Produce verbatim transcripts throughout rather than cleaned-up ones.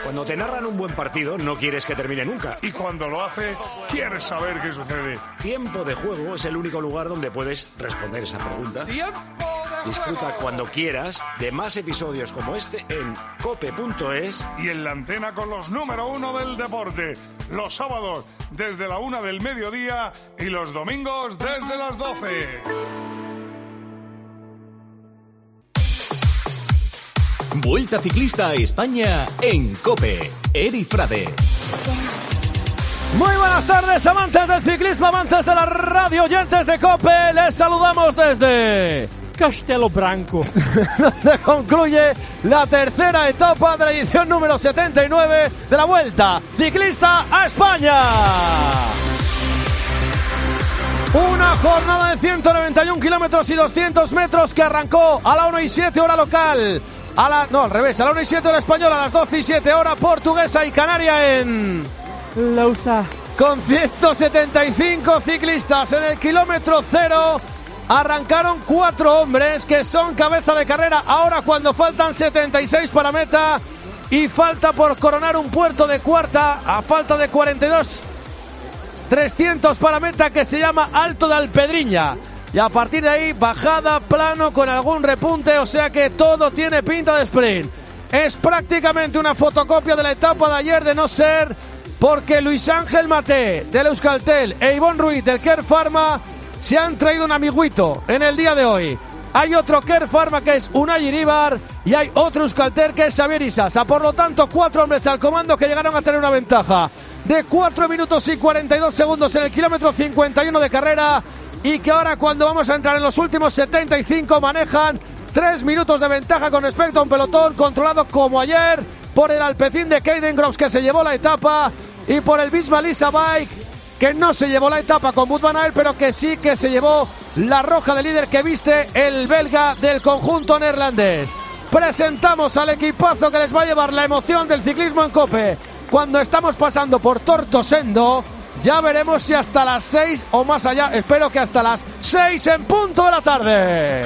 Cuando te narran un buen partido, no quieres que termine nunca. Y cuando lo hace, quieres saber qué sucede. Tiempo de Juego es el único lugar donde puedes responder esa pregunta. ¡Tiempo de Disfruta juego! cuando quieras de más episodios como este en cope punto es. Y en la antena con los número uno del deporte. Los sábados desde la una del mediodía y los domingos desde las doce. Vuelta Ciclista a España en COPE. Eri Frade. Muy buenas tardes, amantes del ciclismo, amantes de la radio, oyentes de COPE. Les saludamos desde Castelo Branco, donde concluye la tercera etapa de la edición número setenta y nueve de la Vuelta Ciclista a España. Una jornada de ciento noventa y un kilómetros y doscientos metros que arrancó a la una y siete hora local. A la, no, al revés, a la una y siete hora española, a las doce y siete hora portuguesa y canaria en Lausa. Con ciento setenta y cinco ciclistas en el kilómetro cero, arrancaron cuatro hombres que son cabeza de carrera. Ahora cuando faltan setenta y seis para meta y falta por coronar un puerto de cuarta, a falta de cuarenta y dos, trescientos para meta, que se llama Alto de Alpedriña. Y a partir de ahí, bajada, plano, con algún repunte, o sea que todo tiene pinta de sprint. Es prácticamente una fotocopia de la etapa de ayer, de no ser porque Luis Ángel Maté del Euskaltel e Ivonne Ruiz del Kern Pharma se han traído un amiguito en el día de hoy. Hay otro Kern Pharma que es Unai Iríbar y hay otro Euskaltel que es Xavier Isasa. Por lo tanto, cuatro hombres al comando que llegaron a tener una ventaja de cuatro minutos y cuarenta y dos segundos en el kilómetro cincuenta y uno de carrera, y que ahora, cuando vamos a entrar en los últimos setenta y cinco, manejan tres minutos de ventaja con respecto a un pelotón controlado como ayer por el Alpecin de Caden Groves, que se llevó la etapa, y por el Visma Lease Bike, que no se llevó la etapa con Wout van Aert, pero que sí que se llevó la roja de líder que viste el belga del conjunto neerlandés. Presentamos al equipazo que les va a llevar la emoción del ciclismo en COPE cuando estamos pasando por Tortosendo. Ya veremos si hasta las seis o más allá. Espero que hasta las seis en punto de la tarde.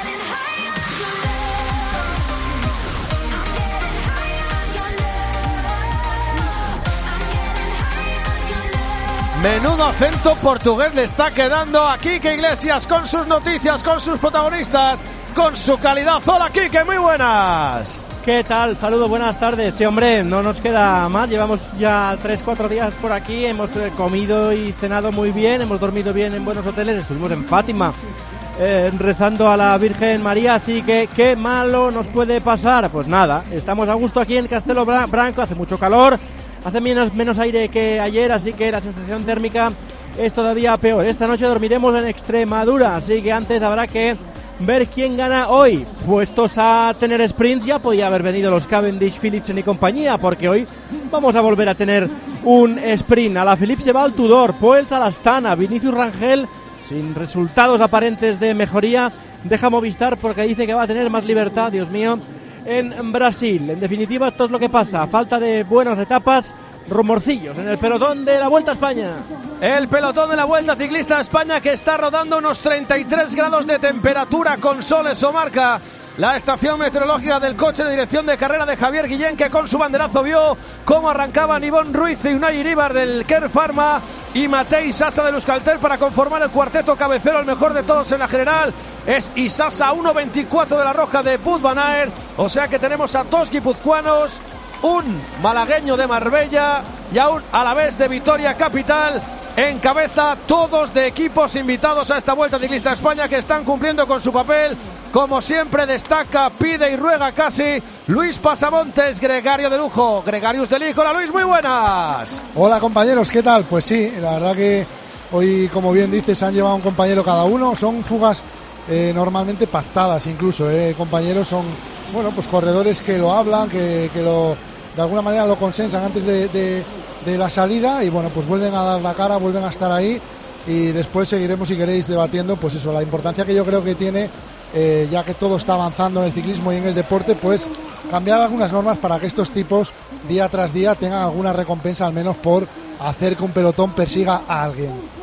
Menudo acento portugués le está quedando a Quique Iglesias, con sus noticias, con sus protagonistas, con su calidad. Hola, Quique, muy buenas. ¿Qué tal? Saludos, buenas tardes. Sí, hombre, no nos queda más. Llevamos ya tres, cuatro días por aquí. Hemos eh, comido y cenado muy bien. Hemos dormido bien en buenos hoteles. Estuvimos en Fátima eh, rezando a la Virgen María. Así que, ¿qué malo nos puede pasar? Pues nada, estamos a gusto aquí en Castelo Branco. Hace mucho calor, hace menos, menos aire que ayer. Así que la sensación térmica es todavía peor. Esta noche dormiremos en Extremadura. Así que antes habrá que ver quién gana hoy. Puestos a tener sprints, ya podía haber venido los Cavendish, Philipsen y compañía, porque hoy vamos a volver a tener un sprint. A la Philippe se va al Tudor, Poels a la Astana, Vinicius Rangel sin resultados aparentes de mejoría deja Movistar porque dice que va a tener más libertad, Dios mío, en Brasil. En definitiva, esto es lo que pasa, falta de buenas etapas, rumorcillos en el pelotón de la Vuelta a España. El pelotón de la Vuelta Ciclista a España, que está rodando unos treinta y tres grados de temperatura con sol. Eso marca la estación meteorológica del coche de dirección de carrera de Javier Guillén, que con su banderazo vio cómo arrancaban Ivonne Ruiz y Unai Iríbar del Kern Pharma y Matej Isasa del Euskaltel para conformar el cuarteto cabecero. El mejor de todos en la general es Isasa, uno veinticuatro de la roja de Wout van Aert. O sea que tenemos a dos guipuzcoanos, un malagueño de Marbella y a un alavés de Vitoria Capital en cabeza, todos de equipos invitados a esta Vuelta Ciclista a España, que están cumpliendo con su papel. Como siempre destaca, pide y ruega casi Luis Pasamontes, gregario de lujo, Gregarius de Lig. Hola Luis, muy buenas. Hola compañeros, ¿qué tal? Pues sí, la verdad que hoy, como bien dices, se han llevado un compañero cada uno. Son fugas eh, normalmente pactadas incluso, eh, compañeros, son, bueno, pues corredores que lo hablan, que, que lo, de alguna manera lo consensan antes de, de, de la salida, y bueno, pues vuelven a dar la cara, vuelven a estar ahí, y después seguiremos, si queréis, debatiendo pues eso, la importancia que yo creo que tiene, eh, ya que todo está avanzando en el ciclismo y en el deporte, pues cambiar algunas normas para que estos tipos día tras día tengan alguna recompensa, al menos por hacer que un pelotón persiga a alguien.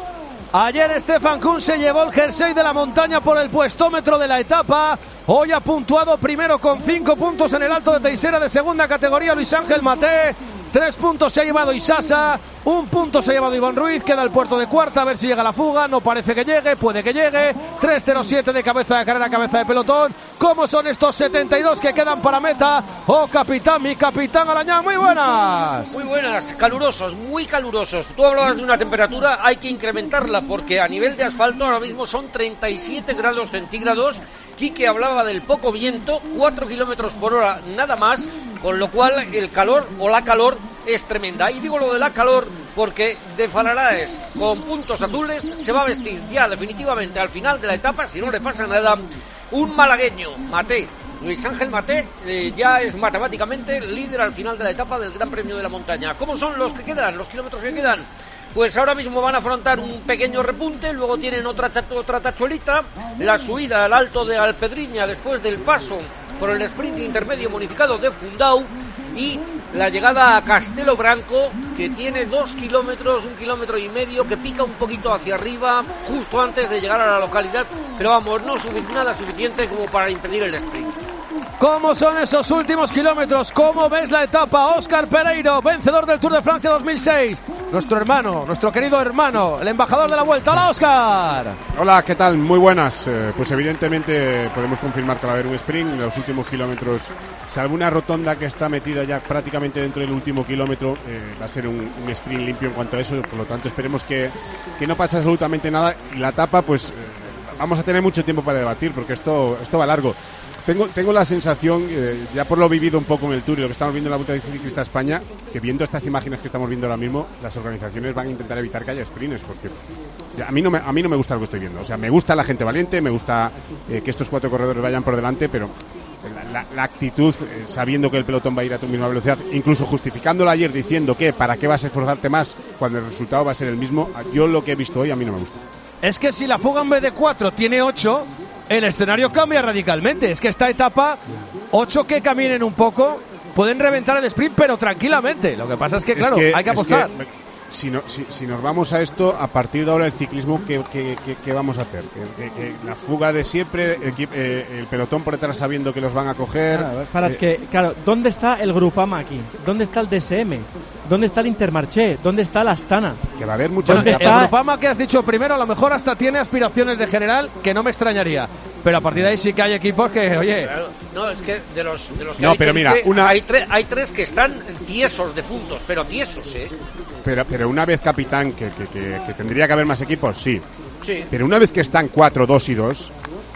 Ayer Stefan Kuhn se llevó el jersey de la montaña por el puestómetro de la etapa. Hoy ha puntuado primero con cinco puntos en el Alto de Teixeira de segunda categoría Luis Ángel Maté. Tres puntos se ha llevado Isasa, un punto se ha llevado Iván Ruiz, queda el puerto de cuarta a ver si llega la fuga, no parece que llegue, puede que llegue. Tres cero siete de cabeza de carrera, cabeza de pelotón. ¿Cómo son estos setenta y dos que quedan para meta? Oh, capitán, mi capitán Alañá, muy buenas. Muy buenas, calurosos, muy calurosos. Tú hablabas de una temperatura, hay que incrementarla porque a nivel de asfalto ahora mismo son treinta y siete grados centígrados. Quique hablaba del poco viento, cuatro kilómetros por hora nada más, con lo cual el calor o la calor es tremenda. Y digo lo de la calor porque de Faralaes con puntos azules se va a vestir ya definitivamente al final de la etapa, si no le pasa nada, un malagueño, Maté. Luis Ángel Maté eh, ya es matemáticamente líder al final de la etapa del Gran Premio de la Montaña. ¿Cómo son los que quedan, los kilómetros que quedan? Pues ahora mismo van a afrontar un pequeño repunte, luego tienen otra, otra tachuelita, la subida al Alto de Alpedriña después del paso por el sprint intermedio bonificado de Fundau y la llegada a Castelo Branco, que tiene dos kilómetros, un kilómetro y medio, que pica un poquito hacia arriba justo antes de llegar a la localidad, pero vamos, no sufi- nada suficiente como para impedir el sprint. ¿Cómo son esos últimos kilómetros? ¿Cómo ves la etapa? Óscar Pereiro, vencedor del Tour de Francia dos mil seis. Nuestro hermano, nuestro querido hermano, el embajador de la Vuelta. ¡Hola, Óscar! Hola, ¿qué tal? Muy buenas. Eh, pues evidentemente podemos confirmar que va a haber un sprint en los últimos kilómetros. Salvo una rotonda que está metida ya prácticamente dentro del último kilómetro, eh, va a ser un, un sprint limpio en cuanto a eso. Por lo tanto, esperemos que, que no pase absolutamente nada. Y la etapa, pues eh, vamos a tener mucho tiempo para debatir porque esto, esto va largo. Tengo, tengo la sensación, eh, ya por lo vivido un poco en el Tour y lo que estamos viendo en la Vuelta Ciclista a España, que viendo estas imágenes que estamos viendo ahora mismo, las organizaciones van a intentar evitar que haya sprints, porque ya, a, mí no me, a mí no me gusta lo que estoy viendo. O sea, me gusta la gente valiente, me gusta eh, que estos cuatro corredores vayan por delante, pero la, la, la actitud, eh, sabiendo que el pelotón va a ir a tu misma velocidad, incluso justificándola ayer diciendo que para qué vas a esforzarte más cuando el resultado va a ser el mismo, yo lo que he visto hoy a mí no me gusta. Es que si la fuga en vez de cuatro tiene ocho, el escenario cambia radicalmente. Es que esta etapa, ocho que caminen un poco, pueden reventar el sprint, pero tranquilamente. Lo que pasa es que, claro, es que, hay que apostar. Que, si, no, si, si nos vamos a esto, a partir de ahora el ciclismo, ¿qué, qué, qué, qué vamos a hacer? Que, que, que la fuga de siempre, el, eh, el pelotón por detrás sabiendo que los van a coger. Claro, para, eh, es que, claro, ¿dónde está el Grupama aquí? ¿Dónde está el D S M? ¿Dónde está el Intermarché? ¿Dónde está la Astana? Que va a haber muchas. El Grupama que has dicho primero, a lo mejor hasta tiene aspiraciones de general, que no me extrañaría. Pero a partir de ahí sí que hay equipos que, oye... Claro, no, es que de los, de los que no, ha pero dicho mira, Quique, una... hay, tre- hay tres que están tiesos de puntos, pero tiesos, ¿eh? Pero, pero una vez capitán, que, que, que, que tendría que haber más equipos, sí. Sí. Pero una vez que están cuatro, dos y dos,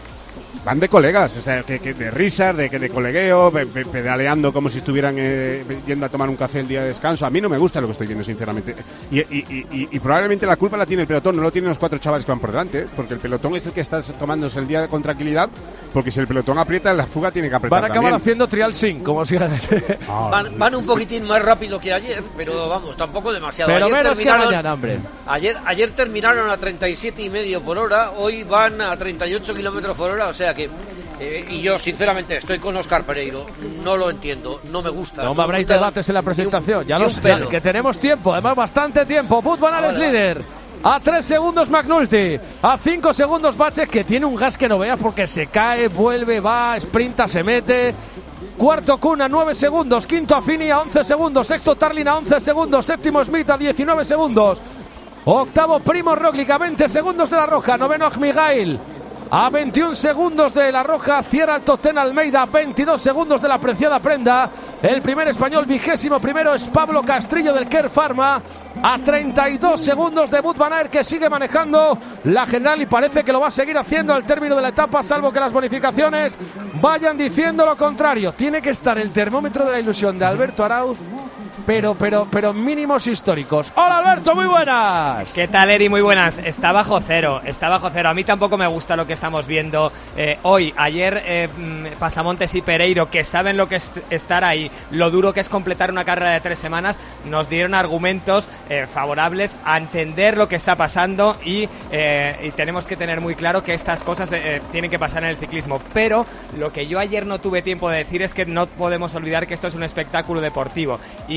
van de colegas, o sea, que, que de risas, de, de colegueo, pe, pe, pedaleando como si estuvieran eh, yendo a tomar un café el día de descanso. A mí no me gusta lo que estoy viendo, sinceramente. Y, y, y, y probablemente la culpa la tiene el pelotón, no lo tienen los cuatro chavales que van por delante, ¿eh? Porque el pelotón es el que está tomándose el día con tranquilidad, porque si el pelotón aprieta, la fuga tiene que apretar. Van a acabar también. haciendo trial sync, como si... Ah, Van, van un poquitín más rápido que ayer, pero vamos, tampoco demasiado. Pero ayer menos que mañana, hombre. Ayer, ayer terminaron a treinta y siete y medio por hora, hoy van a treinta y ocho kilómetros por hora, o sea que... Eh, y yo, sinceramente, estoy con Óscar Pereiro. No lo entiendo, no me gusta. No, no me habréis gusta debates en la presentación. Un, ya lo sé, que tenemos tiempo, además bastante tiempo. Wout van Aert es líder. A tres segundos McNulty. A cinco segundos Baches, que tiene un gas que no veas porque se cae, vuelve, va, sprinta, se mete. Cuarto Kuhn a nueve segundos. Quinto Affini a once segundos. Sexto Tarlin a once segundos. Séptimo Smith a diecinueve segundos. Octavo Primoz Roglic a veinte segundos de la Roja. Noveno Mijail a veintiún segundos de la Roja. Cierra el top ten Almeida, veintidós segundos de la Preciada Prenda. El primer español, vigésimo primero, es Pablo Castrillo del Care Pharma. A treinta y dos segundos de Wout van Aert, que sigue manejando la general y parece que lo va a seguir haciendo al término de la etapa, salvo que las bonificaciones vayan diciendo lo contrario. Tiene que estar el termómetro de la ilusión de Alberto Arauz, pero, pero, pero mínimos históricos. Hola Alberto, muy buenas. ¿Qué tal, Eri? Muy buenas. Está bajo cero, está bajo cero. A mí tampoco me gusta lo que estamos viendo eh, hoy. Ayer eh, Pasamontes y Pereiro, que saben lo que es estar ahí, lo duro que es completar una carrera de tres semanas, nos dieron argumentos eh, favorables a entender lo que está pasando y, eh, y tenemos que tener muy claro que estas cosas eh, tienen que pasar en el ciclismo. Pero lo que yo ayer no tuve tiempo de decir es que no podemos olvidar que esto es un espectáculo deportivo y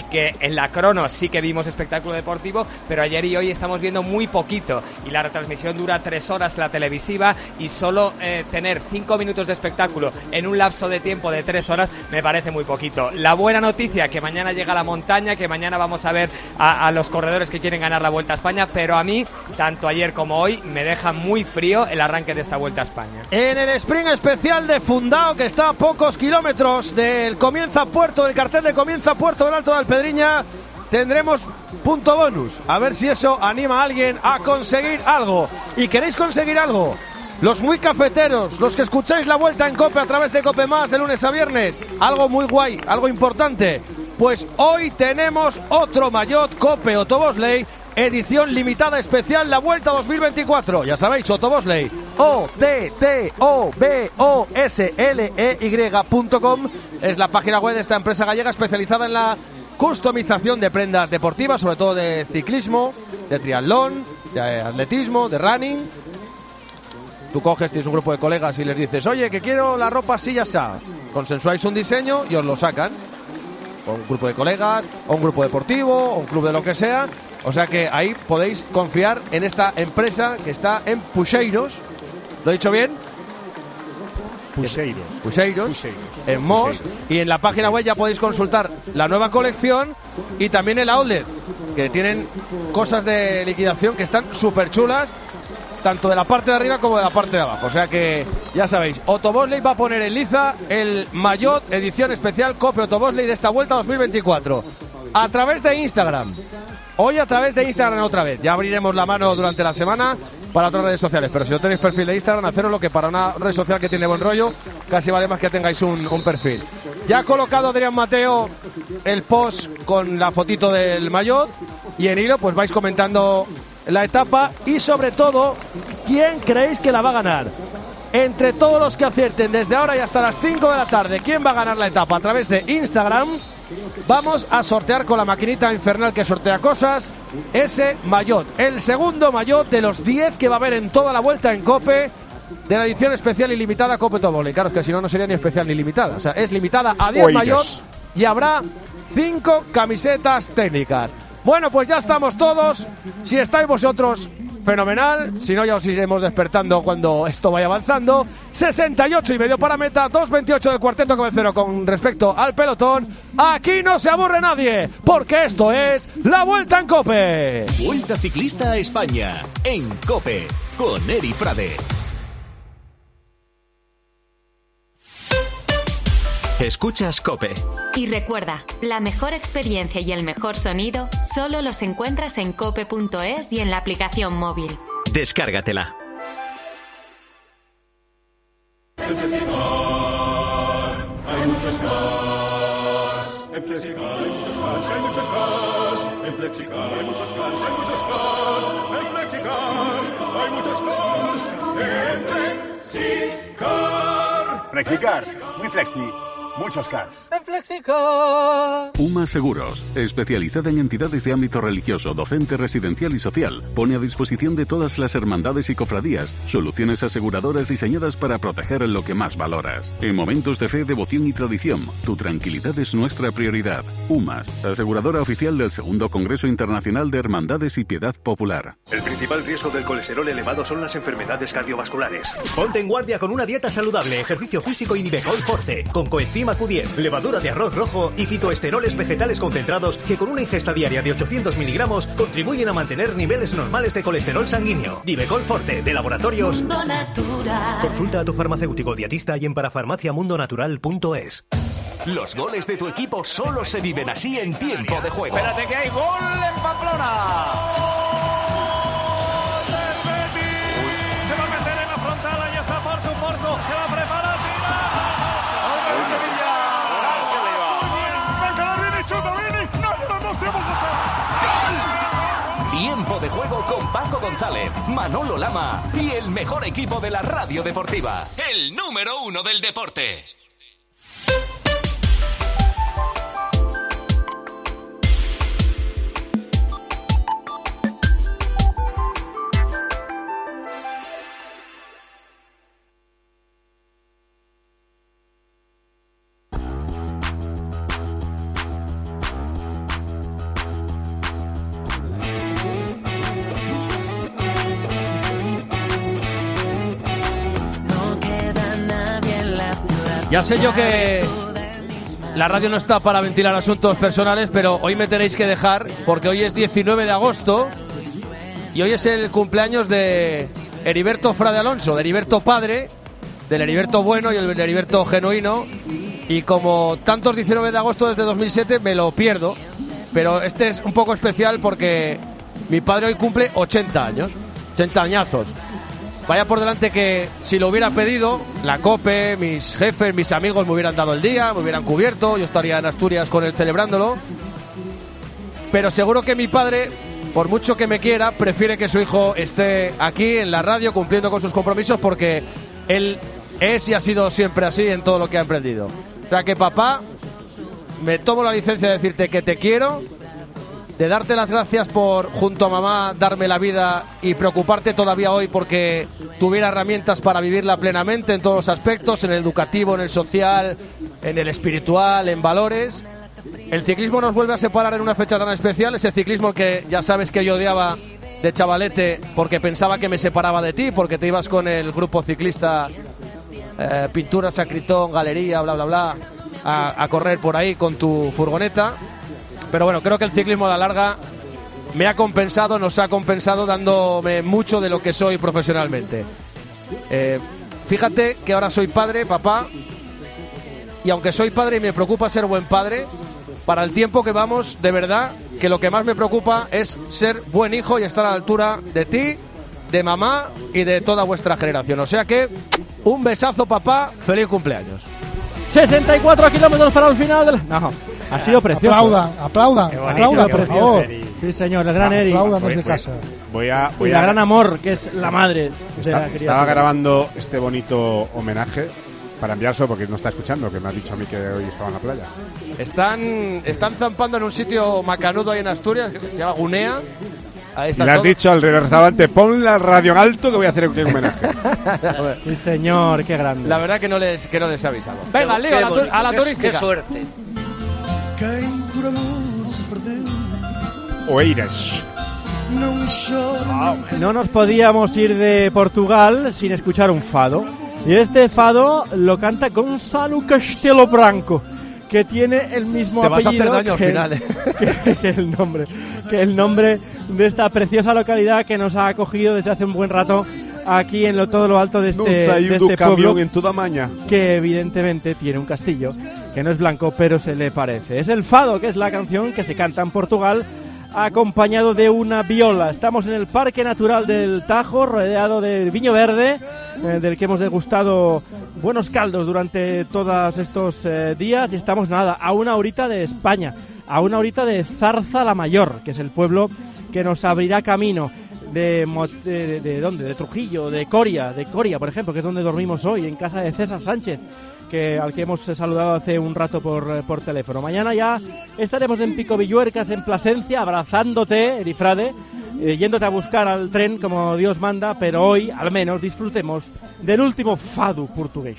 que en la crono sí que vimos espectáculo deportivo, pero ayer y hoy estamos viendo muy poquito, y la retransmisión dura tres horas, la televisiva, y solo eh, tener cinco minutos de espectáculo en un lapso de tiempo de tres horas me parece muy poquito. La buena noticia, que mañana llega la montaña, que mañana vamos a ver a, a los corredores que quieren ganar la Vuelta a España, pero a mí, tanto ayer como hoy, me deja muy frío el arranque de esta Vuelta a España. En el sprint especial de Fundao, que está a pocos kilómetros del Comienza Puerto, del cartel de Comienza Puerto del Alto de Alpedriña, tendremos punto bonus. A ver si eso anima a alguien a conseguir algo. ¿Y queréis conseguir algo? Los muy cafeteros, los que escucháis la Vuelta en COPE a través de COPE Más de lunes a viernes, algo muy guay, algo importante. Pues hoy tenemos otro maillot COPE Autobosley, edición limitada especial, la Vuelta dos mil veinticuatro. Ya sabéis, Autobosley, O T T O B O S L E Y punto com es la página web de esta empresa gallega especializada en la customización de prendas deportivas, sobre todo de ciclismo, de triatlón, de atletismo, de running. Tú coges, tienes un grupo de colegas y les dices, oye, que quiero la ropa así y así. Consensuáis un diseño y os lo sacan. O un grupo de colegas, o un grupo deportivo, o un club de lo que sea. O sea que ahí podéis confiar en esta empresa que está en Puxeiros. ¿Lo he dicho bien? Puxeiros. Puxeiros, Puxeiros. en Mos. Puxeiros. Y en la página web ya podéis consultar la nueva colección y también el outlet, que tienen cosas de liquidación que están súper chulas, tanto de la parte de arriba como de la parte de abajo. O sea que ya sabéis, Autobosley va a poner en liza el maillot edición especial COPE Autobosley de esta Vuelta dos mil veinticuatro a través de Instagram. Hoy a través de Instagram otra vez. Ya abriremos la mano durante la semana para otras redes sociales, pero si no tenéis perfil de Instagram, hacerlo, lo que para una red social que tiene buen rollo casi vale más que tengáis un, un perfil. Ya ha colocado Adrián Mateo el post con la fotito del maillot y en hilo pues vais comentando la etapa y sobre todo quién creéis que la va a ganar. Entre todos los que acierten desde ahora y hasta las cinco de la tarde quién va a ganar la etapa a través de Instagram, vamos a sortear con la maquinita infernal que sortea cosas ese maillot, el segundo maillot de los diez que va a haber en toda la Vuelta en COPE de la edición especial y limitada COPE Autobosley. Claro, es que si no, no sería ni especial ni limitada. O sea, es limitada a diez maillots y habrá cinco camisetas técnicas. Bueno, pues ya estamos todos. Si estáis vosotros, fenomenal. Si no, ya os iremos despertando cuando esto vaya avanzando. sesenta y ocho y medio para meta, dos veintiocho del cuarteto cabecero con respecto al pelotón. Aquí no se aburre nadie, porque esto es la Vuelta en COPE. Vuelta Ciclista a España en COPE con Eri Frade. Escuchas COPE. Y recuerda, la mejor experiencia y el mejor sonido solo los encuentras en cope punto es y en la aplicación móvil. Descárgatela. En Flexicar hay muchos cars. En Flexicar hay muchos cars, hay muchos cars. En Flexicar hay muchos cars, hay muchos cars. En Flexicar hay muchos cars. En Flexicar. Flexicar, muy flexi. Muchos cars. En Flexicar. UMA Seguros, especializada en entidades de ámbito religioso, docente, residencial y social, pone a disposición de todas las hermandades y cofradías soluciones aseguradoras diseñadas para proteger lo que más valoras. En momentos de fe, devoción y tradición, tu tranquilidad es nuestra prioridad. UMAS, aseguradora oficial del segundo Congreso Internacional de Hermandades y Piedad Popular. El principal riesgo del colesterol elevado son las enfermedades cardiovasculares. Ponte en guardia con una dieta saludable, ejercicio físico y Nivecol Forte, con coenzima Q diez, levadura de arroz rojo y fitoesteroles vegetales concentrados que con una ingesta diaria de ochocientos miligramos contribuyen a mantener niveles normales de colesterol sanguíneo. Nivecol Forte, de Laboratorios Mundo Natural. Consulta a tu farmacéutico dietista y en parafarmaciamundonatural punto es. Los goles de tu equipo solo se viven así en tiempo de juego. Espérate que hay gol en Pamplona. Se va a meter en la frontal, ahí está Porto, Porto, se va a preparar, tira. ¡Gol del Sevilla! ¡Venga, Vini, chuta, Vini! ¡No, no, no, tenemos que Tiempo de juego con Paco González, Manolo Lama y el mejor equipo de la radio deportiva. El número uno del deporte. Ya sé yo que la radio no está para ventilar asuntos personales, pero hoy me tenéis que dejar porque hoy es diecinueve de agosto y hoy es el cumpleaños de Heriberto Frade Alonso, de Heriberto padre, del Heriberto bueno y el Heriberto genuino. Y como tantos diecinueve de agosto desde dos mil siete me lo pierdo, pero este es un poco especial porque mi padre hoy cumple ochenta años, ochenta añazos. Vaya por delante que si lo hubiera pedido, la COPE, mis jefes, mis amigos me hubieran dado el día, me hubieran cubierto, yo estaría en Asturias con él celebrándolo. Pero seguro que mi padre, por mucho que me quiera, prefiere que su hijo esté aquí en la radio cumpliendo con sus compromisos porque él es y ha sido siempre así en todo lo que ha emprendido. O sea que, papá, me tomo la licencia de decirte que te quiero, de darte las gracias por, junto a mamá, darme la vida y preocuparte todavía hoy porque tuviera herramientas para vivirla plenamente en todos los aspectos, en el educativo, en el social, en el espiritual, en valores. El ciclismo nos vuelve a separar en una fecha tan especial, ese ciclismo que ya sabes que yo odiaba de chavalete porque pensaba que me separaba de ti, porque te ibas con el grupo ciclista eh, Pintura, Sacritón, Galería, bla, bla, bla, a, a correr por ahí con tu furgoneta. Pero bueno, creo que el ciclismo a la larga me ha compensado, nos ha compensado dándome mucho de lo que soy profesionalmente. Eh, fíjate que ahora soy padre, papá, y aunque soy padre y me preocupa ser buen padre, para el tiempo que vamos, de verdad, que lo que más me preocupa es ser buen hijo y estar a la altura de ti, de mamá y de toda vuestra generación. O sea que, un besazo, papá, feliz cumpleaños. sesenta y cuatro kilómetros para el final del... No, ha sido precioso. Aplaudan, aplaudan, aplaudan, por favor. Sí, señor, el gran Eri. Aplaudan desde casa. Voy a, voy y la a... gran Amor, que es la madre de Está, la criatura. Estaba grabando este bonito homenaje para enviárselo porque no está escuchando, que me ha dicho a mí que hoy estaba en la playa. Están, están zampando en un sitio macanudo ahí en Asturias, que se llama Gunea. Ahí está. Y le has todo. dicho al restaurante, pon la radio en alto que voy a hacer un homenaje. Sí, señor, qué grande. La verdad que no les, que no les he avisado. Venga, Qué Leo, a la, tu- bonito, a la qué- turística. Qué suerte. Oeiras. No nos podíamos ir de Portugal sin escuchar un fado. Y este fado lo canta Gonçalo Castelo Branco, que tiene el mismo Te vas a hacer apellido daño al que, final, ¿eh? que, que el nombre, que el nombre de esta preciosa localidad que nos ha acogido desde hace un buen rato aquí en lo, todo lo alto de este, de este pueblo, en toda maña. que evidentemente tiene un castillo que no es blanco pero se le parece. Es el fado, que es la canción que se canta en Portugal acompañado de una viola. Estamos en el Parque Natural del Tajo, rodeado de viño verde, eh, del que hemos degustado buenos caldos durante todos estos eh, días, y estamos nada, a una horita de España, a una horita de Zarza la Mayor, que es el pueblo que nos abrirá camino. De, Mo- de, de, de dónde, de Trujillo, de Coria, de Coria, por ejemplo, que es donde dormimos hoy, en casa de César Sánchez, que al que hemos saludado hace un rato por, eh, por teléfono. Mañana ya estaremos en Pico Villuercas, en Plasencia, abrazándote, Erifrade, eh, yéndote a buscar al tren como Dios manda, pero hoy al menos disfrutemos del último fado portugués.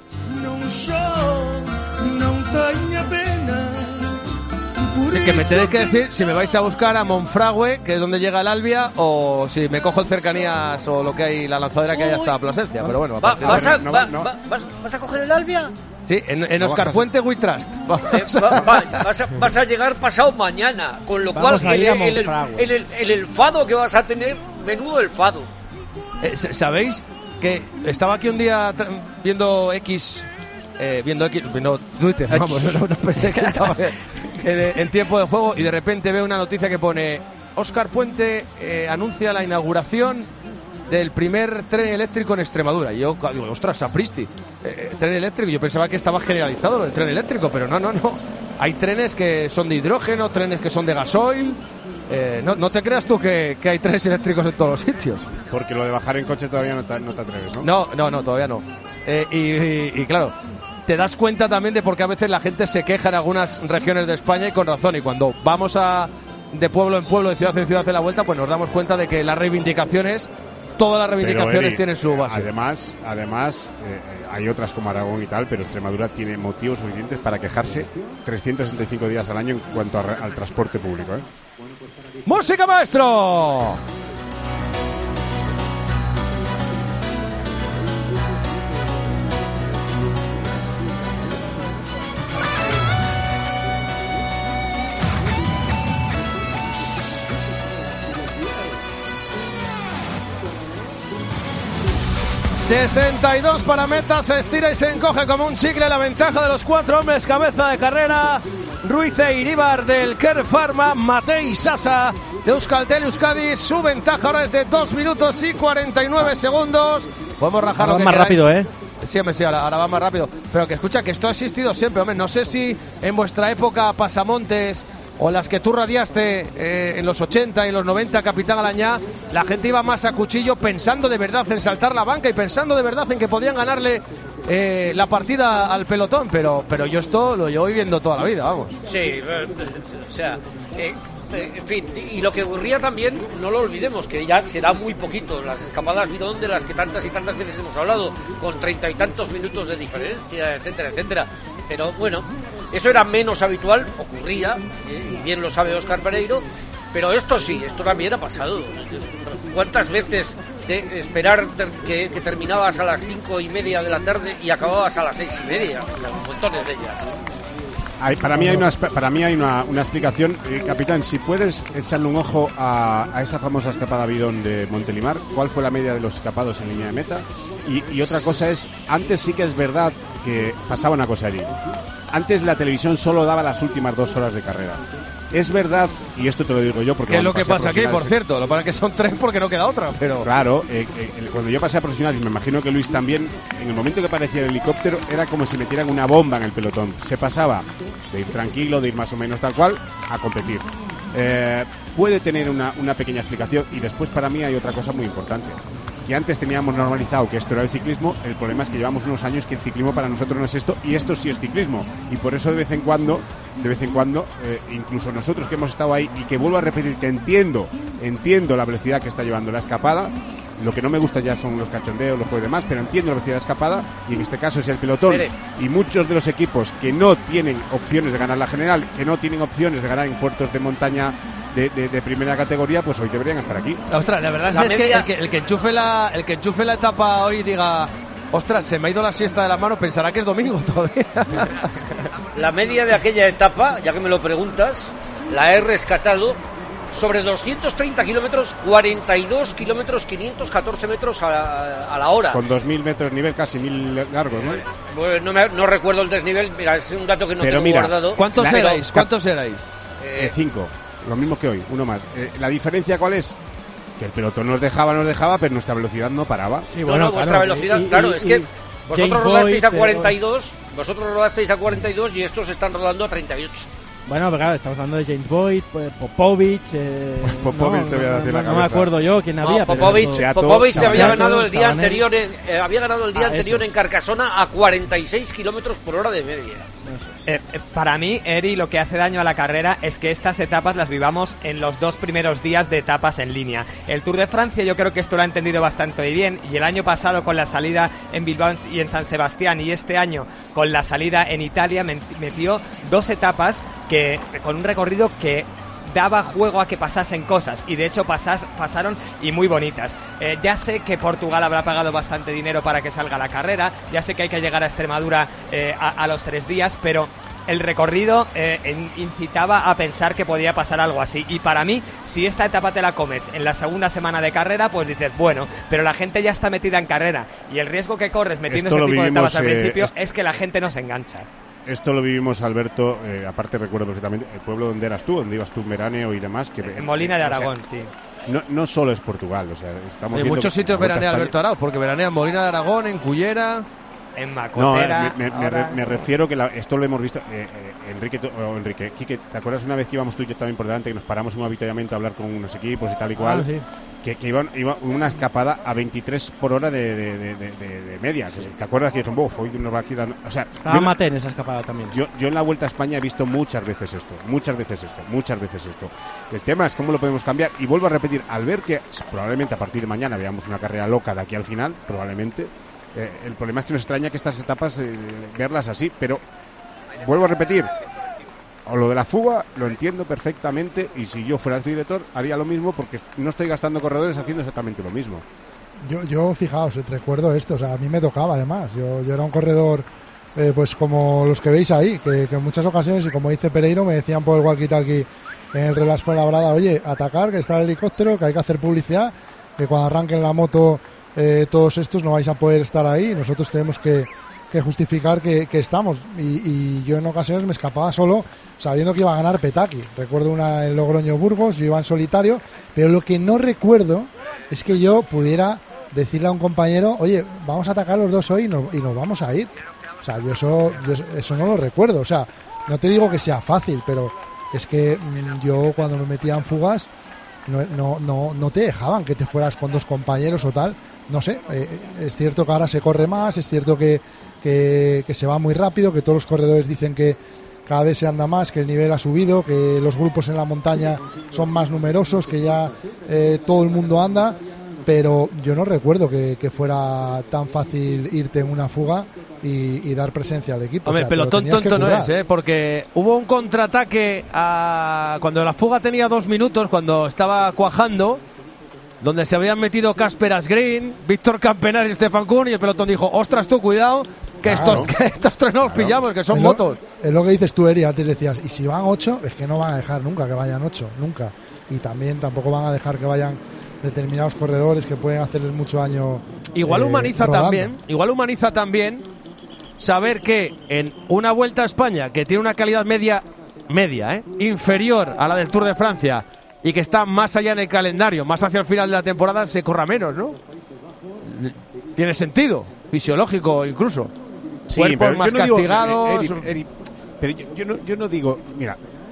Es que me tenéis que decir si me vais a buscar a Monfragüe, que es donde llega el Albia, o si me cojo el Cercanías o lo que hay, la lanzadera que hay hasta Plasencia. Pero bueno, a Va- partir vas, de- a, no, va- no. va- vas- vas a coger el Albia? Sí, en, en No Oscar bajas. Puente We Trust. Eh, va- va- vas, a, vas a llegar pasado mañana, con lo Vamos cual a el, ir a el, el, Monfragüe. el- el- el- el fado que vas a tener, menudo el fado. Eh, s- ¿Sabéis que estaba aquí un día tra- viendo X, eh, viendo X, viendo Twitter, vamos, no, no pensé que estaba en, en tiempo de juego, y de repente veo una noticia que pone Óscar Puente eh, anuncia la inauguración del primer tren eléctrico en Extremadura. Y yo digo, ostras, sapristi, eh, tren eléctrico. Yo pensaba que estaba generalizado el tren eléctrico, pero no, no, no. Hay trenes que son de hidrógeno, trenes que son de gasoil. Eh, no, no te creas tú que, que hay trenes eléctricos en todos los sitios. Porque lo de bajar en coche todavía no te, no te atreves, ¿no? No, no, no, todavía no. Eh, y, y- y claro, te das cuenta también de por qué a veces la gente se queja en algunas regiones de España, y con razón. Y cuando vamos a de pueblo en pueblo, de ciudad en ciudad de la vuelta, pues nos damos cuenta de que las reivindicaciones, todas las reivindicaciones Pero, Eri, tienen su base. Además, además eh, hay otras como Aragón y tal, pero Extremadura tiene motivos suficientes para quejarse trescientos sesenta y cinco días al año en cuanto a re- al transporte público, ¿eh? ¡Música, maestro! sesenta y dos para meta, se estira y se encoge como un chicle la ventaja de los cuatro hombres cabeza de carrera. Ruiz e Iríbar del Kern Pharma, Matei Sasa de Euskaltel Euskadi. Su ventaja ahora es de dos minutos y cuarenta y nueve segundos. Podemos rajar lo que más queráis. rápido, ¿eh? Sí, hombre, sí, ahora, ahora va más rápido. Pero que escucha que esto ha existido siempre, hombre. No sé si en vuestra época pasamontes o las que tú radiaste eh, en los ochenta y en los noventa, Capitán Alañá, la gente iba más a cuchillo pensando de verdad en saltar la banca y pensando de verdad en que podían ganarle eh, la partida al pelotón. Pero, pero yo esto lo llevo viviendo toda la vida, vamos. Sí, eh, o sea... Eh... En fin, y lo que ocurría también, no lo olvidemos, que ya será muy poquito, las escapadas bidón de las que tantas y tantas veces hemos hablado, con treinta y tantos minutos de diferencia, etcétera, etcétera. Pero bueno, eso era menos habitual, ocurría, y bien lo sabe Óscar Pereiro, pero esto sí, esto también ha pasado. ¿Cuántas veces de esperar que, que terminabas a las cinco y media de la tarde y acababas a las seis y media? Montones de ellas. Hay, para mí hay una para mí hay una, una explicación, eh, capitán, si puedes echarle un ojo a, a esa famosa escapada bidón de Montelimar, cuál fue la media de los escapados en línea de meta, y, y otra cosa es, antes sí que es verdad que pasaba una cosa allí, antes la televisión solo daba las últimas dos horas de carrera. Es verdad, y esto te lo digo yo porque... ¿Qué es lo que pasa aquí, por cierto? Lo que pasa es que son tres porque no queda otra, pero... Claro, eh, eh, cuando yo pasé a profesionales, y me imagino que Luis también, en el momento que aparecía el helicóptero, era como si metieran una bomba en el pelotón. Se pasaba de ir tranquilo, de ir más o menos tal cual, a competir. Eh, puede tener una, una pequeña explicación, y después para mí hay otra cosa muy importante. Que antes teníamos normalizado que esto era el ciclismo, el problema es que llevamos unos años que el ciclismo para nosotros no es esto, y esto sí es ciclismo, y por eso de vez en cuando, de vez en cuando, eh, incluso nosotros que hemos estado ahí, y que vuelvo a repetir, que entiendo, entiendo la velocidad que está llevando la escapada, lo que no me gusta ya son los cachondeos, los juegos demás, pero entiendo la velocidad de escapada, y en este caso es el pelotón, Pere. Y muchos de los equipos que no tienen opciones de ganar la general, que no tienen opciones de ganar en puertos de montaña De, de, de primera categoría, pues hoy deberían estar aquí. Ostras, la verdad la es media... que, el que el que enchufe la el que enchufe la etapa hoy diga, ostras, se me ha ido la siesta de la mano, pensará que es domingo todavía. La media de aquella etapa, ya que me lo preguntas, la he rescatado sobre doscientos treinta kilómetros, cuarenta y dos kilómetros, quinientos catorce metros a, a la hora. Con dos mil metros de nivel, casi mil largos, ¿no? Bueno, no, me, no recuerdo el desnivel, mira, es un dato que no pero tengo mira, guardado. ¿Cuántos pero, erais? ¿Cuántos erais? Eh, cinco. Lo mismo que hoy, uno más. Eh, ¿La diferencia cuál es? Que el pelotón nos dejaba, nos dejaba, pero nuestra velocidad no paraba. Sí, bueno, no, no, vuestra claro, velocidad, y, claro, y, es que vosotros rodasteis a cuarenta y dos, vosotros rodasteis a cuarenta y dos y estos están rodando a treinta y ocho. Bueno, pero claro, estamos hablando de James Boyd, Popovic... Eh, Popovic no, te voy a decir no, la no me acuerdo yo quién había. No, Popovic, pero... Popovic se había Chabanel, ganado el día Chabanel. anterior en, eh, había ganado el día ah, anterior eso. en Carcasona a cuarenta y seis kilómetros por hora de media. Eh, eh, para mí, Eri, lo que hace daño a la carrera es que estas etapas las vivamos en los dos primeros días de etapas en línea. El Tour de Francia yo creo que esto lo ha entendido bastante bien, y el año pasado con la salida en Bilbao y en San Sebastián, y este año con la salida en Italia, metió dos etapas que con un recorrido que daba juego a que pasasen cosas, y de hecho pasas, pasaron y muy bonitas. Eh, ya sé que Portugal habrá pagado bastante dinero para que salga la carrera, ya sé que hay que llegar a Extremadura eh, a, a los tres días, pero el recorrido eh, en, incitaba a pensar que podía pasar algo así, y para mí, si esta etapa te la comes en la segunda semana de carrera, pues dices, bueno, pero la gente ya está metida en carrera, y el riesgo que corres metiendo Esto ese tipo vivimos, de etapas al eh, principio es... es que la gente no se engancha. Esto lo vivimos, Alberto, eh, aparte recuerdo perfectamente el pueblo donde eras tú, donde ibas tú en veraneo y demás. Que, en Molina de Aragón, o sea, sí. No, no solo es Portugal, o sea, estamos en muchos sitios veranea Alberto Arauz, porque veranea en Molina de Aragón, en Cullera, en Macotera. No, me, me, me, me refiero que la, esto lo hemos visto, eh, eh, Enrique, o Enrique, Quique, ¿te acuerdas una vez que íbamos tú y yo también por delante, que nos paramos en un avituallamiento a hablar con unos equipos y tal y cual? Ah, sí. Que, que iban, iba una escapada a veintitrés por hora de, de, de, de, de, de media. Sí. ¿Te acuerdas que dijeron, hoy nos va a quitar? O sea, estaba Mate en esa escapada también. Yo, yo en la Vuelta a España he visto muchas veces esto, muchas veces esto, muchas veces esto. El tema es cómo lo podemos cambiar, y vuelvo a repetir, al ver que probablemente a partir de mañana veamos una carrera loca de aquí al final, probablemente, eh, el problema es que nos extraña que estas etapas eh, verlas así, pero vuelvo a repetir, o lo de la fuga lo entiendo perfectamente, y si yo fuera el director haría lo mismo, porque no estoy gastando corredores haciendo exactamente lo mismo. Yo, yo fijaos, recuerdo esto, o sea, a mí me tocaba además, yo, yo era un corredor eh, pues como los que veis ahí, que, que en muchas ocasiones, y como dice Pereiro, me decían por el walkie-talkie en el Relax Fuenlabrada, oye, atacar, que está el helicóptero, que hay que hacer publicidad, que cuando arranquen la moto eh, todos estos no vais a poder estar ahí, nosotros tenemos que, que justificar que, que estamos, y, y yo en ocasiones me escapaba solo sabiendo que iba a ganar Petaki. Recuerdo una en Logroño Burgos, yo iba en solitario, pero lo que no recuerdo es que yo pudiera decirle a un compañero, oye, vamos a atacar los dos hoy y nos, y nos vamos a ir. O sea, yo eso, yo eso no lo recuerdo. O sea, no te digo que sea fácil, pero es que mmm, yo cuando me metía en fugas no, no, no, no te dejaban que te fueras con dos compañeros o tal. No sé, eh, es cierto que ahora se corre más, es cierto que, que, que se va muy rápido, que todos los corredores dicen que cada vez se anda más, que el nivel ha subido, que los grupos en la montaña son más numerosos, que ya eh, todo el mundo anda, pero yo no recuerdo que, que fuera tan fácil irte en una fuga y, y dar presencia al equipo. Hombre, o sea, pelotón tonto no es, ¿eh? Porque hubo un contraataque a... cuando la fuga tenía dos minutos, cuando estaba cuajando, donde se habían metido Casper Asgreen, Víctor Campenar y Stefan Kuhn, y el pelotón dijo, ostras tú, cuidado, que, claro. estos, que estos tres no los Claro. pillamos, que son es lo, motos. Es lo que dices tú, Eri, antes decías, y si van ocho, es que no van a dejar nunca que vayan ocho, nunca. Y también tampoco van a dejar que vayan determinados corredores que pueden hacerles mucho daño. Igual eh, humaniza rodando. también, igual humaniza también saber que en una Vuelta a España que tiene una calidad media, media, ¿eh? inferior a la del Tour de Francia y que está más allá en el calendario, más hacia el final de la temporada, se corra menos, ¿no? Tiene sentido, fisiológico incluso. Sí, Cuerpos pero más yo no digo, castigados. eh, Eri, Eri, pero yo, yo, no, yo no digo, mira,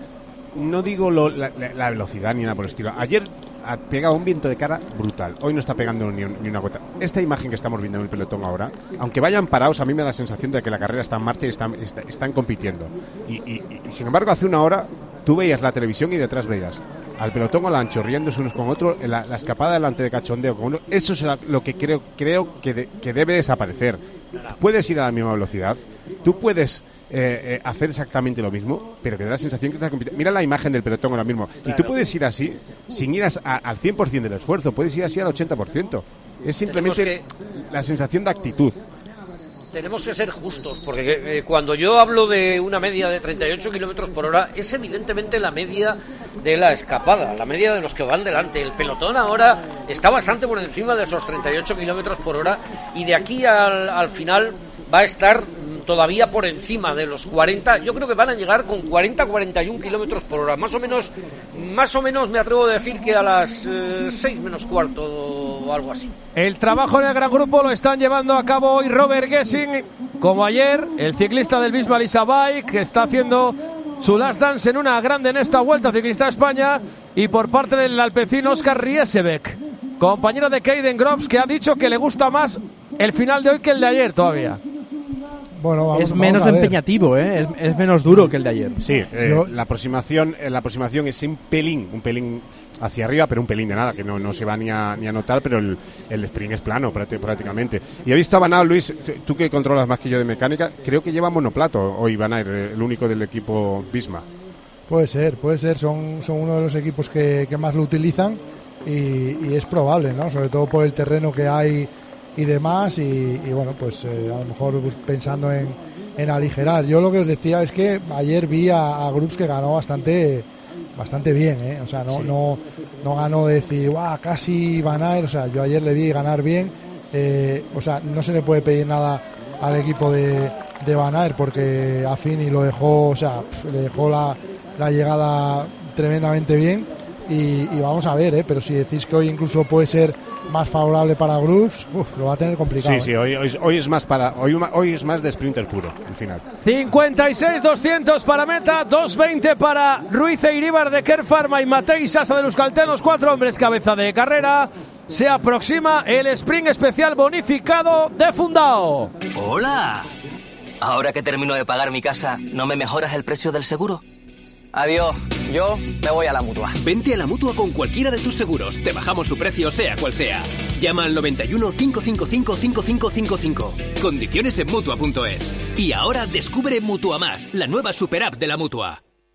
no digo lo, la, la velocidad ni nada por el estilo. Ayer ha pegado un viento de cara brutal. Hoy no está pegando ni, un, ni una gota. Esta imagen que estamos viendo en el pelotón ahora, aunque vayan parados, a mí me da la sensación de que la carrera está en marcha y están, está, están compitiendo. Y, y, y sin embargo, hace una hora tú veías la televisión y detrás veías al pelotón al ancho, riéndose unos con otros, la, la escapada delante de cachondeo con uno. Eso es lo que creo, creo que, de, que debe desaparecer. Puedes ir a la misma velocidad, tú puedes eh, eh, hacer exactamente lo mismo, pero que da la sensación que estás compitiendo. Mira la imagen del pelotón ahora mismo. Claro. Y tú puedes ir así, sin ir a, a, al cien por ciento del esfuerzo, puedes ir así al ochenta por ciento. Es simplemente que... la sensación de actitud. Tenemos que ser justos, porque eh, cuando yo hablo de una media de treinta y ocho kilómetros por hora, es evidentemente la media de la escapada, la media de los que van delante. El pelotón ahora está bastante por encima de esos treinta y ocho kilómetros por hora, y de aquí al, al final va a estar todavía por encima de los cuarenta. Yo creo que van a llegar con cuarenta a cuarenta y uno kilómetros por hora, más o menos, más o menos me atrevo a decir que a las eh, seis menos cuarto o algo así. El trabajo en el gran grupo lo están llevando a cabo hoy Robert Gessing, como ayer, el ciclista del Bisma Lisa Bike, que está haciendo su last dance en una grande en esta Vuelta Ciclista a España, y por parte del alpecín Oscar Riesebeck, compañero de Keiden Groves, que ha dicho que le gusta más el final de hoy que el de ayer todavía. Bueno, vamos, es menos vamos empeñativo, ¿eh? es, es menos duro que el de ayer. Sí, eh, Yo... la aproximación eh, la aproximación es un pelín, un pelín hacia arriba, pero un pelín de nada, que no, no se va ni a, ni a notar, pero el, el sprint es plano prácticamente. Y he visto a Van Aert, Luis, tú que controlas más que yo de mecánica, creo que lleva monoplato hoy Van Aert, el único del equipo Visma. Puede ser, puede ser, son, son uno de los equipos que, que más lo utilizan y, y es probable, ¿no? Sobre todo por el terreno que hay y demás, y, y bueno, pues eh, a lo mejor pues, pensando en, en aligerar. Yo lo que os decía es que ayer vi a, a Groves que ganó bastante bastante bien, ¿eh? O sea, no, sí. no, no ganó de decir, guau, casi Van Aert, o sea, yo ayer le vi ganar bien, eh, o sea, no se le puede pedir nada al equipo de, de Van Aert porque Affini lo dejó, o sea, pf, le dejó la, la llegada tremendamente bien. Y, y vamos a ver, ¿eh? Pero si decís que hoy incluso puede ser más favorable para Groves, uf, lo va a tener complicado. Sí, sí, hoy, hoy, hoy es más para hoy, hoy es más de sprinter puro, el final. cincuenta y seis doscientos para meta, dos veinte para Ruiz e Iríbar de Kern Pharma y Matei Sasa de Euskaltel, los cuatro hombres cabeza de carrera. Se aproxima el sprint especial bonificado de Fundao. ¡Hola! Ahora que termino de pagar mi casa, ¿no me mejoras el precio del seguro? Adiós, yo me voy a la Mutua. Vente a la Mutua con cualquiera de tus seguros. Te bajamos su precio sea cual sea. Llama al noventa y uno, cinco cinco cinco, cinco cinco cinco cinco. Condiciones en Mutua punto es. Y ahora descubre Mutua Más, la nueva super app de la Mutua.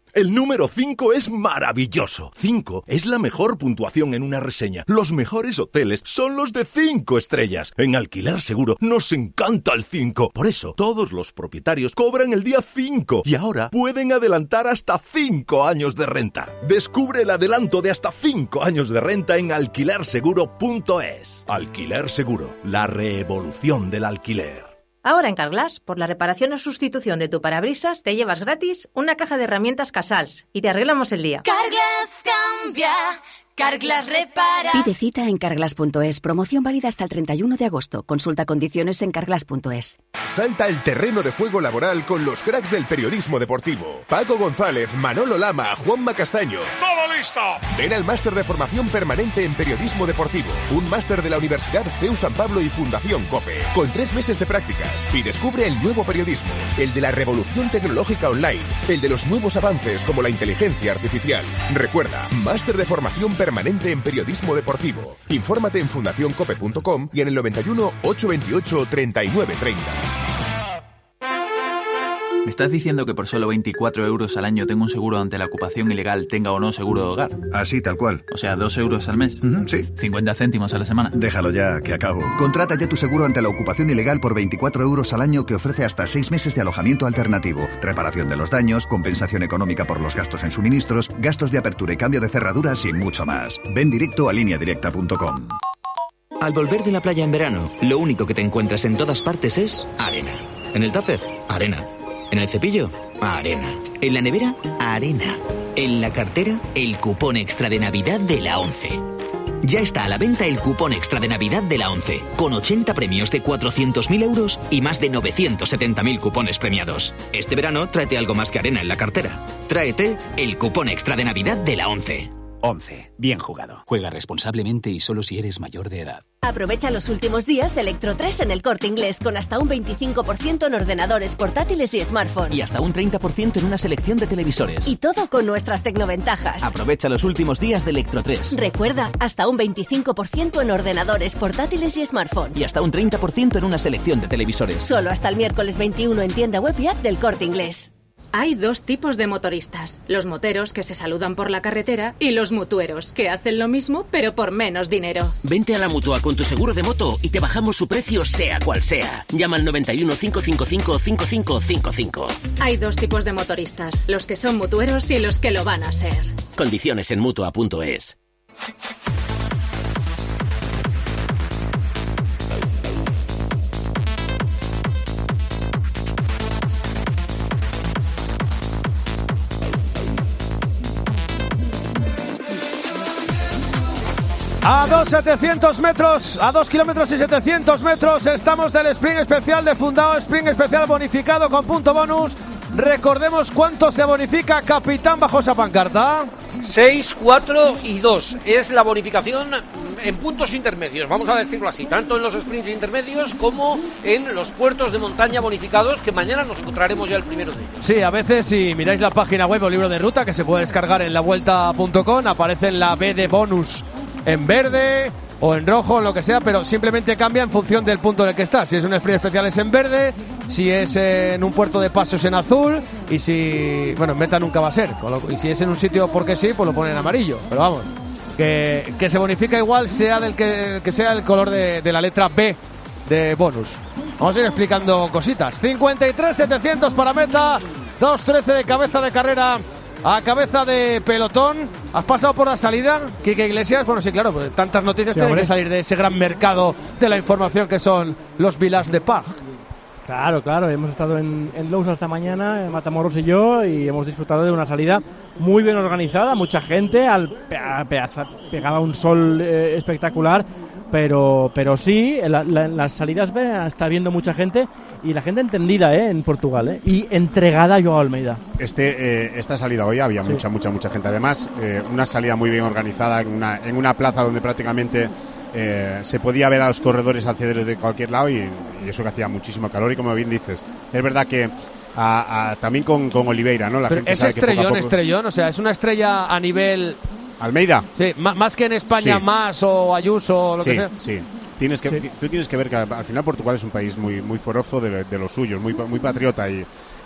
El número cinco es maravilloso. cinco es la mejor puntuación en una reseña. Los mejores hoteles son los de cinco estrellas. En Alquiler Seguro nos encanta el cinco. Por eso, todos los propietarios cobran el día cinco y ahora pueden adelantar hasta cinco años de renta. Descubre el adelanto de hasta cinco años de renta en alquiler seguro punto es. Alquiler Seguro, la revolución del alquiler. Ahora en Carglass, por la reparación o sustitución de tu parabrisas, te llevas gratis una caja de herramientas Casals y te arreglamos el día. Carglass cambia, Carglass repara. Pide cita en carglass punto es. Promoción válida hasta el treinta y uno de agosto. Consulta condiciones en carglass punto es. Salta el terreno de juego laboral con los cracks del periodismo deportivo. Paco González, Manolo Lama, Juanma Castaño. ¡Todo listo! Ven al máster de formación permanente en periodismo deportivo. Un máster de la Universidad C E U San Pablo y Fundación COPE. Con tres meses de prácticas. Y descubre el nuevo periodismo. El de la revolución tecnológica online. El de los nuevos avances como la inteligencia artificial. Recuerda, máster de formación permanente en periodismo deportivo. Infórmate en fundación cope punto com y en el noventa y uno, ochocientos veintiocho, treinta y nueve treinta. ¿Me estás diciendo que por solo veinticuatro euros al año tengo un seguro ante la ocupación ilegal, tenga o no seguro de hogar? Así, tal cual. O sea, dos euros al mes. Uh-huh, sí. cincuenta céntimos a la semana. Déjalo ya, que acabo. Contrata ya tu seguro ante la ocupación ilegal por veinticuatro euros al año que ofrece hasta seis meses de alojamiento alternativo, reparación de los daños, compensación económica por los gastos en suministros, gastos de apertura y cambio de cerraduras y mucho más. Ven directo a línea directa punto com. Al volver de la playa en verano, lo único que te encuentras en todas partes es arena. En el tupper, arena. En el cepillo, arena. En la nevera, arena. En la cartera, el cupón extra de Navidad de la ONCE. Ya está a la venta el cupón extra de Navidad de la ONCE, con ochenta premios de cuatrocientos mil euros y más de novecientos setenta mil cupones premiados. Este verano, tráete algo más que arena en la cartera. Tráete el cupón extra de Navidad de la ONCE. ONCE. Bien jugado. Juega responsablemente y solo si eres mayor de edad. Aprovecha los últimos días de Electro tres en el Corte Inglés con hasta un veinticinco por ciento en ordenadores portátiles y smartphones. Y hasta un treinta por ciento en una selección de televisores. Y todo con nuestras tecnoventajas. Aprovecha los últimos días de Electro tres. Recuerda, hasta un veinticinco por ciento en ordenadores portátiles y smartphones. Y hasta un treinta por ciento en una selección de televisores. Solo hasta el miércoles veintiuno en tienda web y app del Corte Inglés. Hay dos tipos de motoristas, los moteros que se saludan por la carretera y los mutueros que hacen lo mismo pero por menos dinero. Vente a la Mutua con tu seguro de moto y te bajamos su precio sea cual sea. Llama al noventa y uno, cinco cinco cinco, cinco cinco cinco cinco. Hay dos tipos de motoristas, los que son mutueros y los que lo van a ser. Condiciones en mutua punto es. A dos setecientos metros, a dos kilómetros y setecientos metros, estamos del sprint especial de Fundao, sprint especial bonificado con punto bonus. Recordemos cuánto se bonifica, capitán, bajo esa pancarta. seis, cuatro y dos. Es la bonificación en puntos intermedios, vamos a decirlo así, tanto en los sprints intermedios como en los puertos de montaña bonificados, que mañana nos encontraremos ya el primero de ellos. Sí, a veces si miráis la página web o libro de ruta, que se puede descargar en la vuelta punto com, aparece en la B de bonus en verde o en rojo, en lo que sea, pero simplemente cambia en función del punto en el que estás. Si es un sprint especial es en verde, si es en un puerto de pasos en azul, y si, bueno, en meta nunca va a ser, y si es en un sitio porque sí, pues lo ponen en amarillo, pero vamos, que, que se bonifica igual sea del que, que sea el color de, de la letra B de bonus. Vamos a ir explicando cositas. cincuenta y tres setecientos para meta, dos trece de cabeza de carrera a cabeza de pelotón. ¿Has pasado por la salida, Quique Iglesias? Bueno, sí, claro, pues tantas noticias sí, tienen hombre. que salir de ese gran mercado de la información que son los Village de Parc. Claro, claro, hemos estado en, en Lousã esta mañana, en Matamoros y yo, y hemos disfrutado de una salida muy bien organizada, mucha gente, al pe pe pegaba un sol eh, espectacular, pero pero sí, en, la, la, en las salidas ve, está viendo mucha gente, y la gente entendida eh, en Portugal, eh, y entregada a Joao Almeida. Este, eh, esta salida hoy había sí. mucha, mucha, mucha gente. Además, eh, una salida muy bien organizada, en una, en una plaza donde prácticamente eh, se podía ver a los corredores acceder desde cualquier lado, y, y eso que hacía muchísimo calor, y como bien dices, es verdad que a, a, también con, con Oliveira, ¿no? La Pero gente es sabe estrellón, que poco a poco... estrellón, o sea, es una estrella a nivel... Almeida. Sí, más que en España, sí. más o Ayuso o lo sí, que sea. Sí, tienes que, sí. Tú tienes que ver que al final Portugal es un país muy muy forozo de, de los suyos, muy, muy patriota, y,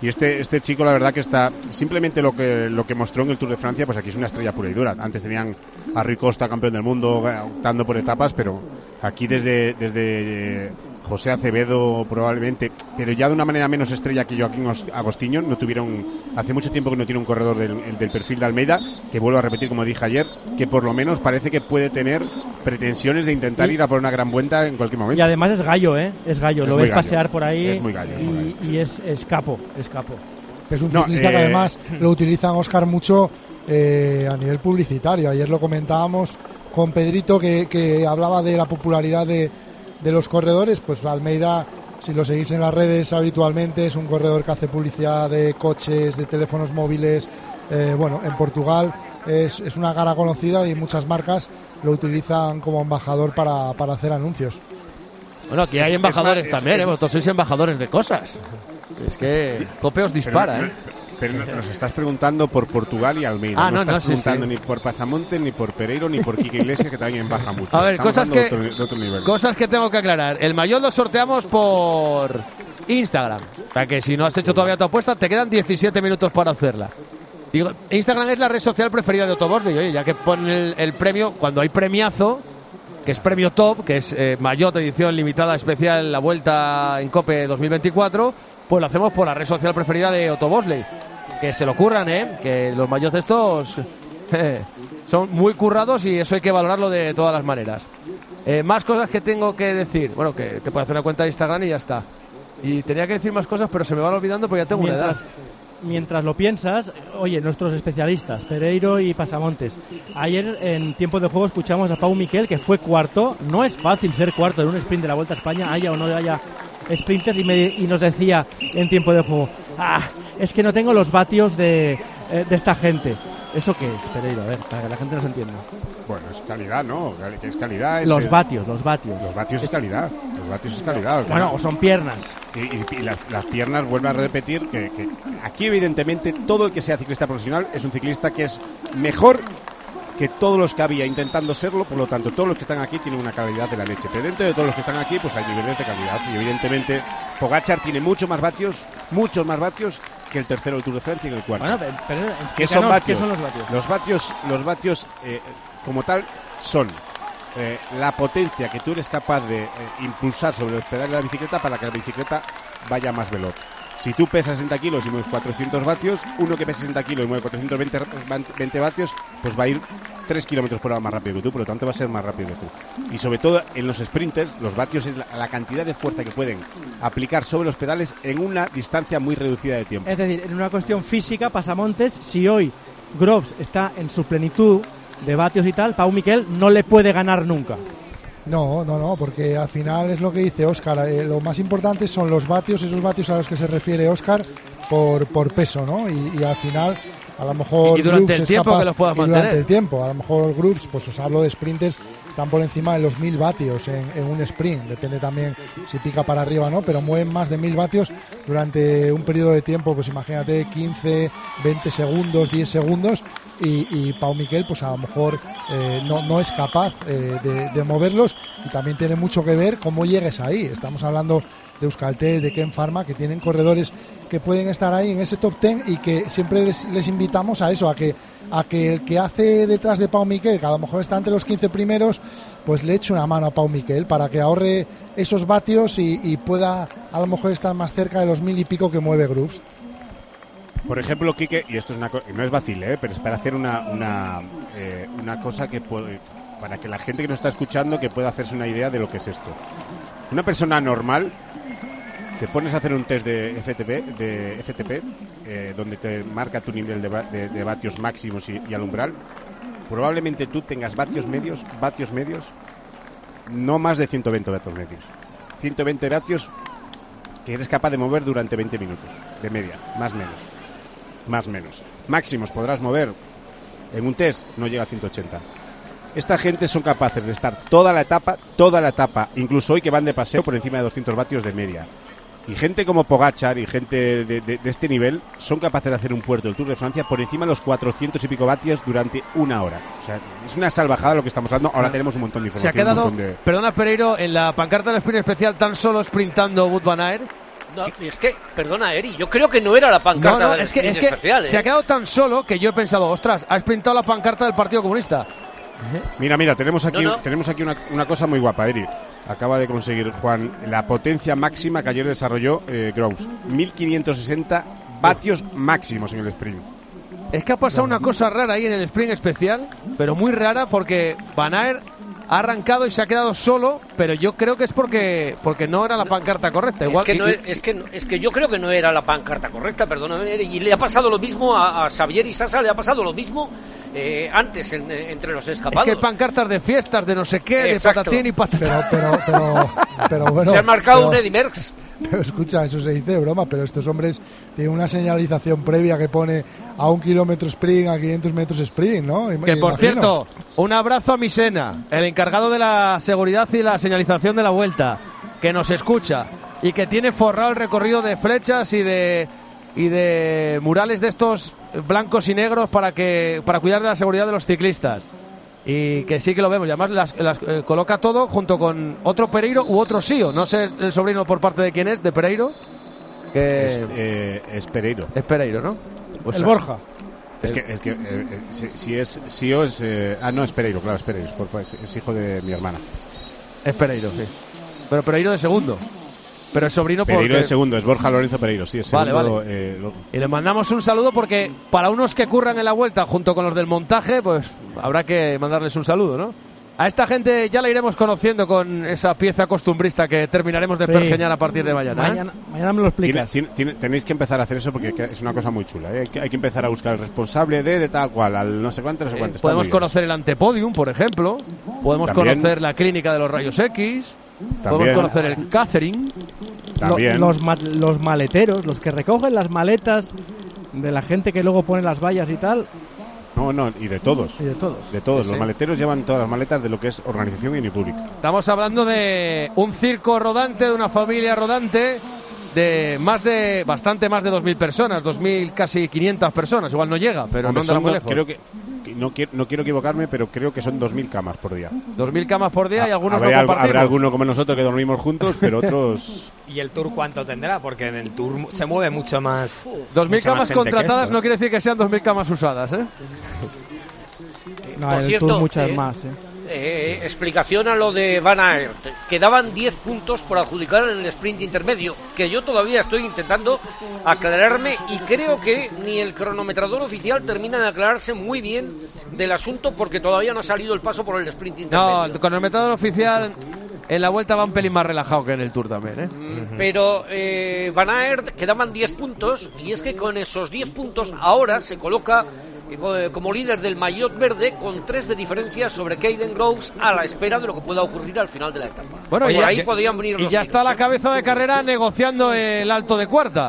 Y este este chico, la verdad que está simplemente lo que lo que mostró en el Tour de Francia, pues aquí es una estrella pura y dura. Antes tenían a Rui Costa, campeón del mundo, optando por etapas, pero aquí desde desde eh, José Acevedo probablemente, pero ya de una manera menos estrella que Joaquín Agostinho. No tuvieron, hace mucho tiempo que no tiene un corredor del, del perfil de Almeida, que vuelvo a repetir, como dije ayer, que por lo menos parece que puede tener pretensiones de intentar ir a por una gran vuelta en cualquier momento. Y además es gallo, ¿eh? Es gallo, es lo ves gallo. pasear por ahí. Es muy gallo. Y, muy gallo. y es, es capo, es capo. Es un No, ciclista eh, que además lo utilizan, Óscar, mucho eh, a nivel publicitario. Ayer lo comentábamos con Pedrito, que, que hablaba de la popularidad de, de los corredores. Pues Almeida, si lo seguís en las redes habitualmente, es un corredor que hace publicidad de coches, de teléfonos móviles. Eh, bueno, en Portugal es, es una cara conocida y muchas marcas lo utilizan como embajador para, para hacer anuncios. Bueno, aquí hay Es- embajadores es- también, es- ¿eh? Vosotros sois embajadores de cosas. Es que Cope os dispara, pero, ¿eh? Pero no- nos estás preguntando por Portugal y Almeida. Ah, no, no, estás no, sí, preguntando sí. ni por Pasamonte, ni por Pereiro, ni por Quique Iglesias, que también baja mucho. A ver, Estamos cosas hablando que, de otro, de otro nivel. cosas que tengo que aclarar. El maillot lo sorteamos por Instagram. O sea que si no has hecho todavía tu apuesta, te quedan diecisiete minutos para hacerla. Digo, Instagram es la red social preferida de Autoborde. Y oye, ya que ponen el, el premio, cuando hay premiazo, que es premio top, que es eh, maillot edición limitada especial, la vuelta en Cope dos mil veinticuatro, pues lo hacemos por la red social preferida de Autobosley. Que se lo curran, ¿eh? Que los maillots estos eh, son muy currados y eso hay que valorarlo de todas las maneras. Eh, más cosas que tengo que decir. Bueno, que te puedes hacer una cuenta de Instagram y ya está. Y tenía que decir más cosas, pero se me van olvidando porque ya tengo una Mientras, edad. mientras lo piensas, oye, nuestros especialistas, Pereiro y Pasamontes. Ayer en tiempo de juego escuchamos a Pau Miquel, que fue cuarto. No es fácil ser cuarto en un sprint de la Vuelta a España, haya o no haya sprinters, y, me, y nos decía en tiempo de juego, ah, es que no tengo los vatios de, eh, de esta gente. ¿Eso qué es, Pereiro? A ver, para que la gente nos entienda. Bueno, es calidad, ¿no? Que es calidad. Es Los el- vatios, los vatios. Los vatios es calidad. Los vatios es calidad. Bueno, o son piernas. Y, y- y las, las piernas, vuelvo a repetir, que, que aquí evidentemente todo el que sea ciclista profesional es un ciclista que es mejor que todos los que había intentando serlo, por lo tanto todos los que están aquí tienen una calidad de la leche. Pero dentro de todos los que están aquí pues hay niveles de calidad y evidentemente Pogačar tiene mucho más vatios, muchos más vatios que el tercero del Tour de Francia y que el cuarto. Bueno, pero, pero ¿Qué son explícanos vatios? ¿Qué son los vatios? Los vatios, los vatios eh, como tal son eh, la potencia que tú eres capaz de eh, impulsar sobre los pedales de la bicicleta para que la bicicleta vaya más veloz. Si tú pesas sesenta kilos y mueves cuatrocientos vatios, uno que pesa sesenta kilos y mueve cuatrocientos veinte vatios, pues va a ir tres kilómetros por hora más rápido que tú, por lo tanto va a ser más rápido que tú. Y sobre todo en los sprinters, los vatios es la, la cantidad de fuerza que pueden aplicar sobre los pedales en una distancia muy reducida de tiempo. Es decir, en una cuestión física, Pasamontes, si hoy Groves está en su plenitud de vatios y tal, Pau Miquel no le puede ganar nunca. No, no, no, porque al final es lo que dice Óscar. Eh, lo más importante son los vatios, esos vatios a los que se refiere Óscar por, por peso, ¿no? Y, y al final, a lo mejor. Y durante Groves el es tiempo capaz- que los puedas y durante mantener. el tiempo. A lo mejor Groves, pues os hablo de sprinters, están por encima de los mil vatios en, en un sprint. Depende también si pica para arriba o no, pero mueven más de mil vatios durante un periodo de tiempo, pues imagínate quince, veinte segundos, diez segundos. Y, y Pau Miquel, pues a lo mejor eh, no, no es capaz eh, de, de moverlos, y también tiene mucho que ver cómo llegues ahí. Estamos hablando de Euskaltel, de Ken Pharma, que tienen corredores que pueden estar ahí en ese top ten y que siempre les, les invitamos a eso, a que a que el que hace detrás de Pau Miquel, que a lo mejor está entre los quince primeros, pues le eche una mano a Pau Miquel para que ahorre esos vatios y, y pueda a lo mejor estar más cerca de los mil y pico que mueve Groves. Por ejemplo, Quique, y esto es una co- no es vacile, ¿eh? Pero es para hacer una una, eh, una cosa que puede, para que la gente que nos está escuchando que pueda hacerse una idea de lo que es esto. Una persona normal, te pones a hacer un test de F T P, de F T P eh, donde te marca tu nivel de, va- de- de vatios máximos y, y al umbral. Probablemente tú tengas vatios medios, vatios medios, no más de ciento veinte vatios medios. ciento veinte vatios que eres capaz de mover durante veinte minutos, de media, más o menos. Más o menos. Máximos podrás mover en un test, no llega a ciento ochenta. Esta gente son capaces de estar toda la etapa, toda la etapa, incluso hoy que van de paseo por encima de doscientos vatios de media. Y gente como Pogačar y gente de, de, de este nivel son capaces de hacer un puerto del Tour de Francia por encima de los cuatrocientos y pico vatios durante una hora. O sea, es una salvajada lo que estamos hablando. Ahora tenemos un montón de Se información. ha quedado, un montón de... perdona Pereiro, en la pancarta del sprint especial tan solo sprintando Wout van Aert. No, es que, perdona, Eri, yo creo que no era la pancarta no, no, del es que, sprint es que especial. ¿eh? Se ha quedado tan solo que yo he pensado, ostras, ha sprintado la pancarta del Partido Comunista. Mira, mira, tenemos aquí, no, no. tenemos aquí una, una cosa muy guapa, Eri. Acaba de conseguir, Juan, la potencia máxima que ayer desarrolló eh, Groves. mil quinientos sesenta vatios máximos en el sprint. Es que ha pasado una cosa rara ahí en el sprint especial, pero muy rara, porque Van Aert ha arrancado y se ha quedado solo, pero yo creo que es porque porque no era la pancarta correcta. Igual, es, que no, y, es, que, es que yo creo que no era la pancarta correcta, perdóname, y le ha pasado lo mismo a, a Xavier Isasa, le ha pasado lo mismo eh, antes en, entre los escapados. Es que hay pancartas de fiestas, de no sé qué, Exacto. de patatín y patatán. Pero, pero, pero, pero bueno, se ha marcado pero, un Eddy Merckx. Pero escucha, eso se dice de broma, pero estos hombres tienen una señalización previa que pone a un kilómetro sprint, a quinientos metros sprint, ¿no? Que por imagino. Cierto, un abrazo a Misena, el encargado de la seguridad y la señalización de la vuelta, que nos escucha y que tiene forrado el recorrido de flechas y de y de murales de estos blancos y negros para que para cuidar de la seguridad de los ciclistas. Y que sí que lo vemos, y además las, las eh, coloca todo junto con otro Pereiro u otro Sío. No sé el sobrino por parte de quién es, de Pereiro. Que es, eh, es Pereiro. Es Pereiro, ¿no? Pues el Borja. Es que, es que eh, eh, si, si es Sío es... Eh, ah, no, es Pereiro, claro, es Pereiro. Es, es, es hijo de mi hermana. Es Pereiro, sí. Pero Pereiro de segundo. Pero el sobrino Pereiro porque... de segundo, es Borja Lorenzo Pereiro, sí, es vale, segundo. Vale. Eh, lo... Y le mandamos un saludo porque para unos que curran en la vuelta junto con los del montaje, pues habrá que mandarles un saludo, ¿no? A esta gente ya la iremos conociendo con esa pieza costumbrista que terminaremos de sí. pergeñar a partir de mañana. Mañana, ¿eh? mañana me lo explicas. Tiene, tiene, tenéis que empezar a hacer eso porque es una cosa muy chula. ¿eh? Hay, que, hay que empezar a buscar el responsable de, de tal cual, al no sé cuánto, no sé cuánto. Eh, podemos conocer el antepodium, por ejemplo. Podemos También. conocer la clínica de los rayos X. También. Podemos conocer el catering. También. Los, ma los maleteros, los que recogen las maletas de la gente que luego pone las vallas y tal. No, no, y de todos. Y de todos. De todos. Sí, los sí. maleteros llevan todas las maletas de lo que es organización y pública. Estamos hablando de un circo rodante, de una familia rodante, de más de, bastante más de dos mil personas, dos mil casi quinientas personas. Igual no llega, pero Hombre, no andará muy lejos. Creo que, no quiero, no quiero equivocarme, pero creo que son dos mil camas por día. dos mil camas por día y algunos habrá, no compartimos. Habrá alguno como nosotros que dormimos juntos, pero otros... ¿Y el Tour cuánto tendrá? Porque en el Tour se mueve mucho más. dos mil camas contratadas no quiere decir que sean dos mil camas usadas, ¿eh? No, por en el cierto, Tour muchas eh, más, ¿eh? Eh, explicación a lo de Van Aert. Quedaban diez puntos por adjudicar en el sprint intermedio, que yo todavía estoy intentando aclararme y creo que ni el cronometrador oficial termina de aclararse muy bien del asunto porque todavía no ha salido el paso por el sprint intermedio. No, el cronometrador oficial en la vuelta va un pelín más relajado que en el Tour también, ¿eh? Mm, pero eh, Van Aert quedaban diez puntos y es que con esos diez puntos ahora se coloca como líder del maillot verde con tres de diferencia sobre Caden Groves a la espera de lo que pueda ocurrir al final de la etapa. Bueno, Oye, y ahí ya, podrían venir y los ya tiros, está ¿eh? la cabeza de carrera negociando el alto de cuarta.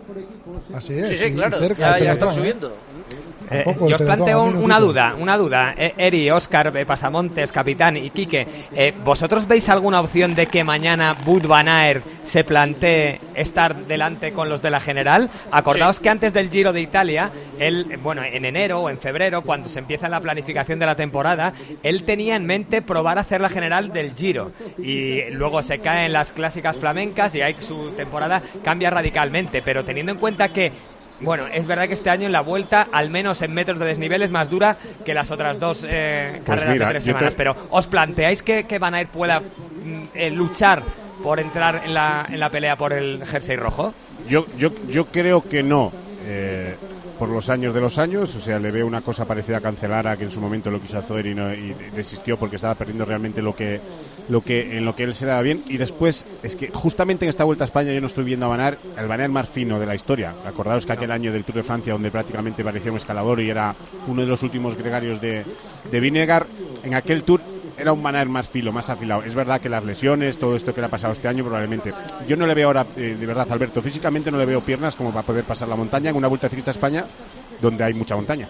Así es. Sí, sí, claro, cerca, ya, ya está ¿eh? subiendo. Eh, yo os planteo un, una duda, una duda. Eh, Eri, Óscar, eh, Pasamontes, Capitán y Quique, eh, ¿vosotros veis alguna opción de que mañana Wout van Aert se plantee estar delante con los de la general? Acordaos sí. que antes del Giro de Italia, él, bueno, en enero o en febrero, cuando se empieza la planificación de la temporada, él tenía en mente probar a hacer la general del Giro y luego se cae en las clásicas flamencas y ahí su temporada cambia radicalmente, pero teniendo en cuenta que bueno, es verdad que este año en la Vuelta, al menos en metros de desnivel, es más dura que las otras dos eh, pues carreras mira, de tres semanas. Te... Pero ¿os planteáis que, que Van Aert pueda mm, eh, luchar por entrar en la, en la pelea por el jersey rojo? Yo, yo, yo creo que no. Eh, por los años de los años, o sea, le veo una cosa parecida a Cancellara, que en su momento lo quiso hacer y, no, y desistió porque estaba perdiendo realmente lo que, lo que en lo que él se daba bien. Y después, es que justamente en esta Vuelta a España yo no estoy viendo a Van Aert, el Van Aert más fino de la historia. Acordaos que aquel año del Tour de Francia, donde prácticamente parecía un escalador y era uno de los últimos gregarios de, de Vinegar, en aquel Tour era un Van Aert más filo, más afilado. Es verdad que las lesiones, todo esto que le ha pasado este año, probablemente. Yo no le veo ahora, eh, de verdad, Alberto, físicamente no le veo piernas como para poder pasar la montaña en una Vuelta Ciclista a España donde hay mucha montaña.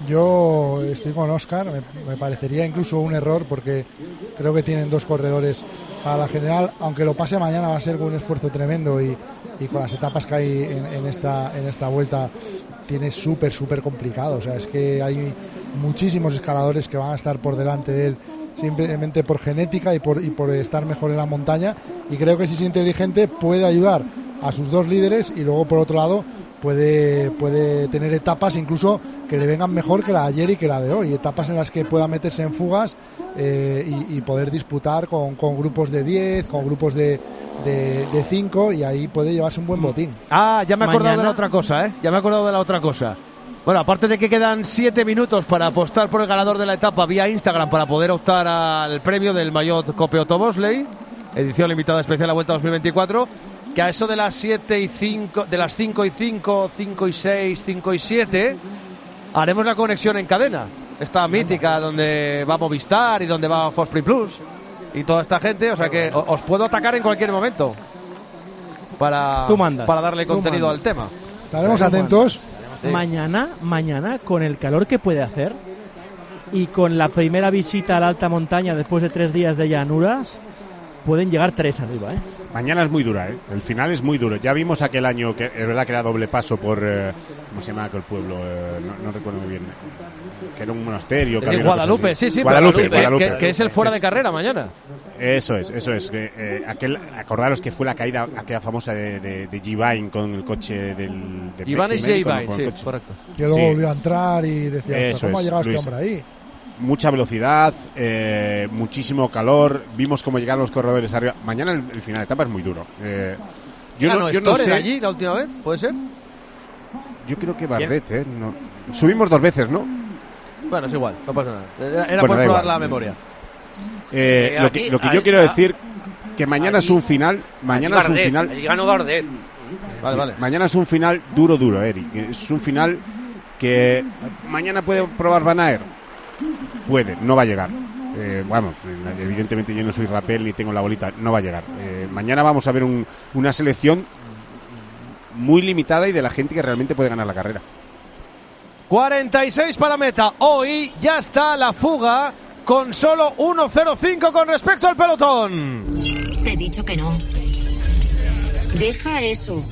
Yo estoy con Óscar, me, me parecería incluso un error porque creo que tienen dos corredores para la general, aunque lo pase mañana va a ser con un esfuerzo tremendo y, y con las etapas que hay en, en, esta, en esta vuelta tiene súper, súper complicado. O sea, es que hay muchísimos escaladores que van a estar por delante de él simplemente por genética y por, y por estar mejor en la montaña, y creo que si es inteligente puede ayudar a sus dos líderes, y luego por otro lado puede, puede tener etapas incluso que le vengan mejor que la de ayer y que la de hoy, etapas en las que pueda meterse en fugas eh, y, y poder disputar con, con grupos de diez, con grupos de de cinco, y ahí puede llevarse un buen botín. Ah, ya me he acordado Mañana. de la otra cosa, ¿eh? Ya me he acordado de la otra cosa. Bueno, aparte de que quedan siete minutos para apostar por el ganador de la etapa vía Instagram para poder optar al premio del Maillot Cope Otto Bosley, edición limitada especial a Vuelta dos mil veinticuatro, que a eso de las siete y cinco, de las cinco y cinco, cinco y seis, cinco y siete, haremos la conexión en cadena. Esta mítica donde va Movistar y donde va Foxprint Plus y toda esta gente, o sea que os puedo atacar en cualquier momento para, Tú mandas, para darle tú contenido mandas. al tema. Estaremos Tú atentos. Sí. Mañana, mañana, con el calor que puede hacer y con la primera visita a la alta montaña después de tres días de llanuras, pueden llegar tres arriba, ¿eh? Mañana es muy dura, ¿eh? El final es muy duro. Ya vimos aquel año, que es verdad que era doble paso por... Eh, ¿cómo se llama aquel pueblo? Eh, no, no recuerdo muy bien. Que era un monasterio. Que Es había Guadalupe, una cosa así. sí, sí, Guadalupe, Guadalupe, Guadalupe. Que, que es el fuera Sí, de sí. carrera mañana. Eso es, eso es. Eh, eh, aquel, acordaros que fue la caída, aquella famosa de, de, de Givine con el coche del... De Iván es Pexi Médico, Givine, con el sí, coche. correcto. Que luego Sí. volvió a entrar y decía, ¿pero Eso ¿cómo ha es, llegado Luis. este hombre ahí? Mucha velocidad, eh, muchísimo calor. Vimos cómo llegaron los corredores arriba. Mañana el, el final de etapa es muy duro. Eh, yo Ah, no, no, yo no Storer sé. allí la última vez, ¿puede ser? Yo creo que Bardet, ¿eh? No. Subimos dos veces, ¿no? Bueno, es igual, no pasa nada. Era Bueno, por da probar igual. la memoria. Eh, Eh, lo, aquí- que, lo que ahí yo quiero está. decir que mañana Allí- es un final. Mañana Allí es un Bardet, final. allí ganó Bardet. Vale, vale. Mañana es un final duro, duro, Eric. Es un final que mañana puede probar Van Aert. Puede, no va a llegar. Eh, vamos, evidentemente yo no soy Rapel ni tengo la bolita, no va a llegar. Eh, mañana vamos a ver un, una selección muy limitada y de la gente que realmente puede ganar la carrera. cuarenta y seis para meta. Hoy ya está la fuga con solo uno cero cinco con respecto al pelotón. Te he dicho que no. Deja eso.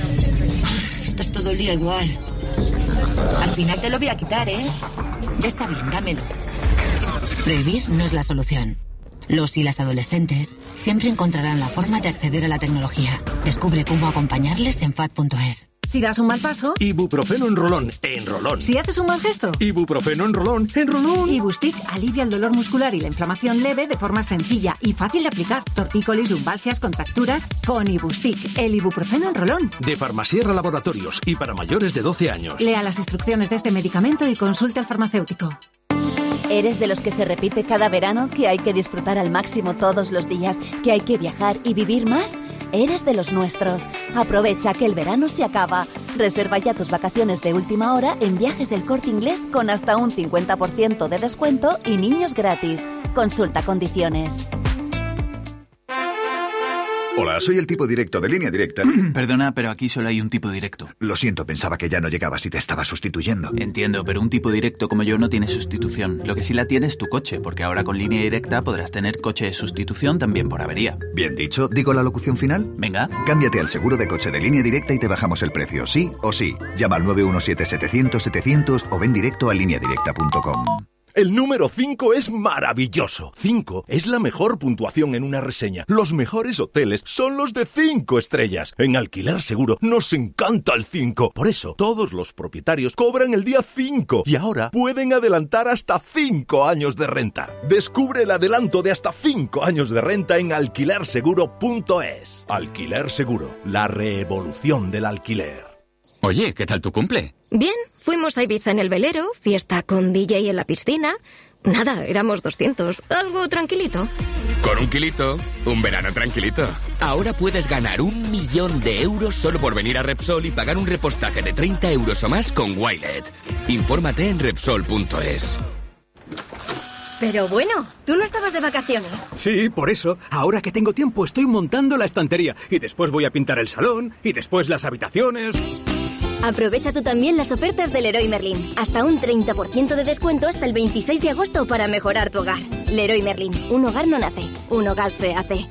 Estás todo el día igual. Al final te lo voy a quitar, ¿eh? Ya está bien, dámelo. Prohibir no es la solución. Los y las adolescentes siempre encontrarán la forma de acceder a la tecnología. Descubre cómo acompañarles en fat punto es. Si das un mal paso, Ibuprofeno en rolón, en rolón. si haces un mal gesto, Ibuprofeno en rolón, en rolón. Ibustic alivia el dolor muscular y la inflamación leve de forma sencilla y fácil de aplicar. Tortícolis, lumbalgias, contracturas, con Ibustic, el ibuprofeno en rolón. De Farmasierra Laboratorios y para mayores de doce años. Lea las instrucciones de este medicamento y consulte al farmacéutico. ¿Eres de los que se repite cada verano, que hay que disfrutar al máximo todos los días, que hay que viajar y vivir más? Eres de los nuestros. Aprovecha que el verano se acaba. Reserva ya tus vacaciones de última hora en Viajes El Corte Inglés con hasta un cincuenta por ciento de descuento y niños gratis. Consulta condiciones. Hola, soy el tipo directo de Línea Directa. Perdona, pero aquí solo hay un tipo directo. Lo siento, pensaba que ya no llegabas y te estaba sustituyendo. Entiendo, pero un tipo directo como yo no tiene sustitución. Lo que sí la tiene es tu coche, porque ahora con Línea Directa podrás tener coche de sustitución también por avería. Bien dicho, ¿digo la locución final? Venga. Cámbiate al seguro de coche de Línea Directa y te bajamos el precio, sí o sí. Llama al nueve uno siete setecientos setecientos o ven directo a línea directa punto com. El número cinco es maravilloso. cinco es la mejor puntuación en una reseña. Los mejores hoteles son los de cinco estrellas. En Alquiler Seguro nos encanta el cinco. Por eso, todos los propietarios cobran el día cinco y ahora pueden adelantar hasta cinco años de renta. Descubre el adelanto de hasta cinco años de renta en alquiler seguro punto es. Alquiler Seguro, la revolución del alquiler. Oye, ¿qué tal tu cumple? Bien, fuimos a Ibiza en el velero, fiesta con D J en la piscina. Nada, éramos doscientos, algo tranquilito. Con un kilito, un verano tranquilito. Ahora puedes ganar un millón de euros solo por venir a Repsol y pagar un repostaje de treinta euros o más con Wilet. Infórmate en Repsol punto es. Pero bueno, tú no estabas de vacaciones. Sí, por eso, ahora que tengo tiempo estoy montando la estantería y después voy a pintar el salón y después las habitaciones. Aprovecha tú también las ofertas del Leroy Merlin. Hasta un treinta por ciento de descuento hasta el veintiséis de agosto para mejorar tu hogar. Leroy Merlin, un hogar no nace, un hogar se hace.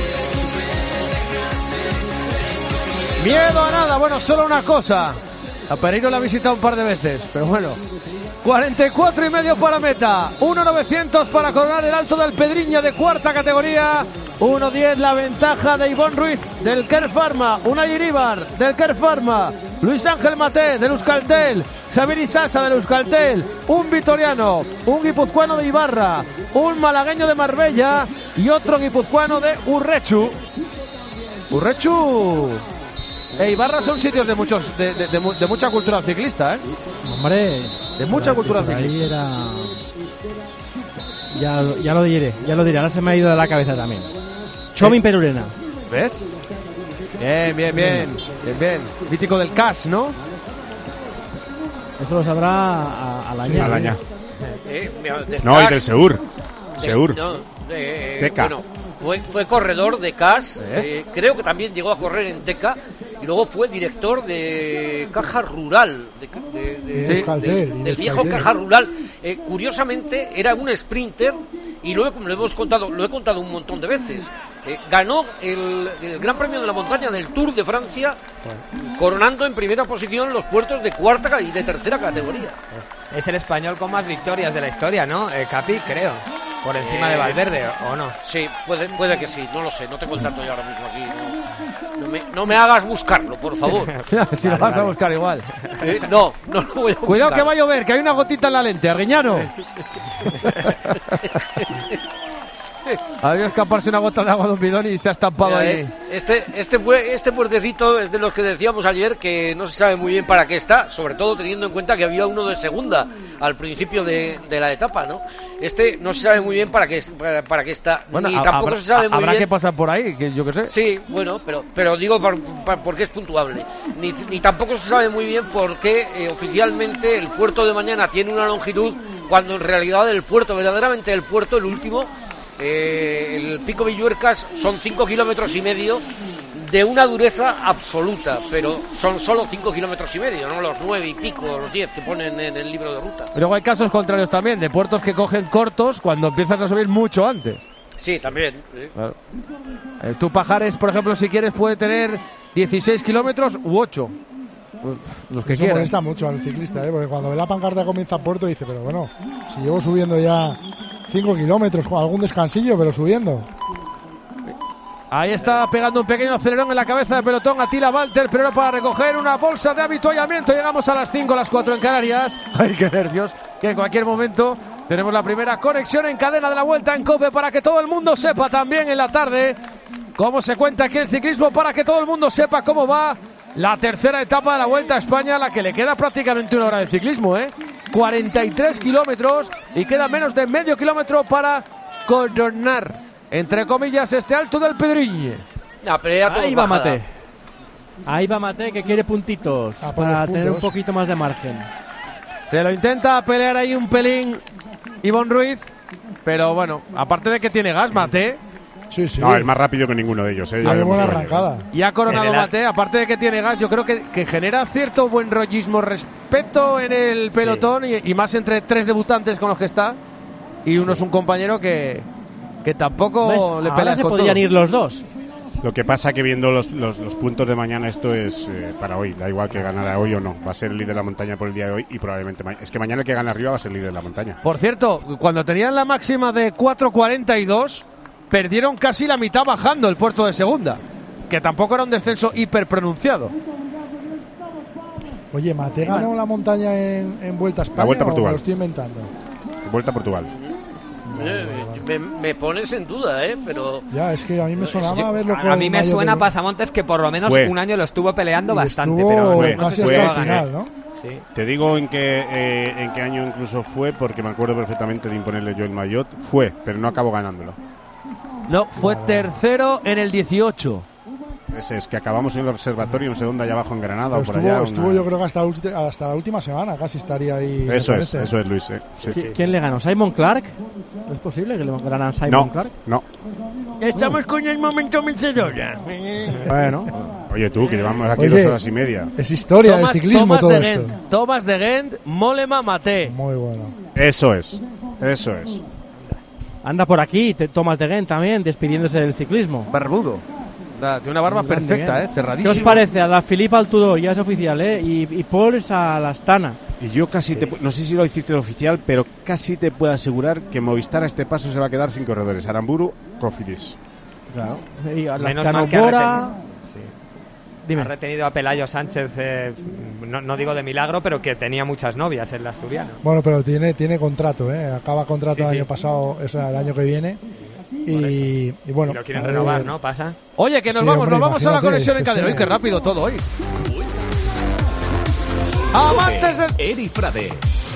Miedo a nada, bueno, solo una cosa. A Pereiro la ha visitado un par de veces, pero bueno. cuarenta y cuatro y medio para meta. uno novecientos para coronar el Alto del Pedriña de cuarta categoría. uno diez la ventaja de Ivonne Ruiz del Kern Pharma. Unai Iríbar del Kern Pharma. Luis Ángel Maté del Euskaltel. Xavier Isasa del Euskaltel. Un vitoriano, un guipuzcoano de Ibarra, un malagueño de Marbella y otro guipuzcoano de Urrechu. Urrechu e Ibarra son sitios de muchos de, de, de, de mucha cultura ciclista, ¿eh? Hombre, de mucha cultura ciclista. Era... Ya, ya lo diré, ya lo diré. Ahora se me ha ido de la cabeza también. Chomin Perurena. ¿Ves? Bien, bien, bien, bien, bien. Mítico del C A S, ¿no? Eso lo sabrá a, Alaña. Sí, Alaña. Eh, no, C A S, y del Seur. De, Seur. No, de, Teca. Bueno, fue, fue corredor de C A S. Eh, creo que también llegó a correr en Teca. Y luego fue director de Caja Rural. De, de, de, sí, de, de, del viejo Caja Rural. Eh, curiosamente, era un sprinter. Y luego, como lo hemos contado, lo he contado un montón de veces. Eh, ganó el, el Gran Premio de la Montaña del Tour de Francia, coronando en primera posición los puertos de cuarta y de tercera categoría. Es el español con más victorias de la historia, ¿no? Eh, Capi, creo. Por encima eh, de Valverde, ¿o no? Sí, puede, puede que sí, no lo sé, no tengo el dato yo ahora mismo aquí. No, no, me, no me hagas buscarlo, por favor. si vale, lo vas vale. a buscar igual. Eh, no, no lo voy a buscar. Cuidado que va a llover, que hay una gotita en la lente, Arguiñano. Había escaparse una gota de agua de un bidón y se ha estampado ahí. Es, este, este, este puertecito es de los que decíamos ayer que no se sabe muy bien para qué está, sobre todo teniendo en cuenta que había uno de segunda al principio de, de la etapa, ¿no? Este no se sabe muy bien para qué, para, para qué está, bueno, ni tampoco habrá, se sabe muy habrá bien. Habrá que pasar por ahí, que yo qué sé. Sí, bueno, pero, pero digo por, por, porque es puntuable. Ni, ni tampoco se sabe muy bien por qué eh, oficialmente el puerto de mañana tiene una longitud cuando en realidad el puerto, verdaderamente el puerto, el último... Eh, el Pico Villuercas son cinco kilómetros y medio de una dureza absoluta, pero son solo cinco kilómetros y medio, no los nueve y pico, los diez que ponen en el libro de ruta. Luego hay casos contrarios también, de puertos que cogen cortos cuando empiezas a subir mucho antes. Sí, también. ¿Sí? Claro. Eh, tú, Pajares, por ejemplo, si quieres, puede tener dieciséis kilómetros u ocho. Los que Eso quieran. molesta mucho al ciclista, ¿eh? Porque cuando ve la pancarta comienza Puerto dice, pero bueno, si llevo subiendo ya cinco kilómetros, algún descansillo, pero subiendo. Ahí está pegando un pequeño acelerón en la cabeza de pelotón Attila Walter, pero para recoger una bolsa de avituallamiento. Llegamos a las cinco, las cuatro en Canarias. Ay, qué nervios, que en cualquier momento tenemos la primera conexión en cadena de la Vuelta en COPE para que todo el mundo sepa también en la tarde cómo se cuenta aquí el ciclismo, para que todo el mundo sepa cómo va la tercera etapa de la Vuelta a España, a la que le queda prácticamente una hora de ciclismo, ¿eh? cuarenta y tres kilómetros y queda menos de medio kilómetro para coronar, entre comillas, este Alto del Pedriñe. La pelea Ahí va Mate. Ahí va Mate, que quiere puntitos ah, para puntos. tener un poquito más de margen. Se lo intenta pelear ahí un pelín Ivonne Ruiz, pero bueno, aparte de que tiene gas, Mate. Sí, sí. No, es más rápido que ninguno de ellos. ¿eh? Hay buena arrancada. Y ha coronado Mate, aparte de que tiene gas, yo creo que, que genera cierto buen rollismo, respeto en el pelotón, sí. y, y más entre tres debutantes con los que está. Y uno sí. es un compañero que, que tampoco ¿Ves? le pelea se con podrían todo. ir los dos. Lo que pasa que viendo los, los, los puntos de mañana, esto es eh, para hoy. Da igual que ganara hoy o no. Va a ser el líder de la montaña por el día de hoy y probablemente mañana. Es que mañana el que gane arriba va a ser el líder de la montaña. Por cierto, cuando tenían la máxima de cuatro cuarenta y dos, perdieron casi la mitad bajando el puerto de segunda, que tampoco era un descenso hiper pronunciado. Oye, ¿Mate ganó la montaña en, en Vuelta a España? La Vuelta a Portugal. ¿O me lo estoy inventando? Vuelta a Portugal. Eh, me, me pones en duda, ¿eh? Pero ya, es que a mí me sonaba yo, verlo con a mí me suena de... Pasamontes que por lo menos fue. un año lo estuvo peleando y bastante, estuvo pero fue, no casi sé fue, si hasta el final, ¿no? Sí. Te digo en qué eh, en qué año incluso fue, porque me acuerdo perfectamente de imponerle yo el maillot. Fue, pero no acabó ganándolo. No, fue tercero en el dieciocho. Ese es que acabamos en el observatorio, no sé dónde, allá abajo en Granada Pero o por estuvo, allá. estuvo una... yo creo que hasta, hasta la última semana casi estaría ahí. Eso es, eso es, Luis. Eh. Sí, sí. ¿Quién le ganó? ¿Simon Clark? ¿Es posible que le ganan Simon no, Clark? No, Estamos con el momento vencedora. Bueno. Oye, tú, que llevamos aquí Oye, dos horas y media. Es historia Thomas, del ciclismo Thomas todo de esto. Gent, Thomas de Gent, Mollema, Mate. Muy bueno. Eso es, eso es. Anda por aquí, te, Thomas de Gent también, despidiéndose del ciclismo. Barbudo. Da, tiene una barba Muy grande, perfecta, ¿eh? ¿eh? Cerradísima. ¿Qué os parece? A la Philippe Altudó, ya es oficial, ¿eh? Y, y Paul es a la Astana. Y yo casi, te, no sé si lo hiciste oficial, pero casi te puedo asegurar que Movistar a este paso se va a quedar sin corredores. Aramburu, Cofidis. Claro. Y a Menos Lazcano mal que ha Bora... retenido, sí. Dime. Ha retenido a Pelayo Sánchez, eh, no, no digo de milagro, pero que tenía muchas novias en la Asturiana. Bueno, pero tiene tiene contrato, ¿eh? Acaba contrato Sí, el sí. año pasado, o sea, el año que viene. Y, y bueno. Y lo quieren a renovar, ver. ¿no? Pasa. Oye, que nos Sí, vamos, hombre, nos vamos a la imagínate, conexión en es que cadena. sí. Uy, qué rápido todo hoy. Amantes del... Eri Frade.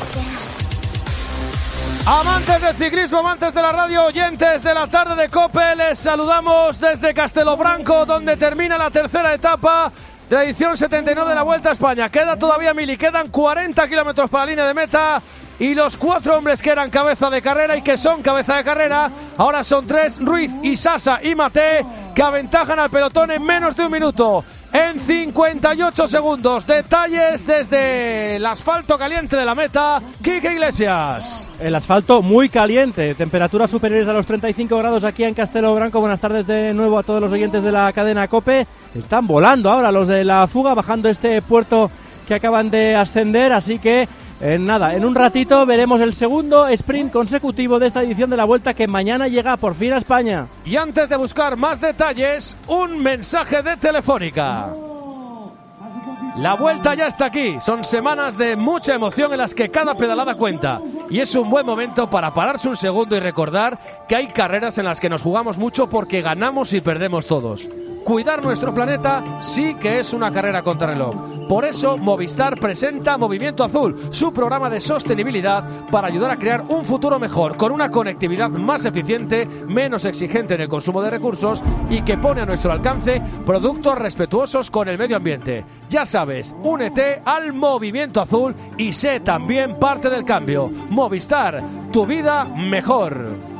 Amantes del ciclismo, amantes de la radio, oyentes de la tarde de COPE, les saludamos desde Castelobranco, donde termina la tercera etapa de la edición setenta y nueve de la Vuelta a España. Queda todavía mil y quedan cuarenta kilómetros para la línea de meta. Y los cuatro hombres que eran cabeza de carrera y que son cabeza de carrera, ahora son tres, Ruiz, Isasa y Mate, que aventajan al pelotón en menos de un minuto. En cincuenta y ocho segundos, detalles desde el asfalto caliente de la meta, Quique Iglesias. El asfalto muy caliente, temperaturas superiores a los treinta y cinco grados aquí en Castelo Branco. Buenas tardes de nuevo a todos los oyentes de la cadena COPE. Están volando ahora los de la fuga, bajando este puerto que acaban de ascender, así que eh, nada, en un ratito veremos el segundo sprint consecutivo de esta edición de la Vuelta, que mañana llega por fin a España. Y antes de buscar más detalles, un mensaje de Telefónica. La Vuelta ya está aquí. Son semanas de mucha emoción en las que cada pedalada cuenta. Y es un buen momento para pararse un segundo y recordar que hay carreras en las que nos jugamos mucho porque ganamos y perdemos todos. Cuidar nuestro planeta sí que es una carrera contra reloj. Por eso Movistar presenta Movimiento Azul, su programa de sostenibilidad para ayudar a crear un futuro mejor, con una conectividad más eficiente, menos exigente en el consumo de recursos y que pone a nuestro alcance productos respetuosos con el medio ambiente. Ya sabes, únete al Movimiento Azul y sé también parte del cambio. Movistar, tu vida mejor.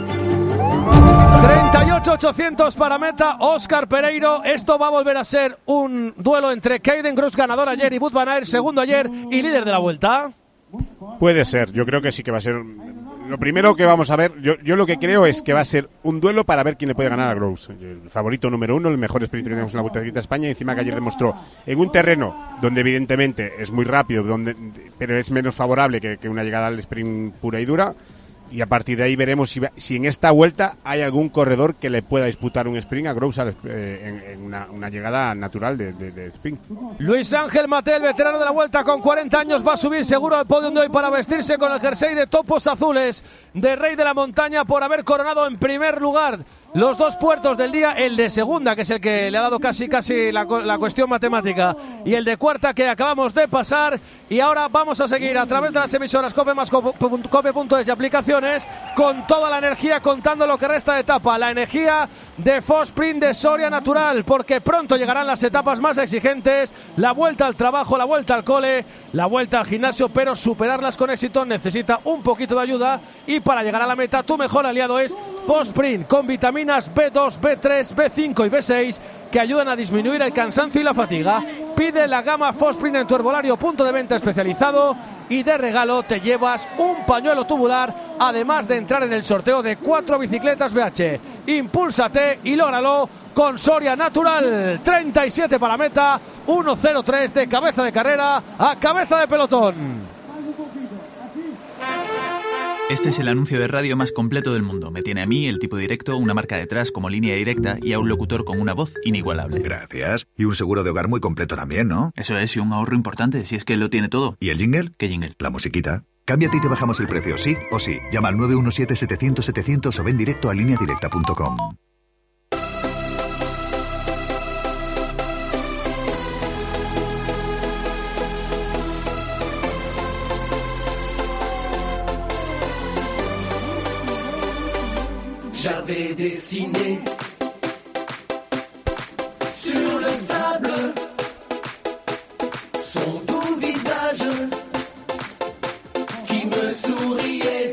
treinta y ocho ochocientos para meta, Óscar Pereiro. Esto va a volver a ser un duelo entre Caden Gross, ganador ayer, y Wout van Aert, segundo ayer y líder de la Vuelta. Puede ser, yo creo que sí que va a ser. Lo primero que vamos a ver, yo, yo lo que creo es que va a ser un duelo para ver quién le puede ganar a Gross. El favorito número uno, el mejor sprint que tenemos en la Vuelta de España, y encima que ayer demostró en un terreno donde evidentemente es muy rápido, donde, pero es menos favorable que, que una llegada al sprint pura y dura. Y a partir de ahí veremos si, si en esta vuelta hay algún corredor que le pueda disputar un sprint a Gross eh, en, en una, una llegada natural de, de, de sprint. Luis Ángel Mate, el veterano de la Vuelta con cuarenta años, va a subir seguro al podio de hoy para vestirse con el jersey de topos azules de Rey de la Montaña por haber coronado en primer lugar los dos puertos del día, el de segunda, que es el que le ha dado casi casi la, la cuestión matemática, y el de cuarta, que acabamos de pasar. Y ahora vamos a seguir a través de las emisoras Cope más Cope punto es y aplicaciones, con toda la energía, contando lo que resta de etapa, la energía de Fosprint de Soria Natural, porque pronto llegarán las etapas más exigentes, la vuelta al trabajo, la vuelta al cole, la vuelta al gimnasio, pero superarlas con éxito necesita un poquito de ayuda, y para llegar a la meta tu mejor aliado es Fosprint, con vitaminas B dos, B tres, B cinco y B seis que ayudan a disminuir el cansancio y la fatiga. Pide la gama Fosprint en tu herbolario, punto de venta especializado, y de regalo te llevas un pañuelo tubular, además de entrar en el sorteo de cuatro bicicletas B H. Impúlsate y lógralo con Soria Natural. treinta y siete para meta, uno cero tres de cabeza de carrera a cabeza de pelotón. Este es el anuncio de radio más completo del mundo. Me tiene a mí, el tipo directo, una marca detrás como Línea Directa y a un locutor con una voz inigualable. Gracias. Y un seguro de hogar muy completo también, ¿no? Eso es, y un ahorro importante, si es que lo tiene todo. ¿Y el jingle? ¿Qué jingle? La musiquita. Cámbiate y te bajamos el precio, sí o sí. Llama al nueve uno siete, setecientos, setecientos o ven directo a línea directa punto com. J'avais dessiné sur le sable son doux visage qui me souriait.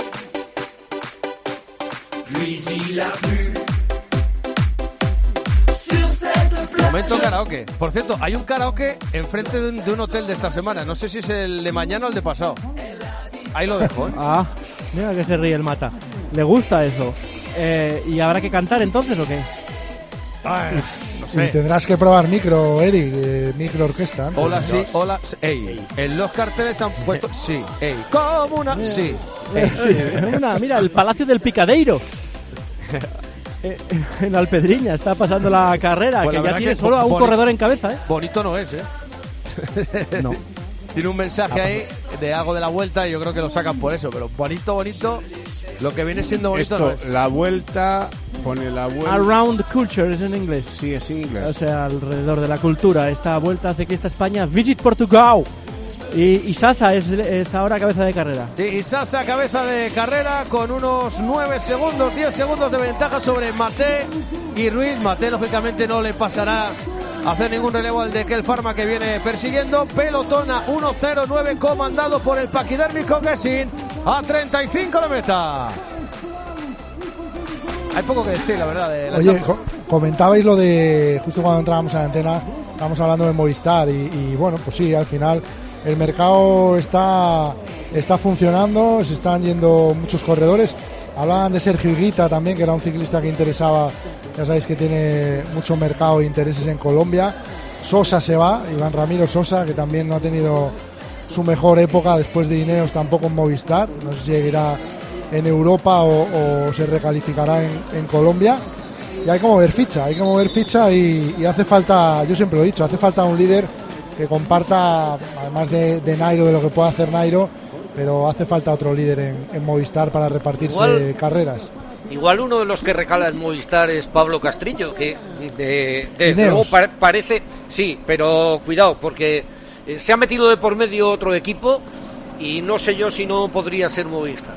Puis il a plu sur cette plage. Momento karaoke. Por cierto, hay un karaoke enfrente de un, de un hotel de esta semana. No sé si es el de mañana o el de pasado. Ahí lo dejo, ¿eh? Ah, mira que se ríe el Mata. Le gusta eso. Eh, ¿Y habrá que cantar entonces o qué? Ay, no Sí. Y tendrás que probar micro, Eric, eh, micro orquesta. antes, Hola, ¿no? sí, hola, ey. En los carteles han puesto sí, ey. Como una, sí, ey. Una, mira, el Palacio del Picadeiro. Eh, en Alpedriña está pasando la carrera, Pues que la ya verdad tiene que solo a un boni- corredor en cabeza, ¿eh? Bonito no es, ¿eh? No. Tiene un mensaje ahí de algo de la vuelta y yo creo que lo sacan por eso, pero bonito, bonito, lo que viene siendo bonito Esto, no es. la vuelta, pone la vuelta. Around Culture es en inglés. Sí, es en inglés. O sea, alrededor de la cultura. Esta vuelta ciclista España, Visit Portugal. Y, y Sasa es, es ahora cabeza de carrera. Sí, y Sasa cabeza de carrera con unos nueve segundos, diez segundos de ventaja sobre Mate y Ruiz. Mate, lógicamente, no le pasará a hacer ningún relevo al de Kel Pharma que viene persiguiendo. Pelotón a uno cero nueve comandado por el paquidérmico Gessin a treinta y cinco de meta. Hay poco que decir, la verdad. De la Oye, etapa. co- comentabais lo de justo cuando entrábamos a la antena, estábamos hablando de Movistar y, y bueno, pues sí, al final el mercado está, está funcionando, se están yendo muchos corredores. Hablaban de Sergio Higuita también, que era un ciclista que interesaba, ya sabéis que tiene mucho mercado e intereses en Colombia. Sosa se va, Iván Ramiro Sosa, que también no ha tenido su mejor época después de Ineos, tampoco en Movistar. No sé si seguirá en Europa o, o se recalificará en, en Colombia. Y hay que mover ficha, hay que mover ficha y, y hace falta, yo siempre lo he dicho, hace falta un líder que comparta, además de, de Nairo, de lo que pueda hacer Nairo, pero hace falta otro líder en, en Movistar para repartirse Igual- carreras. Igual uno de los que recala en Movistar es Pablo Castrillo, que de, desde Ineos. luego pa- parece, sí, pero cuidado, porque eh, se ha metido de por medio otro equipo y no sé yo si no podría ser Movistar.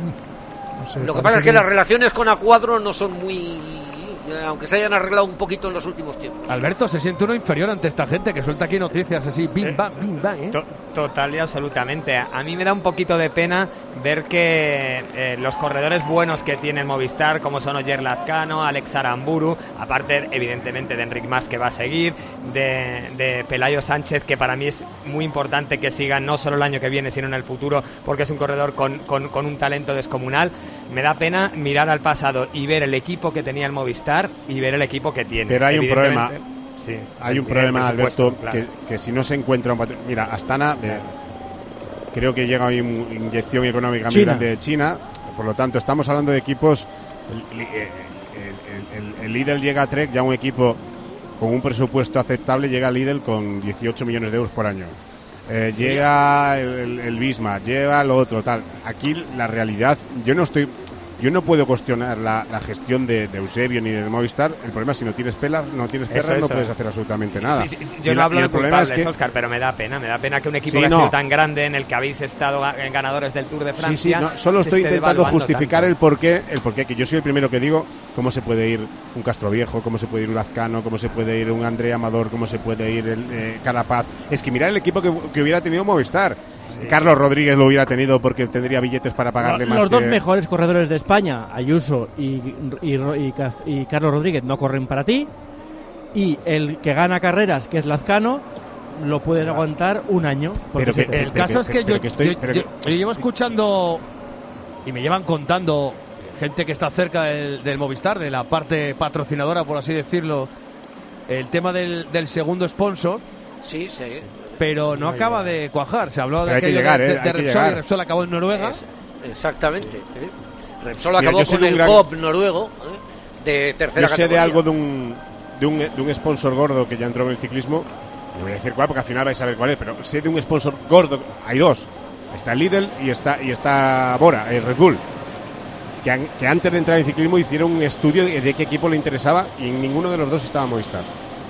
No sé, Lo que parece pasa es que las relaciones con Acuadro no son muy... eh, aunque se hayan arreglado un poquito en los últimos tiempos. Alberto, se siente uno inferior ante esta gente que suelta aquí noticias así, bim, bam, bim, bam, ¿eh? To- Total y absolutamente. A mí me da un poquito de pena ver que eh, los corredores buenos que tiene Movistar, como son Oyer Lazcano, Alex Aramburu, aparte evidentemente de Enric Mas, que va a seguir, de, de Pelayo Sánchez, que para mí es muy importante que siga no solo el año que viene, sino en el futuro, porque es un corredor con, con, con un talento descomunal. Me da pena mirar al pasado y ver el equipo que tenía el Movistar y ver el equipo que tiene. Pero hay un problema. Evidentemente, sí, Hay un el problema, presupuesto, Alberto, claro. que, que si no se encuentra un patro- Mira, Astana, eh, creo que llega una inyección económica muy China. grande de China. Por lo tanto, estamos hablando de equipos. El, el- el- el- el Lidl llega a Trek, ya un equipo con un presupuesto aceptable, llega a Lidl con dieciocho millones de euros por año. Eh, llega el, el, el Visma, llega lo otro, tal. Aquí la realidad, yo no estoy. Yo no puedo cuestionar la, la gestión de, de Eusebio ni de Movistar. El problema es si no tienes pelas, no tienes perras, Eso, no eso. puedes hacer absolutamente nada. Sí, sí, Y yo no la- hablo y de el problema culpables, es que Óscar, pero me da pena. Me da pena que un equipo Sí, que ha no. sido tan grande, en el que habéis estado ga- ganadores del Tour de Sí, Francia... sí, no, solo se estoy esté intentando devaluando justificar tanto. el porqué, el porqué, que yo soy el primero que digo cómo se puede ir un Castro Viejo, cómo se puede ir un Lazcano, cómo se puede ir un André Amador, cómo se puede ir el eh, Carapaz. Es que mirar el equipo que, que hubiera tenido Movistar. Carlos Rodríguez lo hubiera tenido porque tendría billetes para pagarle más Los dos que- mejores corredores de España, Ayuso y, y, y Cast- y Carlos Rodríguez, no corren para ti. Y el que gana carreras, que es Lazcano, lo puedes aguantar un año. porque Pero se que- te- El caso es que pero yo, que estoy- yo- pero yo- que- yo llevo escuchando y me llevan contando gente que está cerca del, del Movistar, de la parte patrocinadora, por así decirlo, el tema del, del segundo sponsor, Sí, sí. pero no acaba de cuajar. Se habló de Pero hay que aquello llegar, de, ¿eh? de- de Hay que Repsol, y llegar. Repsol acabó en Noruega. Es- exactamente. ¿eh? Repsol Mira, acabó yo sé con de un el gran- Coop noruego, ¿eh? de tercera Yo sé de categoría. algo de un, de un de un sponsor gordo que ya entró en el ciclismo. No voy a decir cuál porque al final vais a ver cuál es, pero sé de un sponsor gordo. Hay dos. Está Lidl y está y está Bora, el Red Bull. Que, han- que antes de entrar en ciclismo hicieron un estudio de, de qué equipo le interesaba y en ninguno de los dos estaba Movistar.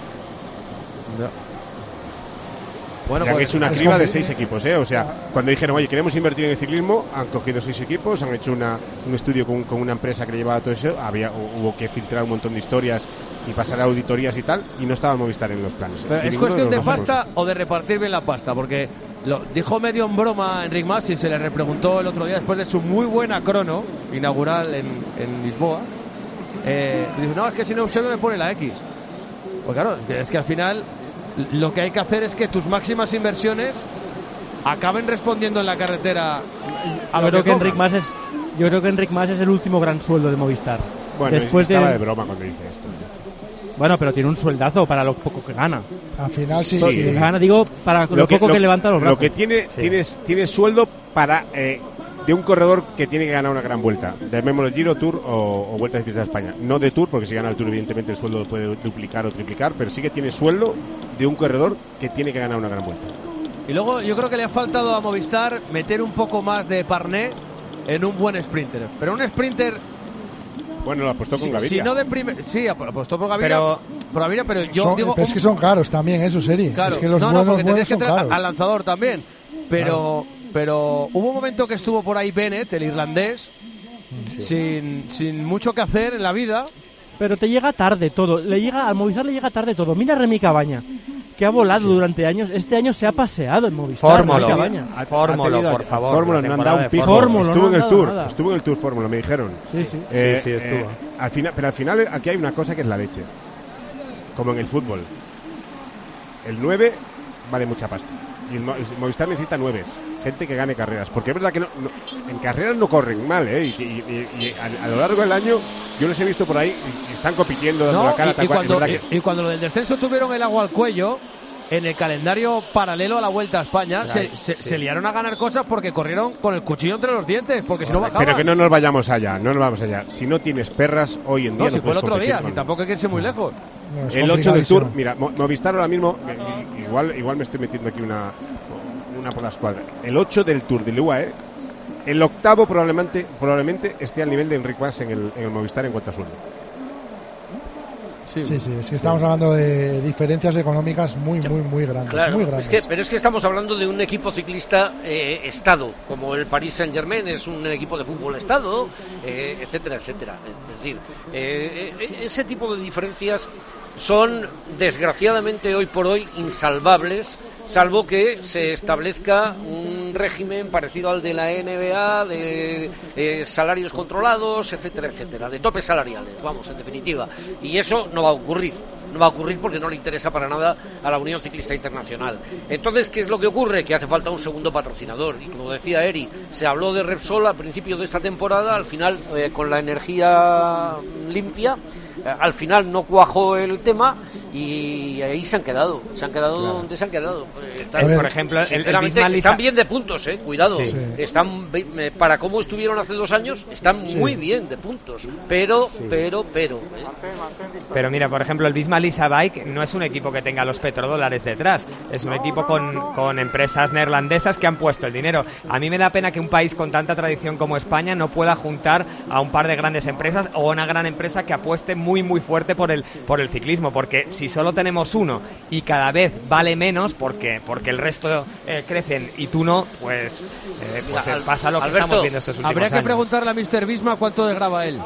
Bueno, Y han pues, hecho una es criba de compli- seis equipos, ¿eh? O sea, cuando dijeron, oye, queremos invertir en el ciclismo, han cogido seis equipos, han hecho una, un estudio con, con una empresa que le llevaba todo eso, había, hu- hubo que filtrar un montón de historias y pasar a auditorías y tal, y no estaba Movistar en los planes. ¿eh? Pero Y ¿es ninguno cuestión de los dos pasta o de repartir bien la pasta? Porque lo dijo medio en broma Enric Mas y se le repreguntó el otro día después de su muy buena crono inaugural en, en Lisboa. Eh, dice, no, es que si no Eusebio me pone la X. Pues claro, es que, es que al final lo que hay que hacer es que tus máximas inversiones acaben respondiendo en la carretera a yo lo creo que, que Enric cobran. Mas es yo creo que Enric Mas es el último gran sueldo de Movistar. Bueno, Después estaba de, de broma cuando dice esto. Bueno, pero tiene un sueldazo para lo poco que gana. Al final sí, Lo sí. que gana, digo, para lo, Lo que, poco lo- que levanta los brazos. Lo que tiene, Sí. tienes, tiene sueldo para eh, de un corredor que tiene que ganar una gran vuelta. Llamémoslo Giro, Tour o, o Vuelta Ciclista de España. No de Tour, porque si gana el Tour, evidentemente el sueldo lo puede duplicar o triplicar, pero sí que tiene sueldo de un corredor que tiene que ganar una gran vuelta. Y luego yo creo que le ha faltado a Movistar meter un poco más de parné en un buen sprinter. Pero un sprinter... Bueno, lo apostó con si, Gaviria. si no de primer... Sí, ap- apostó por Gaviria. Pero- por Gaviria, pero yo Son- digo... pero es que son caros también, eso, Seri. Claro, Es que los no, no, buenos, porque buenos tendrías que son traer caros. al lanzador también. Pero, pero hubo un momento que estuvo por ahí Bennett, el irlandés, sin, sin mucho que hacer en la vida. Pero te llega tarde todo. Le llega al Movistar le llega tarde todo. Mira a Remy Cabaña, que ha volado durante años. Este año se ha paseado en Movistar. Fórmulo. Remy Cabaña. Ha- ha Fórmulo, tenido- por favor, Fórmula, la no han temporada dado un de pico. Fórmula, estuvo no en han el dado Tour, nada. estuvo en el Tour Fórmula, me dijeron. Sí, sí. Eh, Sí, sí, estuvo. eh, al final, pero al final aquí hay una cosa que es la leche. Como en el fútbol. El nueve vale mucha pasta. Y el Mo- el Movistar necesita nueves. Gente que gane carreras. Porque es verdad que no, no- en carreras no corren mal, ¿eh? Y, y- y- y a, a lo largo del año yo los he visto por ahí y, y están compitiendo, dando ¿no? la cara. y, tal y cual. Es cuando, verdad que- y- y cuando lo del descenso tuvieron el agua al cuello, en el calendario paralelo a la Vuelta a España, se, se- se liaron a ganar cosas porque corrieron con el cuchillo entre los dientes, porque si no bajaban. Pero que no nos vayamos allá, no nos vamos allá. Si no tienes perras, hoy en día No, si no fue el puedes otro día, competir si con- tampoco hay que irse muy lejos. No, es El ocho del Tour, complicadísimo. mira, Mo- Movistar ahora mismo, eh, igual igual me estoy metiendo aquí una, una por la escuadra. El ocho del Tour del U A E, el octavo probablemente probablemente esté al nivel de Enric Mas en el, en el Movistar en cuanto a sueldo. Sí, sí, es que estamos hablando de diferencias económicas muy, muy, muy grandes. Claro, muy es grandes. que, pero es que estamos hablando de un equipo ciclista eh, Estado, como el Paris Saint-Germain es un equipo de fútbol Estado, eh, etcétera, etcétera. Es decir, eh, eh, ese tipo de diferencias son, desgraciadamente, hoy por hoy insalvables, salvo que se establezca un régimen parecido al de la N B A, de eh, salarios controlados, etcétera, etcétera, de topes salariales, vamos, en definitiva. Y eso no va a ocurrir. No va a ocurrir porque no le interesa para nada a la Unión Ciclista Internacional. Entonces, ¿qué es lo que ocurre? Que hace falta un segundo patrocinador. Y como decía Eri, se habló de Repsol al principio de esta temporada, al final, eh, con la energía limpia, eh, al final no cuajó el tema y ahí se han quedado. Se han quedado Claro. donde se han quedado. Eh, A ver, por ejemplo, el- el sinceramente, Bismarck están Lisa- bien de puntos, eh, cuidado. Sí. Están, be- eh, para cómo estuvieron hace dos años, están Sí. muy bien de puntos. Pero, pero, pero... eh, Pero mira, por ejemplo, el Bismarck Lisa Bike no es un equipo que tenga los petrodólares detrás, es un equipo con, con empresas neerlandesas que han puesto el dinero. A mí me da pena que un país con tanta tradición como España no pueda juntar a un par de grandes empresas o una gran empresa que apueste muy muy fuerte por el por el ciclismo, porque si solo tenemos uno y cada vez vale menos porque porque el resto eh, crecen y tú no, pues, eh, pues Mira, eh, pasa lo que Alberto, estamos viendo estos últimos Habría que años. preguntarle a míster Bisma cuánto desgraba él.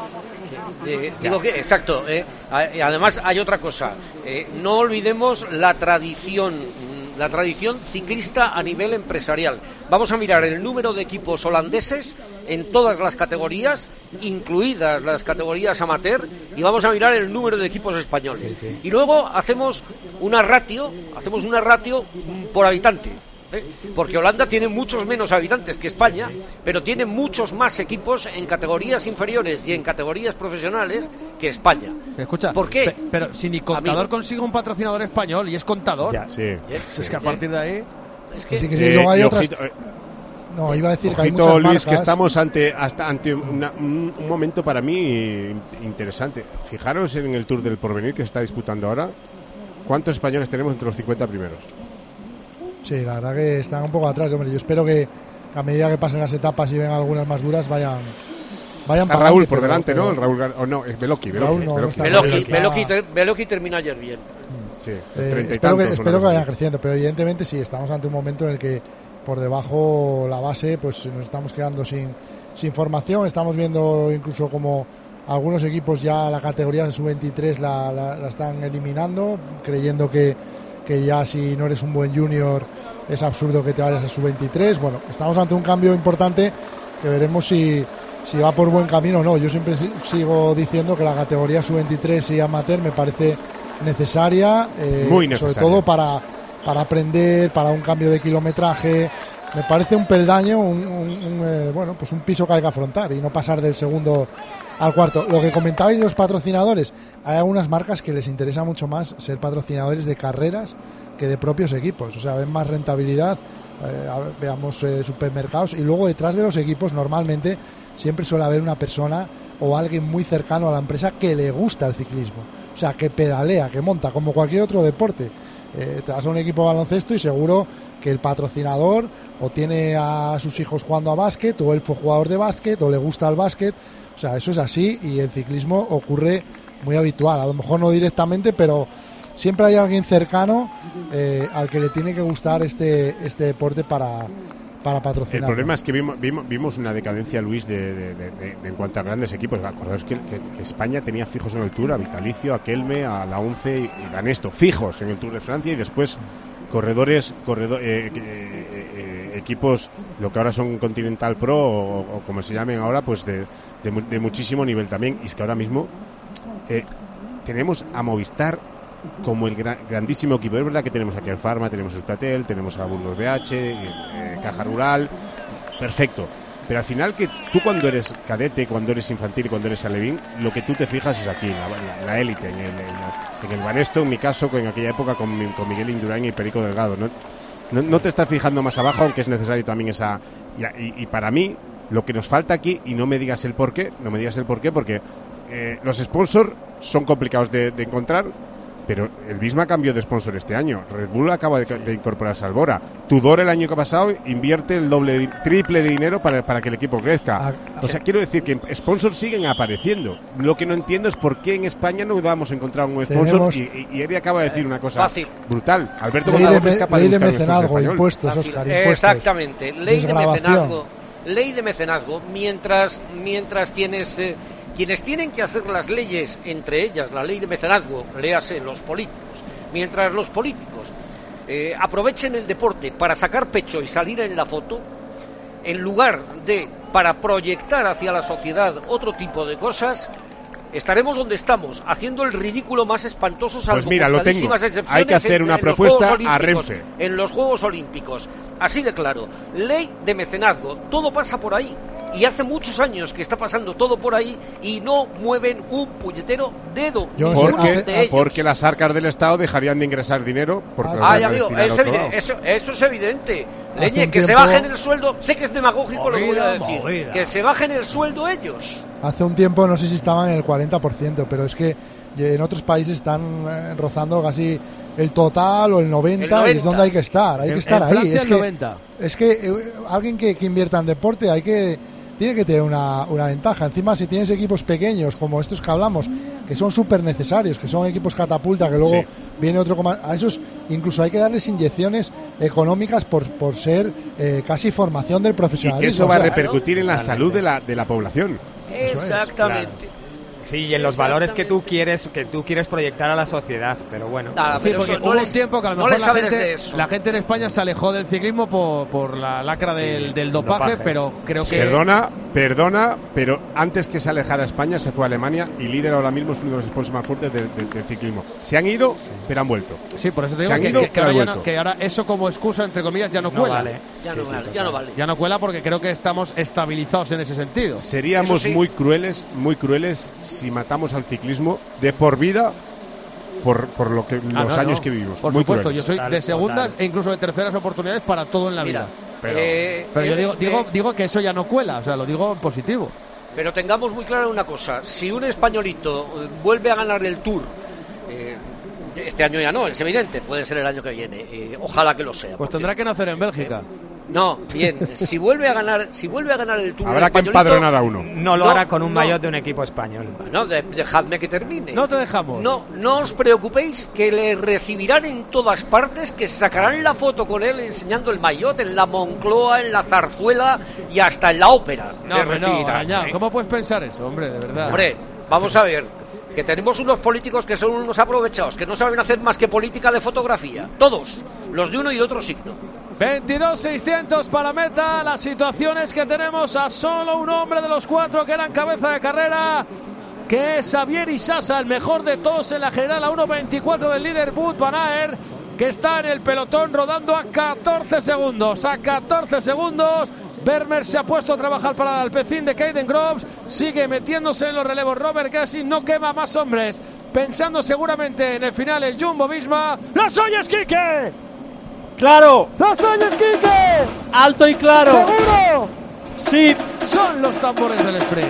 Eh, digo que, exacto. eh, a- y además hay otra cosa. eh, no olvidemos la tradición, mm, la tradición ciclista a nivel empresarial. Vamos a mirar el número de equipos holandeses en todas las categorías, incluidas las categorías amateur, y vamos a mirar el número de equipos españoles. Y luego hacemos una ratio, hacemos una ratio mm, por habitante. ¿eh? Porque Holanda tiene muchos menos habitantes que España, pero tiene muchos más equipos en categorías inferiores y en categorías profesionales que España. Escucha, ¿Por qué? pe- pero si ni contador Amigo. consigue un patrocinador español y es contador. Ya, sí. Es que a partir de ahí. Es que, Sí, que sí, Eh, luego hay y otras. ojito, eh, No, iba a decir que hay Ojito, muchas Luis, marcas. que estamos ante hasta ante una- un, un momento para mí interesante. Fijaros en el Tour del Porvenir que se está disputando ahora. ¿Cuántos españoles tenemos entre los cincuenta primeros? Sí, la verdad que están un poco atrás, hombre. Yo espero que a medida que pasen las etapas y vengan algunas más duras, vayan vayan Está para Raúl adelante, por pero- delante, pero- ¿no? El Raúl Gar- o no, es Beloki, Beloki, Raúl no, no Beloki. está Beloki, Beloki Beloki, está- ter- Beloki terminó ayer bien. Sí, Eh, treinta y espero que, tantos, espero una que cosa vayan así. creciendo, pero evidentemente sí, estamos ante un momento en el que por debajo la base, pues nos estamos quedando sin, sin formación. Estamos viendo incluso como algunos equipos ya la categoría de sub veintitrés la, la, la están eliminando, creyendo que, que ya si no eres un buen junior es absurdo que te vayas a sub veintitrés. Bueno, estamos ante un cambio importante que veremos si, si va por buen camino o no. Yo siempre si- sigo diciendo que la categoría sub veintitrés y amateur me parece necesaria, eh, Muy sobre necesaria. todo para, para aprender, para un cambio de kilometraje, me parece un peldaño, un, un, un, eh, bueno, pues un piso que hay que afrontar y no pasar del segundo al cuarto. Lo que comentabais de los patrocinadores, hay algunas marcas que les interesa mucho más ser patrocinadores de carreras que de propios equipos, o sea, ven más rentabilidad. Eh, veamos eh, supermercados, y luego detrás de los equipos normalmente siempre suele haber una persona o alguien muy cercano a la empresa que le gusta el ciclismo, o sea, que pedalea, que monta, como cualquier otro deporte. Eh, te vas a un equipo de baloncesto y seguro que el patrocinador o tiene a sus hijos jugando a básquet, o él fue jugador de básquet, o le gusta el básquet. O sea, eso es así, y en ciclismo ocurre muy habitual, a lo mejor no directamente, pero siempre hay alguien cercano eh, al que le tiene que gustar este este deporte para, para patrocinar. El problema es que vimos, vimos, vimos una decadencia, Luis, de, de, de, de, de en cuanto a grandes equipos. Acordaos que, que, que España tenía fijos en el Tour, a Vitalicio, a Kelme, a la Once y, y Ganesto, fijos en el Tour de Francia, y después corredores, corredor, eh, eh, eh, equipos, lo que ahora son Continental Pro o, o como se llamen ahora, pues de, de, de muchísimo nivel también. Y es que ahora mismo eh, tenemos a Movistar como el gran, grandísimo equipo. Es verdad que tenemos aquí a Pharma, tenemos a Euskaltel, tenemos a Burgos B H, eh, Caja Rural, perfecto. Pero al final, que tú cuando eres cadete, cuando eres infantil y cuando eres alevín, lo que tú te fijas es aquí, la élite, en el, en, en el Banesto, en mi caso, en aquella época con, con Miguel Indurain y Perico Delgado. No, no, no te estás fijando más abajo, aunque es necesario también esa... Y, y para mí, lo que nos falta aquí, y no me digas el por qué, no me digas el por qué, porque eh, los sponsors son complicados de, de encontrar, pero el Visma cambió de sponsor este año. Red Bull acaba de, de incorporarse al Bora. Tudor el año que pasado invierte el doble, triple de dinero para, para que el equipo crezca. O sea, quiero decir que sponsors siguen apareciendo. Lo que no entiendo es por qué en España no vamos a encontrar un sponsor. Tenemos, y, y, y Eri acaba de decir una cosa fácil, brutal. Alberto ley Contador de, es capaz ley de de mecenazgo, impuestos, Oscar, impuestos. Exactamente, ley de mecenazgo. Ley de mecenazgo. Mientras, mientras quienes... Eh, Quienes tienen que hacer las leyes, entre ellas la ley de mecenazgo, léase los políticos, mientras los políticos eh, aprovechen el deporte para sacar pecho y salir en la foto, en lugar de para proyectar hacia la sociedad otro tipo de cosas, estaremos donde estamos, haciendo el ridículo más espantoso, salvo pues mira, lo tengo. Hay que hacer una en, en propuesta a Renfe. En los Juegos Olímpicos, así de claro, ley de mecenazgo, todo pasa por ahí. Y hace muchos años que está pasando todo por ahí y no mueven un puñetero dedo. Porque, de ellos. porque las arcas del Estado dejarían de ingresar dinero. Porque ah, ya amigo, es evidente, eso, eso es evidente. Leñe, que tiempo, se bajen el sueldo, sé que es demagógico, movida, lo voy a decir. Movida. Que se bajen el sueldo ellos. Hace un tiempo, no sé si estaban en el cuarenta por ciento, pero es que en otros países están rozando casi el total o el noventa, el noventa. Y es donde hay que estar, hay en, que estar ahí. Francia es, el que, noventa. es que eh, alguien que, que invierta en deporte hay que tiene que tener una, una ventaja. Encima, si tienes equipos pequeños como estos que hablamos, que son súper necesarios, que son equipos catapulta, que luego sí. viene otro coma, a esos incluso hay que darles inyecciones económicas por, por ser eh, casi formación del profesionalismo. Y que eso va o sea, a repercutir en la salud de la, de la población. Exactamente. Claro. Sí, y en los valores que tú quieres que tú quieres proyectar a la sociedad, pero bueno. Nada, sí, porque hubo no les, un tiempo que a lo mejor no la, gente, la gente en España se alejó del ciclismo por, por la lacra sí, del, del dopaje, dopaje, pero creo que... Perdona, perdona, pero antes que se alejara España se fue a Alemania y líder ahora mismo es uno de los sponsors más fuertes del, del, del ciclismo. Se han ido, pero han vuelto. Sí, por eso te digo que, ido, que, que, ahora no, que ahora eso como excusa, entre comillas, ya no, no cuela. Vale. Ya, sí, no vale, sí, ya no vale. Ya no cuela porque creo que estamos estabilizados en ese sentido. Seríamos sí. muy crueles, muy crueles si matamos al ciclismo ciclismo de por vida por, por lo que ah, los no, años no. que vivimos. Por muy supuesto, crueles. Yo soy de segundas total. E incluso de terceras oportunidades para todo en la Mira, vida. Pero, eh, pero eh, yo digo, eh, digo, digo que eso ya no cuela, o sea, lo digo en positivo. Pero tengamos muy clara una cosa, si un españolito vuelve a ganar el Tour, eh, este año ya no, es evidente, puede ser el año que viene, eh, ojalá que lo sea. Pues tendrá que nacer en Bélgica. Eh, No, bien, si vuelve a ganar, si vuelve a ganar el Tour, habrá que empadronar a uno. No lo no, hará con un no. maillot de un equipo español. No, de, dejadme que termine. No te dejamos. No, no os preocupéis que le recibirán en todas partes, que se sacarán la foto con él enseñando el maillot en la Moncloa, en la Zarzuela y hasta en la ópera. No, hombre, no, Arañao, ¿cómo puedes pensar eso, hombre, de verdad? Hombre, vamos a ver, que tenemos unos políticos que son unos aprovechados, que no saben hacer más que política de fotografía. Todos, los de uno y de otro signo. veintidós seiscientos para meta. La situación es que tenemos a solo un hombre de los cuatro que eran cabeza de carrera, que es Xavier Isasa, el mejor de todos en la general, a uno veinticuatro del líder Wout van Aert. que está en el pelotón rodando a catorce segundos. A catorce segundos. Vermeer se ha puesto a trabajar para el Alpecin de Kaden Groves. Sigue metiéndose en los relevos. Robert Gesing no quema más hombres. Pensando seguramente en el final el Jumbo Visma. ¡Los oyes, Quique! ¡Claro! ¡Los oyes, Quique! ¡Alto y claro! ¡Seguro! Sí. Son los tambores del sprint.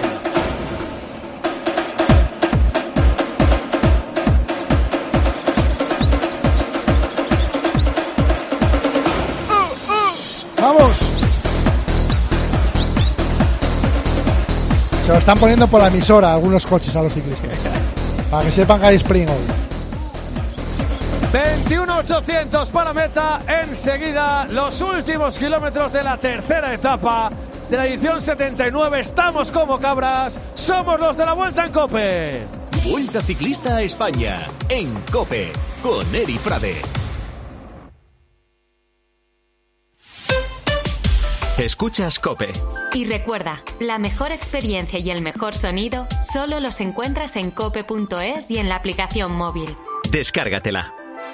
¡Vamos! Se lo están poniendo por la emisora algunos coches a los ciclistas. Para que sepan que hay sprint hoy. veintiuno ochocientos para meta. Enseguida los últimos kilómetros de la tercera etapa de la edición setenta y nueve. Estamos como cabras. Somos los de la Vuelta en COPE. Vuelta Ciclista a España en COPE con Eri Frade. Escuchas COPE. Y recuerda, la mejor experiencia y el mejor sonido solo los encuentras en cope punto es y en la aplicación móvil. Descárgatela.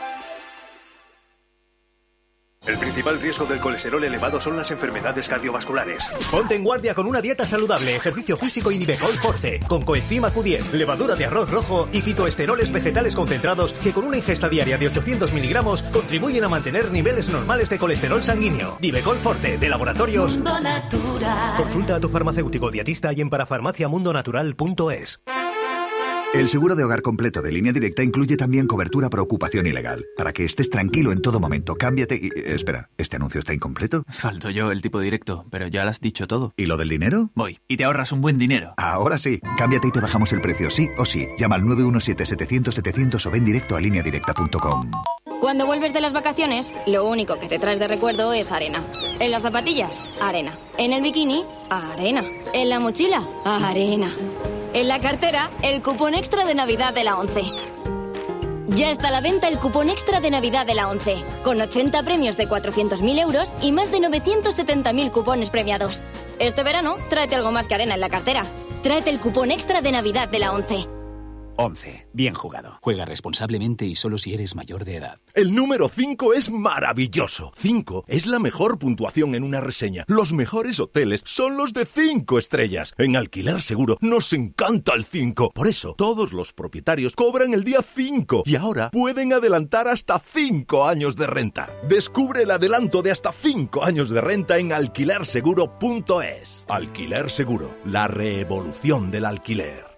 El principal riesgo del colesterol elevado son las enfermedades cardiovasculares. Ponte en guardia con una dieta saludable, ejercicio físico y Nivecol Forte, con coenzima Q diez, levadura de arroz rojo y fitoesteroles vegetales concentrados que con una ingesta diaria de ochocientos miligramos contribuyen a mantener niveles normales de colesterol sanguíneo. Nivecol Forte, de Laboratorios Mundo Natural. Consulta a tu farmacéutico dietista y en parafarmaciamundonatural punto es. El seguro de hogar completo de Línea Directa incluye también cobertura por ocupación ilegal, para que estés tranquilo en todo momento. Cámbiate y... Eh, espera, ¿este anuncio está incompleto? Falto yo, el tipo directo, pero ya lo has dicho todo. ¿Y lo del dinero? Voy, y te ahorras un buen dinero. Ahora sí. Cámbiate y te bajamos el precio, sí o sí. Llama al nueve uno siete, setecientos, setecientos o ven directo a línea directa punto com. Cuando vuelves de las vacaciones, lo único que te traes de recuerdo es arena. En las zapatillas, arena. En el bikini, arena. En la mochila, arena. En la cartera, el cupón extra de Navidad de la ONCE. Ya está a la venta el cupón extra de Navidad de la ONCE, con ochenta premios de cuatrocientos mil euros y más de novecientos setenta mil cupones premiados. Este verano, tráete algo más que arena en la cartera. Tráete el cupón extra de Navidad de la ONCE. once. Bien jugado. Juega responsablemente y solo si eres mayor de edad. El número cinco es maravilloso. cinco es la mejor puntuación en una reseña. Los mejores hoteles son los de cinco estrellas. En Alquiler Seguro nos encanta el cinco. Por eso, todos los propietarios cobran el día cinco y ahora pueden adelantar hasta cinco años de renta. Descubre el adelanto de hasta cinco años de renta en alquiler seguro punto es. Alquiler Seguro, la revolución del alquiler.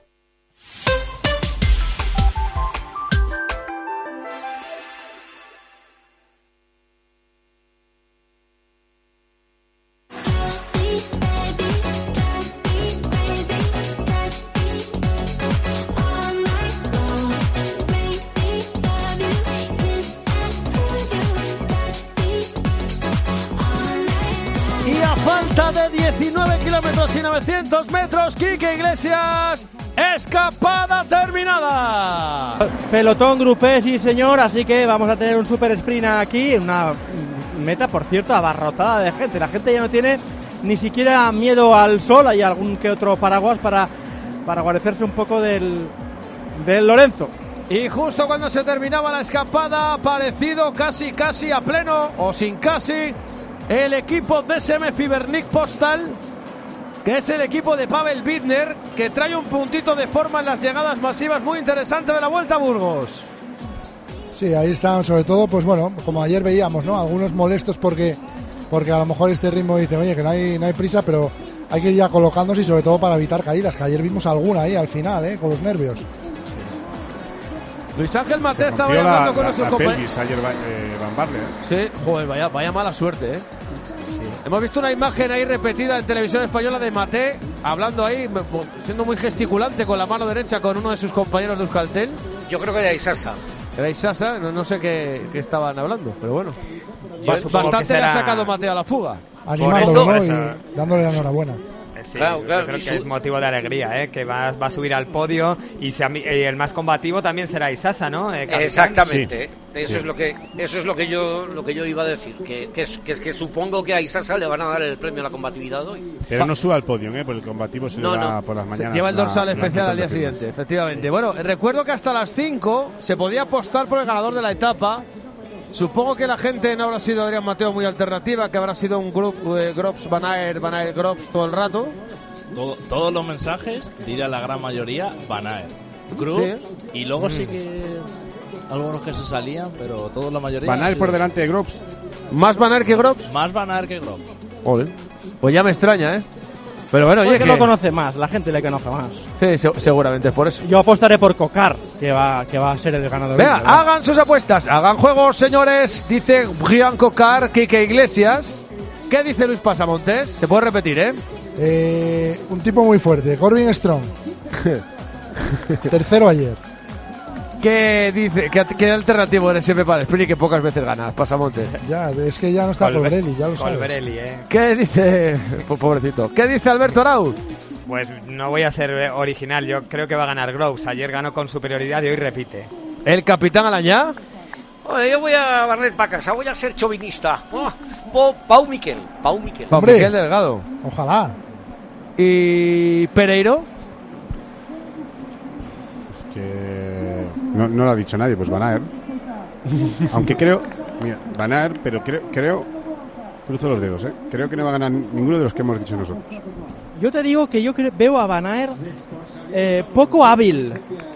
De diecinueve kilómetros y novecientos metros, Quique Iglesias, escapada terminada. Pelotón grupé, sí señor, así que vamos a tener un super sprint aquí, una meta, por cierto, abarrotada de gente. La gente ya no tiene ni siquiera miedo al sol, hay algún que otro paraguas para, para guarecerse un poco del, del Lorenzo. Y justo cuando se terminaba la escapada, parecido casi casi a pleno o sin casi, el equipo D S M Fibernic Postal, que es el equipo de Pavel Bittner, que trae un puntito de forma en las llegadas masivas muy interesante de la Vuelta a Burgos. Sí, ahí están, sobre todo, pues bueno, como ayer veíamos, ¿no? Algunos molestos porque porque a lo mejor este ritmo dice, oye, que no hay no hay prisa, pero hay que ir ya colocándose y sobre todo para evitar caídas, que ayer vimos alguna ahí al final, ¿eh? Con los nervios. Luis Ángel Mate estaba hablando con nuestros compañeros. Ayer eh, Van Barle, ¿eh? Sí, joder, vaya, vaya mala suerte, ¿eh? Sí. Hemos visto una imagen ahí repetida en televisión española de Mate, hablando ahí, siendo muy gesticulante con la mano derecha con uno de sus compañeros de Euskaltel. Yo creo que era Isasa. Era Isasa, no, no sé qué, qué estaban hablando, pero bueno. Yo, Bastante será... le ha sacado Mate a la fuga. Animándolo, ¿no? Y dándole la enhorabuena. Sí, claro, claro, yo creo que su... es motivo de alegría, ¿eh? Que va, va a subir al podio y, se, y el más combativo también será Isasa, ¿no? Eh, Exactamente, sí. eso sí. es lo que eso es lo que yo lo que yo iba a decir, que, que, es, que es que supongo que a Isasa le van a dar el premio a la combatividad hoy. Pero no sube al podio, ¿eh? Porque el combativo se no, le da no. por las mañanas. Se lleva el dorsal la, especial la al día siguiente, efectivamente. Sí. Bueno, recuerdo que hasta las cinco se podía apostar por el ganador de la etapa. Supongo que la gente no habrá sido Adrián Mateo muy alternativa, que habrá sido un grupo eh, Grops, Van Aert, Van Aert, Grops todo el rato. Todo, todos los mensajes, dirá la gran mayoría, Van Aert. Group, Sí. y luego Mm. sí que algunos que se salían, pero todos la mayoría. Van Aert sí. por delante de Grops. ¿Más Van Aert que Grops? Más Van Aert que Grops. Joder. Pues ya me extraña, ¿eh? Pero bueno, oye, Porque que... lo conoce más, la gente le conoce más. Sí, se- seguramente es por eso. Yo apostaré por Cocar, que va, que va a ser el ganador. Vea, ¿verdad? hagan sus apuestas, hagan juegos, señores. Dice Brian Cocar, Quique Iglesias. ¿Qué dice Luis Pasamontes? Se puede repetir, ¿eh? Eh, un tipo muy fuerte, Corbin Strong. Tercero ayer. ¿Qué dice? ¿Qué, qué alternativo eres siempre para el sprint y que pocas veces ganas, Pasamontes? Ya, es que ya no está Colbe- Colbrelli, ya lo sabes. Colbrelli, eh. ¿Qué dice? Po- Pobrecito. ¿Qué dice Alberto Arauz? Pues no voy a ser eh, original, yo creo que va a ganar Groves. Ayer ganó con superioridad y hoy repite. ¿El capitán Alañá? Oye, yo voy a barrer para casa, voy a ser chauvinista. Oh, Po- Pau Miquel, Pau Miquel. Pau Hombre. Miguel Delgado. Ojalá. ¿Y Pereiro? Que no, no lo ha dicho nadie, pues Van Aert. Aunque creo, mira, Van Aert, pero creo, creo, cruzo los dedos, ¿eh? Creo que no va a ganar ninguno de los que hemos dicho nosotros. Yo te digo que yo cre- veo a Van Aert eh, poco hábil.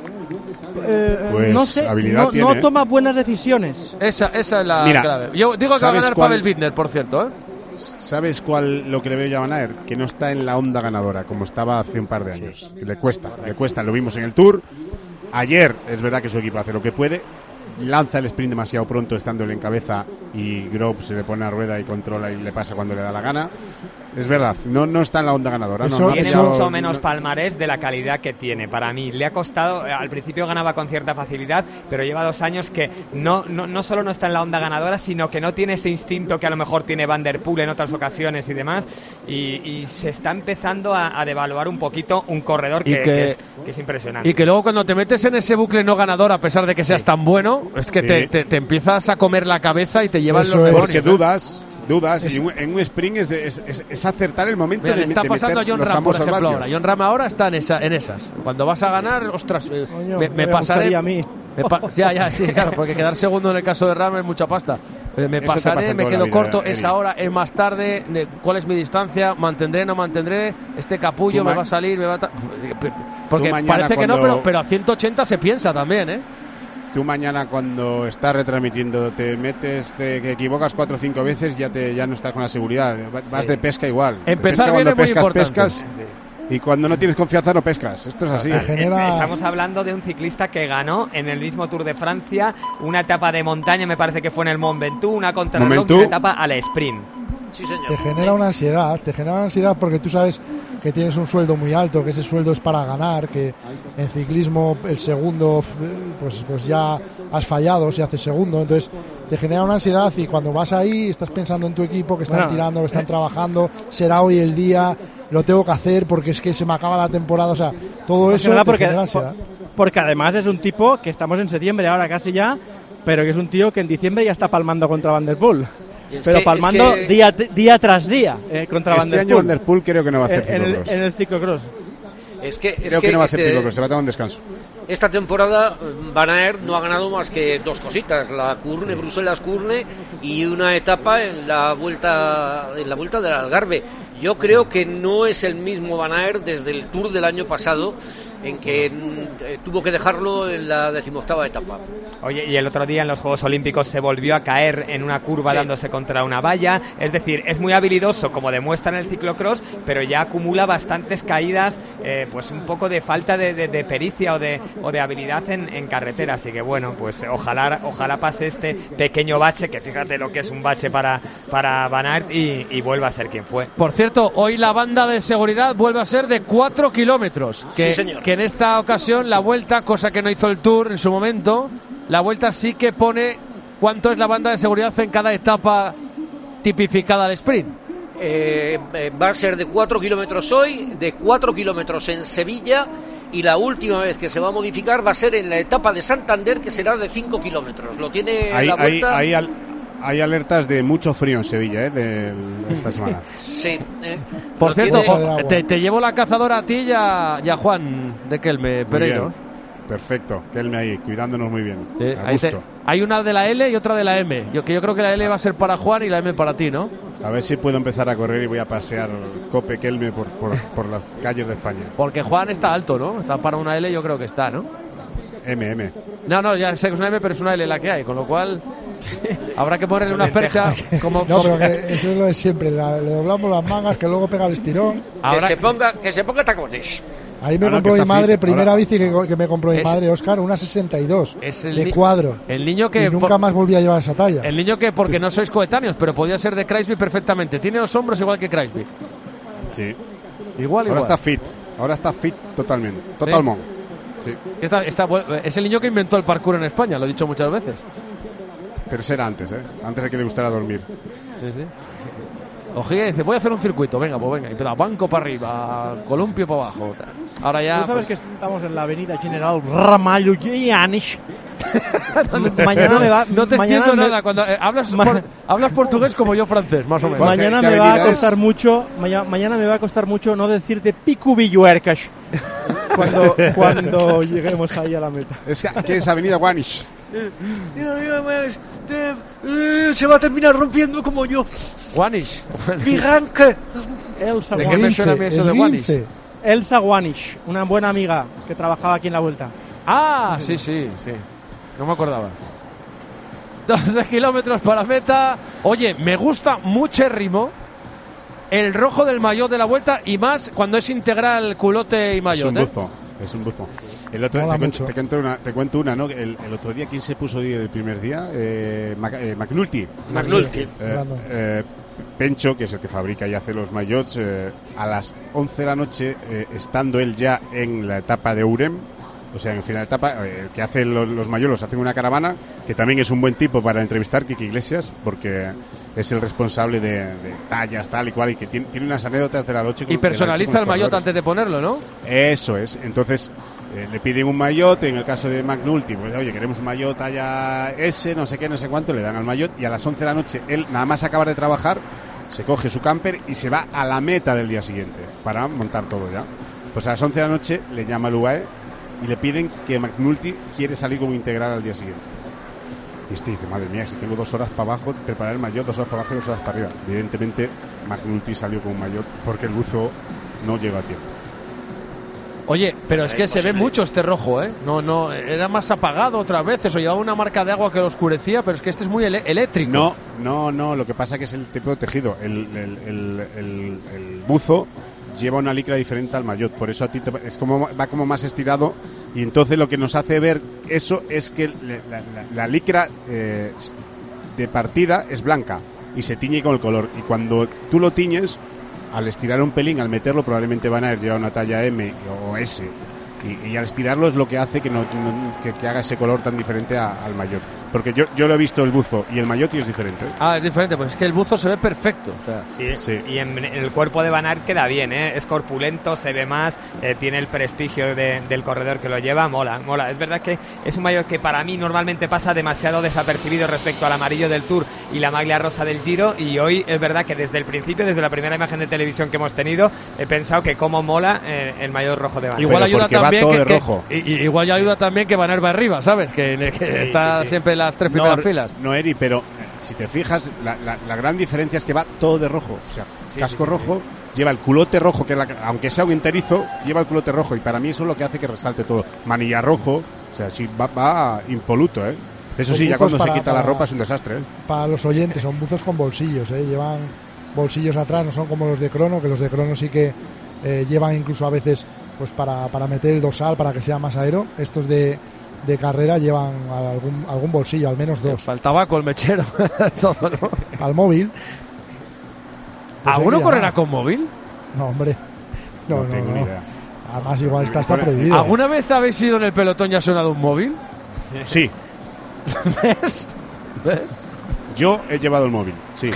Eh, Pues no sé, habilidad no, tiene, no ¿eh? toma buenas decisiones. Esa, esa es la Mira, clave. Yo digo que va a ¿sabes ganar cuál- Pavel Bittner, por cierto, ¿eh? ¿Sabes cuál lo que le veo yo a Van Aert? Que no está en la onda ganadora como estaba hace un par de años. Que le cuesta, le cuesta. Lo vimos en el Tour. Ayer es verdad que su equipo hace lo que puede. Lanza el sprint demasiado pronto estando él en cabeza y Groves se le pone a rueda y controla y le pasa cuando le da la gana. Es verdad, no, no está en la onda ganadora. Eso- no, no ha Tiene pillado- mucho menos no- palmarés de la calidad que tiene. Para mí, le ha costado. eh, Al principio ganaba con cierta facilidad, pero lleva dos años que no, no, no solo no está en la onda ganadora, sino que no tiene ese instinto que a lo mejor tiene Van der Poel en otras ocasiones y demás. Y, y se está empezando a, a devaluar un poquito un corredor Y que, que- que es, que es impresionante. Y que luego cuando te metes en ese bucle no ganador, a pesar de que seas tan bueno, es que Sí. te, te- te empiezas a comer la cabeza y te llevan Eso los es. demonios. Porque ¿eh? dudas, dudas. Y un- en un sprint es, de- es, es- es acertar el momento Mira, de, le está de pasando a meter John los Ram, por famosos ejemplo, vatios. ahora. John Ram ahora está en, esa, en esas. Cuando vas a ganar, ostras, eh, Coño, me, me me pasaré. gustaría a mí. me pa- ya, ya, sí, claro, porque quedar segundo en el caso de Ram es mucha pasta. Eh, me Eso te pasaré, pasa en me toda quedo la vida, corto, Eddie. es ahora, es más tarde, de- ¿cuál es mi distancia? ¿Mantendré, no mantendré? ¿Este capullo Tú me ma- va a salir? Me va a ta- Porque Tú mañana parece que no, cuando- pero, pero a ciento ochenta se piensa también, ¿eh? Tú mañana cuando estás retransmitiendo te metes, te equivocas cuatro o cinco veces, ya te ya no estás con la seguridad. Va- Vas Sí. de pesca igual. De Empezar pesca bien cuando es muy pescas, importante. pescas. Y cuando no tienes confianza no pescas. Esto es así. Te genera- Estamos hablando de un ciclista que ganó en el mismo Tour de Francia una etapa de montaña, me parece que fue en el Mont Ventoux, una contrarreloj y Mont una Ventoux. etapa al sprint. Sí, señor. Te genera una ansiedad, te genera una ansiedad porque tú sabes que tienes un sueldo muy alto, que ese sueldo es para ganar, que en ciclismo el segundo, f- pues, pues ya has fallado si haces segundo, entonces te genera una ansiedad y cuando vas ahí estás pensando en tu equipo, que están Bueno, tirando, que están trabajando, será hoy el día, lo tengo que hacer porque es que se me acaba la temporada, o sea, todo eso Emocionada te porque, genera ansiedad. por- porque además es un tipo que estamos en septiembre ahora casi ya, pero que es un tío que en diciembre ya está palmando contra Van der Poel. Y es Pero que- palmando es que- día, día tras día eh, contra Van Este der año Poel. Van der Poel creo que no va a hacer en, en el, ciclocross. en el ciclocross. Es que, es Creo que no va a hacer este- ciclocross, se va a tomar un descanso. Esta temporada Van Aert no ha ganado más que dos cositas, la Kurne, Bruselas Kurne y una etapa en la vuelta en la vuelta del Algarve. Yo creo que no es el mismo Van Aert desde el Tour del año pasado, en que mm, eh, tuvo que dejarlo en la decimoctava etapa. Oye, y el otro día en los Juegos Olímpicos se volvió a caer en una curva Sí. dándose contra una valla. Es decir, es muy habilidoso, como demuestra en el ciclocross, pero ya acumula bastantes caídas, eh, pues un poco de falta de, de- de pericia o de, o de habilidad en, en carretera. Así que bueno, pues ojalá, ojalá pase este pequeño bache, que fíjate lo que es un bache para, para Van Aert y, y vuelva a ser quien fue. Por cierto, hoy la banda de seguridad vuelve a ser de cuatro kilómetros. Que, Sí, señor. que en esta ocasión la vuelta, cosa que no hizo el Tour en su momento, la vuelta sí que pone cuánto es la banda de seguridad en cada etapa tipificada al sprint. Eh, eh, va a ser de cuatro kilómetros hoy, de cuatro kilómetros en Sevilla, y la última vez que se va a modificar va a ser en la etapa de Santander, que será de cinco kilómetros. Lo tiene Hay, la hay, vuelta. hay, al- hay alertas de mucho frío en Sevilla ¿eh? de, de esta semana. Sí, eh. Por Lo cierto, tiene- Jo, te, te llevo la cazadora a ti y a, y a Juan de Kelme, Pereiro. bien. Perfecto, Kelme ahí, cuidándonos muy bien. Sí, a ahí gusto. te- hay una de la L y otra de la M. Yo, que yo creo que la L va a ser para Juan y la M para ti, ¿no? A ver si puedo empezar a correr y voy a pasear Cope Kelme por, por, por las calles de España. Porque Juan está alto, ¿no? Está para una L, yo creo que está, ¿no? M, M. No, no, ya sé que es una M, pero es una L la que hay, con lo cual habrá que ponerle una percha como... No, pero que eso es lo de siempre. la- le doblamos las mangas, que luego pega el estirón. Que se ponga, que se ponga tacones. Ahí me Ahora compró que mi está madre, fit, primera ahora- bici que, que me compró mi Es- madre, Óscar, una sesenta y dos Es el de ni- cuadro. El niño que... Y nunca por- más volví a llevar esa talla. El niño que, porque no sois coetáneos, pero podía ser de Kreisvik perfectamente. Tiene los hombros igual que Kreisvik. Sí. Igual, Ahora igual. está fit. Ahora está fit totalmente. Totalmente. Sí. Está, está bu- es el niño que inventó el parkour en España, lo he dicho muchas veces. Pero ese era antes, ¿eh? Antes de que le gustara dormir. Sí, sí. Ojía dice, voy a hacer un circuito, venga, pues venga. Y peda, banco para arriba, columpio para abajo. Ahora ya... Tú sabes pues, que estamos en la avenida General Ramallo Giannis. Mañana me va. no te mañana entiendo me- nada. Cuando eh, hablas, Ma- por- hablas portugués como yo francés, más o menos. Mañana me va a costar mucho. Mañana, mañana me va a costar mucho no decirte picubilluercas cuando cuando lleguemos ahí a la meta. Es que, ¿qué es Avenida Guanish? Se va a terminar rompiendo como yo. Guanish. Viganque. Elsa ¿De qué me suena a mí eso de Guanish? Elsa Guanish, una buena amiga que trabajaba aquí en la Vuelta. Ah, sí, sí, sí. No me acordaba. doce kilómetros para meta. Oye, me gusta muchérrimo el rojo del maillot de la Vuelta y más cuando es integral culote y Es maillot. un ¿eh? buzo. Es un buzo. El otro, Mola te, cuento, mucho. te, cuento una, te cuento una, ¿no? El, el otro día, ¿quién se puso el primer día? Eh, Mac- eh, McNulty. McNulty. Eh, eh, Pencho, que es el que fabrica y hace los maillots, eh, a las once de la noche, eh, estando él ya en la etapa de Urem, o sea, en el final de etapa, eh, el que hace los, los maillots los hace en una caravana, que también es un buen tipo para entrevistar, Kiki Iglesias, porque es el responsable de, de tallas, tal y cual, y que tiene, tiene unas anécdotas de la noche. con- Y de la noche personaliza con el los maillot corredores. antes de ponerlo, ¿no? Eso es. Entonces, eh, le piden un maillot, en el caso de McNulty, pues, oye, queremos un maillot talla S, no sé qué, no sé cuánto, le dan al maillot, y a las once de la noche, él nada más acaba de trabajar, se coge su camper y se va a la meta del día siguiente para montar todo ya. Pues a las once de la noche le llama el U A E y le piden que McNulty quiere salir como integral al día siguiente. Y este dice, madre mía, si tengo dos horas para abajo, preparar el maillot, dos horas para abajo y dos horas para arriba. Evidentemente, McNulty salió con un maillot porque el buzo no llega a tiempo. Oye, pero es que se ve mucho este rojo, ¿eh? No, no, era más apagado otras veces o llevaba una marca de agua que lo oscurecía, pero es que este es muy ele- eléctrico. No, no, no, lo que pasa que es el tipo de tejido. El, el, el, el- el buzo lleva una licra diferente al maillot, por eso a ti te, es como va como más estirado, y entonces lo que nos hace ver eso es que le- la, la- la licra eh, de partida es blanca y se tiñe con el color, y cuando tú lo tiñes, al estirar un pelín, al meterlo, probablemente van a llevar una talla M o S, y, y al estirarlo es lo que hace que no, no- que, que haga ese color tan diferente a- al maillot, porque yo, yo lo he visto el buzo y el maillot y es diferente, ¿eh? Ah, es diferente, pues es que el buzo se ve perfecto. O sea, Sí, y en, en el cuerpo de Van Aert queda bien, ¿eh? Es corpulento, se ve más, eh, tiene el prestigio de- del corredor que lo lleva, mola, mola. Es verdad que es un maillot que para mí normalmente pasa demasiado desapercibido respecto al amarillo del Tour y la maglia rosa del Giro, y hoy es verdad que desde el principio, desde la primera imagen de televisión que hemos tenido, he pensado que cómo mola eh, el maillot rojo de Van Aert. igual ayuda porque va también todo que, de que- rojo. y- y- igual ya ayuda también que Van Aert va arriba, ¿sabes? Que, que Sí, está sí, sí. siempre en las tres primeras no, filas. No, Eri, pero eh, si te fijas, la, la- la gran diferencia es que va todo de rojo. O sea, Sí, casco sí, sí, rojo, lleva el culote rojo, que es la- aunque sea un enterizo, lleva el culote rojo. Y para mí eso es lo que hace que resalte todo. Manilla rojo, o sea, sí, va, va impoluto, ¿eh? Eso Son sí, ya buzos cuando para- se quita la para- ropa es un desastre, ¿eh? Para los oyentes, son buzos con bolsillos, ¿eh? Llevan bolsillos atrás, no son como los de crono, que los de crono sí que eh, llevan incluso a veces pues para, para meter el dorsal para que sea más aero. Estos de, de carrera llevan algún, algún bolsillo, al menos dos. Para el tabaco, el mechero, todo, ¿no? Al móvil. Pues ¿Alguno ahí ya. correrá con móvil? No, hombre. No, No no, tengo no. ni idea. Además, igual está, está Bueno, prohibido. ¿Alguna vez habéis ido en el pelotón y ha sonado un móvil? Sí, ¿Ves? ¿Ves? yo he llevado el móvil, sí.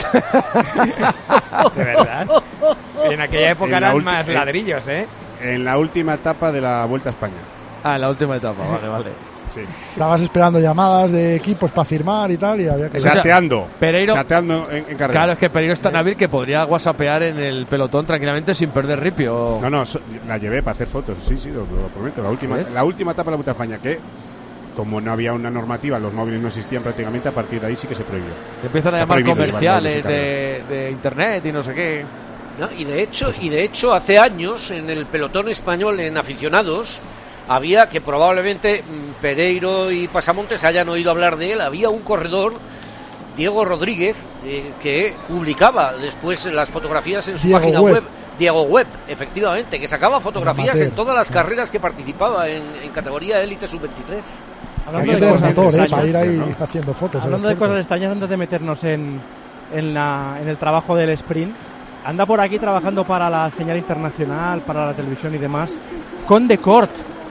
De verdad. Y en aquella época En la eran ulti- más en- ladrillos, ¿eh? En la última etapa de la Vuelta a España. Ah, en la última etapa, vale, vale. Sí. Estabas esperando llamadas de equipos para firmar y tal, y había que... Chateando. Pereiro, chateando en, en carrera. Claro, es que Pereiro es tan hábil que podría whatsappear en el pelotón tranquilamente sin perder ripio. No, no, so, la llevé para hacer fotos, sí, sí, lo, lo prometo. La última, la última etapa de la Vuelta a España, que como no había una normativa, los móviles no existían prácticamente, a partir de ahí sí que se prohibió. Empiezan a Está llamar prohibido comerciales llevar de, de internet y no sé qué. ¿No? Y de hecho, y de hecho hace años en el pelotón español en aficionados había, que probablemente mmm, Pereiro y Pasamontes hayan oído hablar de él, había un corredor, Diego Rodríguez, eh, que publicaba después las fotografías en su Diego página Web. web. Diego Web, efectivamente, que sacaba fotografías Amateur. en todas las carreras que participaba en, en categoría élite sub veintitrés. Hablando Hay de que cosas tener motor, eh, extrañas, para ir ahí ¿no? haciendo fotos. Hablando de cosas extrañas, antes de meternos en, en, la, en el trabajo del sprint, anda por aquí trabajando para la señal internacional, para la televisión y demás, Conde Cort.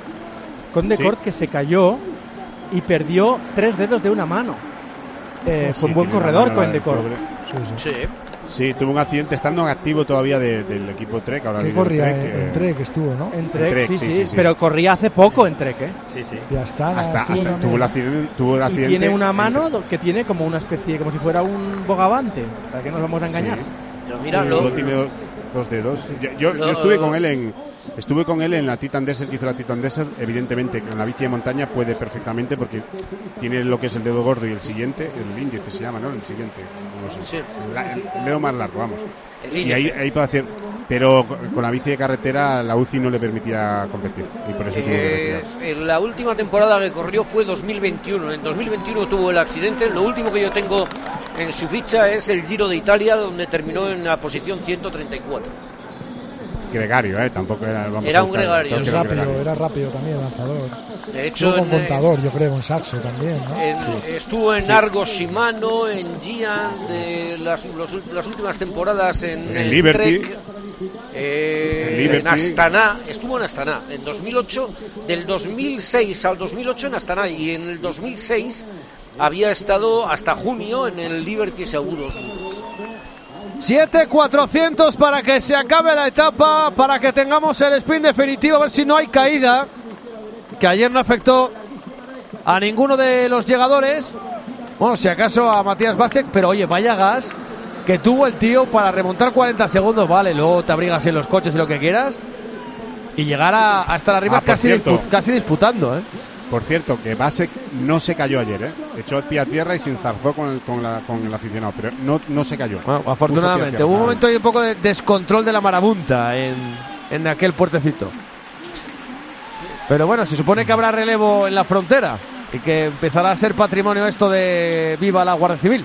Conde Sí. Cort, que se cayó y perdió tres dedos de una mano. Eh, Sí, fue un buen tiene una corredor, mano, Conde el Cort. pobre. Sí, sí. Sí. Sí, tuvo un accidente estando en activo todavía de, del equipo Trek. Ahora Que líder corría Trek, en, eh, en Trek, estuvo, ¿no? En Trek, Trek, sí, sí, sí, sí, sí. pero corría hace poco en Trek, ¿eh? Sí, sí. Y hasta, hasta, estuvo hasta también. tuvo el accidente, tuvo el Y accidente tiene una en- mano que tiene como una especie, como si fuera un bogavante. ¿Para qué nos vamos a engañar? Sí. Pero mira, Sí, lo- solo tiene do- dos dedos. Yo, yo, yo estuve con él en estuve con él en la Titan Desert, que hizo la Titan Desert. Evidentemente, en la bici de montaña puede perfectamente porque tiene lo que es el dedo gordo y el siguiente, el índice se llama, ¿no? El siguiente, no sé. Sí. La- el, el dedo más largo, vamos. El Y ahí, índice. ahí puede hacer. Pero con con la bici de carretera la U C I no le permitía competir y por eso tuvo que Eh, retirarse. en la última temporada que corrió fue dos mil veintiuno. En dos mil veintiuno tuvo el accidente. Lo último que yo tengo en su ficha es el Giro de Italia, donde terminó en la posición ciento treinta y cuatro. Gregario, ¿eh? Tampoco era. Vamos Era a un buscar- gregario, creo que Es era un rápido, gregario. era rápido también, lanzador. De hecho, Estuvo con en, contador, yo creo, en Saxo también, ¿no? en- estuvo en Argos Shimano, en Giant, de las, los ult- las últimas temporadas en, En en Liberty. Trek, eh, En Liberty. en Astana. Estuvo en Astana en dos mil ocho, del dos mil seis al dos mil ocho en Astana, y en el dos mil seis había estado hasta junio en el Liberty Seguros. siete cuatrocientos para que se acabe la etapa, para que tengamos el sprint definitivo, a ver si no hay caída, que ayer no afectó a ninguno de los llegadores. Bueno, si acaso a Matías Basek, pero oye, vaya gas que tuvo el tío para remontar cuarenta segundos, vale, luego te abrigas en los coches y lo que quieras, y llegar a, a estar arriba Ah, por casi, cierto. dispu- casi disputando, ¿eh? Por cierto, que Basek no se cayó ayer, ¿eh? Echó el pie a tierra y se enzarzó con el, con la, con el aficionado, pero no, no se cayó. Bueno, Puso afortunadamente, pie a hubo un tierra. momento y un poco de descontrol de la marabunta en, en aquel puertecito. Pero bueno, se supone que habrá relevo en la frontera y que empezará a ser patrimonio esto de Viva la Guardia Civil.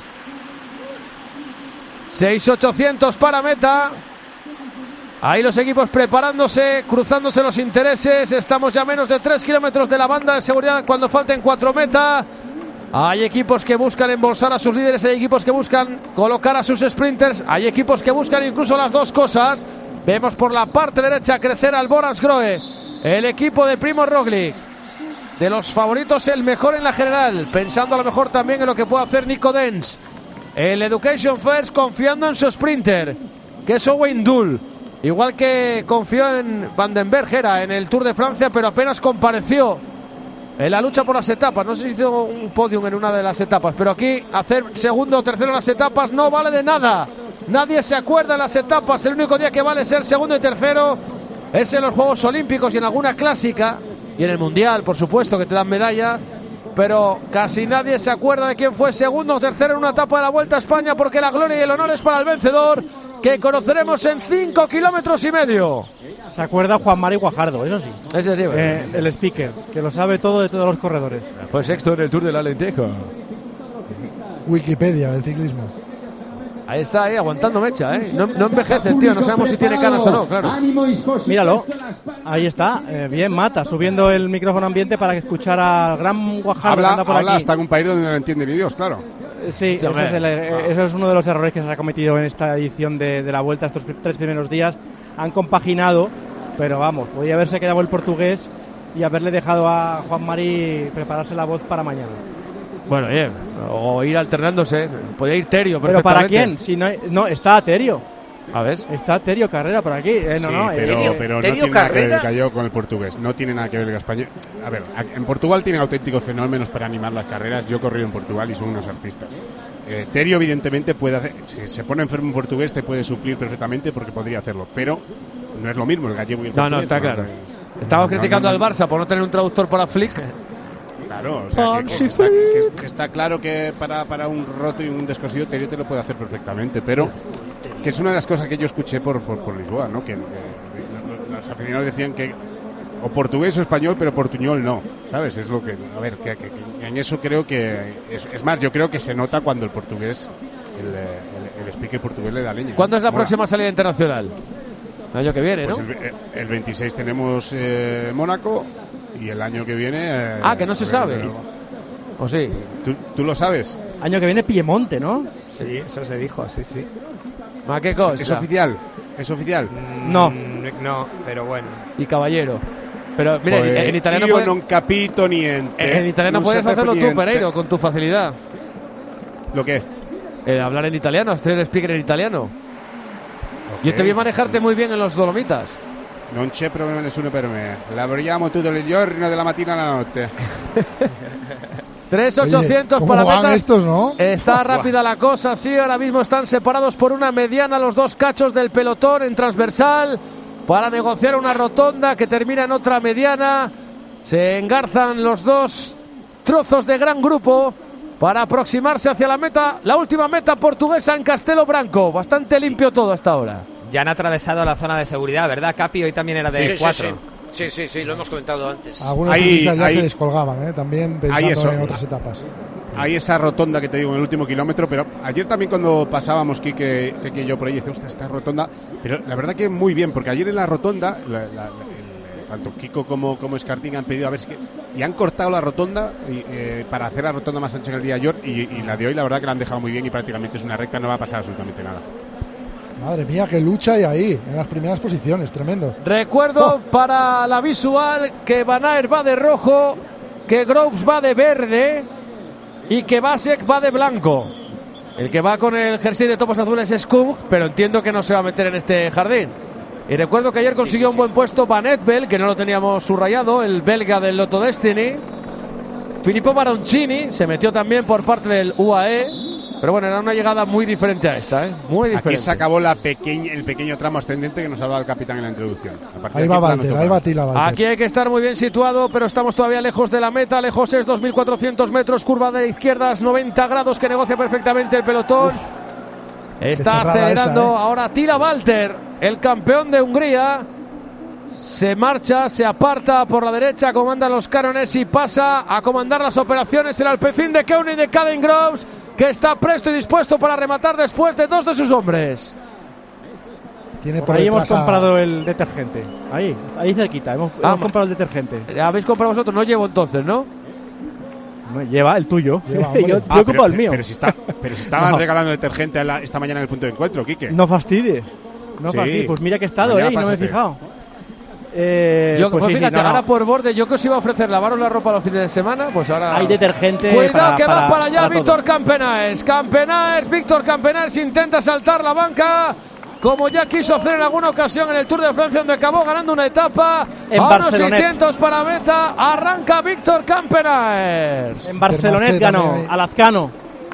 seis ochocientos para meta. Ahí los equipos preparándose, cruzándose los intereses. Estamos ya a menos de tres kilómetros de la banda de seguridad cuando falten cuatro meta. Hay equipos que buscan embolsar a sus líderes, hay equipos que buscan colocar a sus sprinters, hay equipos que buscan incluso las dos cosas. Vemos por la parte derecha crecer al Boras Grohe, el equipo de Primo Roglic. De los favoritos el mejor en la general, pensando a lo mejor también en lo que puede hacer Nico Dens. El Education First confiando en su sprinter, que es Owain Doull. Igual que confió en Vandenberg, era en el Tour de Francia, pero apenas compareció en la lucha por las etapas. No sé si hizo un podium en una de las etapas, pero aquí hacer segundo o tercero en las etapas no vale de nada. Nadie se acuerda de las etapas. El único día que vale ser segundo y tercero es en los Juegos Olímpicos y en alguna clásica, y en el Mundial, por supuesto, que te dan medalla. Pero casi nadie se acuerda de quién fue segundo o tercero en una etapa de la Vuelta a España, porque la gloria y el honor es para el vencedor, que conoceremos en cinco kilómetros y medio. Se acuerda Juan Mari Guajardo, eso sí. Ese sí, Eh, el speaker, que lo sabe todo de todos los corredores. Fue sexto en el Tour de la Lenteja. Wikipedia del ciclismo. Ahí está, ahí, aguantando mecha, ¿eh? No, no envejece el tío, no sabemos si tiene canas o no, claro. Míralo, ahí está, eh, bien Mata, subiendo el micrófono ambiente para que escuchara al gran Guajardo Habla, que anda por habla aquí. hasta en un país donde no lo entiende ni Dios, claro. Eh, Sí, eso es, el- eh, eso es uno de los errores que se ha cometido en esta edición de, de la Vuelta estos tres primeros días. Han compaginado, pero vamos, podría haberse quedado el portugués y haberle dejado a Juan Mari prepararse la voz para mañana. Bueno, bien, o ir alternándose. Podía ir Terio, ¿Pero para perfectamente. quién? Si no, hay- no, está Terio. A ver. Está Terio Carrera por aquí. Eh, no, sí, no, pero, eh, pero no Terio tiene nada que ver Carrera. el gallego con el portugués. No tiene nada que ver el español. A ver, en Portugal tienen auténticos fenómenos para animar las carreras. Yo he corrido en Portugal y son unos artistas. Eh, Terio, evidentemente, puede hacer. Si se pone enfermo en portugués, te puede suplir perfectamente porque podría hacerlo. Pero no es lo mismo el gallego y el No, portugués. no, está claro. Eh, Estamos no, criticando no, no. al Barça por no tener un traductor para Flick. Claro, o sea, que, que está, que- que está claro que para, para un roto y un descosido Terio te lo puede hacer perfectamente, pero que es una de las cosas que yo escuché por, por, por Lisboa, ¿no? Que, que los aficionados decían que o portugués o español, pero portuñol no, ¿sabes? Es lo que, a ver, que, que- que en eso creo que, es, es más, yo creo que se nota cuando el portugués, el, el, el speaker portugués le da leña. ¿Cuándo es la Mola. próxima salida internacional? El año que viene, ¿no? Pues el, el veintiséis tenemos eh, Mónaco y el año que viene... eh, Ah, que no se a ver, sabe. pero- ¿O sí? ¿Tú, tú lo sabes? Año que viene Piemonte, ¿no? Sí, eso se dijo, sí, sí. ¿Ma qué ¿Es, cosa? es oficial? ¿Es oficial? No. Mm, no, pero bueno. Y caballero. Pero mira, Pues, en, en italiano io puede- non capito niente. en italiano Non puedes sapevo hacerlo tú, niente. Pereiro, con tu facilidad. ¿Lo qué? Eh, hablar en italiano, hacer el speaker en italiano. Yo te vi manejarte muy bien en los Dolomitas. Non c'è problema nessuno per me. Lavoriamo tutto il giorno, dalla mattina alla notte. tres ochocientos Oye, para ¿cómo van metas. estos, no? Está rápida la cosa, sí, ahora mismo están separados por una mediana los dos cachos del pelotón en transversal para negociar una rotonda que termina en otra mediana. Se engarzan los dos trozos de gran grupo para aproximarse hacia la meta, la última meta portuguesa en Castelo Branco. Bastante limpio todo hasta ahora. Ya han atravesado la zona de seguridad, ¿verdad, Capi? Hoy también era de Sí, sí, cuatro. sí. Sí, sí, sí, lo hemos comentado antes. Algunos Ahí- ciclistas ya ahí- se descolgaban, ¿eh? También Ahí pensando eso. en otras etapas. Hay esa rotonda que te digo en el último kilómetro, pero ayer también cuando pasábamos, Quique, Quique y yo por ahí, dice, ostras, esta rotonda, pero la verdad que muy bien, porque ayer en la rotonda, la- la- la- el- tanto Kiko como, como Escartín han pedido a ver si que, y han cortado la rotonda y, eh, para hacer la rotonda más ancha que el día de ayer, y, y la de hoy la verdad que la han dejado muy bien y prácticamente es una recta, no va a pasar absolutamente nada. Madre mía, qué lucha hay ahí, en las primeras posiciones, tremendo. Recuerdo para la visual que Van Aert va de rojo, que Groves va de verde y que Vasek va de blanco. El que va con el jersey de topos azules es Kung, pero entiendo que no se va a meter en este jardín. Y recuerdo que ayer consiguió un buen puesto Van Etbel, que no lo teníamos subrayado, el belga del Lotto Destiny. Filippo Baroncini se metió también por parte del U A E. Pero bueno, era una llegada muy diferente a esta, ¿eh? Muy diferente. Aquí se acabó la pequeña, el pequeño tramo ascendente que nos hablaba el capitán en la introducción. A partir Ahí de va aquí, plano Valter, total. ahí va Tila Valter. Aquí hay que estar muy bien situado, pero estamos todavía lejos de la meta. Lejos es dos mil cuatrocientos metros, curva de izquierdas, noventa grados, que negocia perfectamente el pelotón. Está qué cerrada acelerando esa, ¿eh? ahora Tila Valter, el campeón de Hungría. Se marcha, se aparta por la derecha, comanda los cánones y pasa a comandar las operaciones el Alpecin de Keuni de Caden Groves, que está presto y dispuesto para rematar después de dos de sus hombres. Tiene Por por ahí hemos detrás a- comprado el detergente. Ahí, ahí cerquita. Hemos, Ah, hemos comprado el detergente. ¿Habéis comprado vosotros? No llevo entonces, ¿no? No, lleva el tuyo. Lleva, yo hombre. yo Ah, he comprado pero, el mío. pero si, está, pero si estaban No. regalando detergente a la- esta mañana en el punto de encuentro, Quique. No fastidies. No Sí. fastidies. Pues mira que he estado, Mañana ¿eh? Y no me he pásate. fijado. Eh, Yo, pues pues sí, sí, fíjate, no, no. ahora por borde, yo que os iba a ofrecer lavaros la ropa los fines de semana, pues ahora... Hay detergente. Cuidado para- que va para- para allá para Víctor todos. Campenaers. Campenaers, Víctor Campenaers intenta saltar la banca, como ya quiso hacer en alguna ocasión en el Tour de Francia, donde acabó ganando una etapa. En a unos Barcelonet. seiscientos para meta, arranca Víctor Campenaers. En Barcelonet Intermarché ganó, también hay. a Lazcano.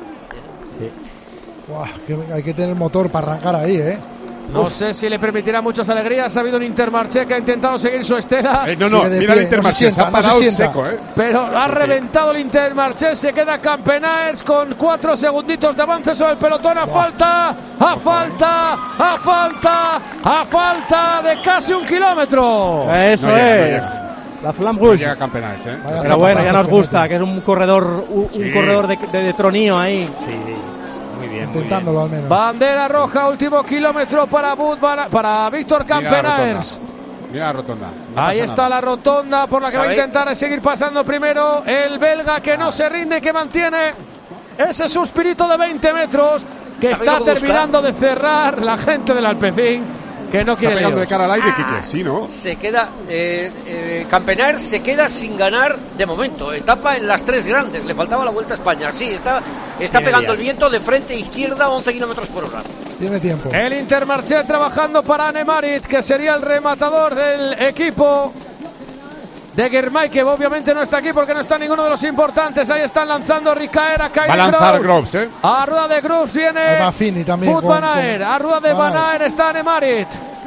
Buah, que hay que tener motor para arrancar ahí, ¿eh? No sé si le permitirá muchas alegrías. Ha habido un Intermarché que ha intentado seguir su estela. Eh, no, no, Sigue de mira el pie, no se Intermarché, sienta, se ha no se parado sienta. seco, ¿eh? Pero ha reventado el Intermarché, se queda Campenaers con cuatro segunditos de avance sobre el pelotón a falta, a falta, a falta, a falta de casi un kilómetro. Eso No llega, no es. llega. La Flamme No Rouge. llega Campenaers, ¿eh? Vaya Pero bueno, ya zapatazos nos que gusta, mete. que es un corredor, un, un Sí. corredor de, de, de tronío ahí. Sí, muy bien. muy Intentándolo al menos. Bandera roja, último kilómetro para Bud, para, para Víctor Mira la Campenaers. rotonda. Mira la rotonda. No Ahí pasa está nada. la rotonda por la que va a ¿Sabéis? intentar seguir pasando primero el belga, que no se rinde, que mantiene ese suspirito de veinte metros, que ¿Sabéis está lo que buscar? terminando de cerrar la gente del Alpecin, que no quiere Está pegando líos. de cara al aire, Quique, sí, ¿no? Se queda, eh, eh, Campenaer se queda sin ganar de momento. Etapa en las tres grandes, le faltaba la Vuelta a España. Sí, está, está Tiene pegando días. el viento de frente izquierda, once kilómetros por hora. Tiene tiempo. El Intermarché trabajando para Annemarit, que sería el rematador del equipo de Girmay, que obviamente no está aquí porque no está ninguno de los importantes. Ahí están lanzando Ricaera, Va a lanzar Groves, ¿eh? A rueda de Groves viene Ahí va Fini también. Wout con- van Aert. con- A rueda de Van Van Aert. Aert está Annemarit.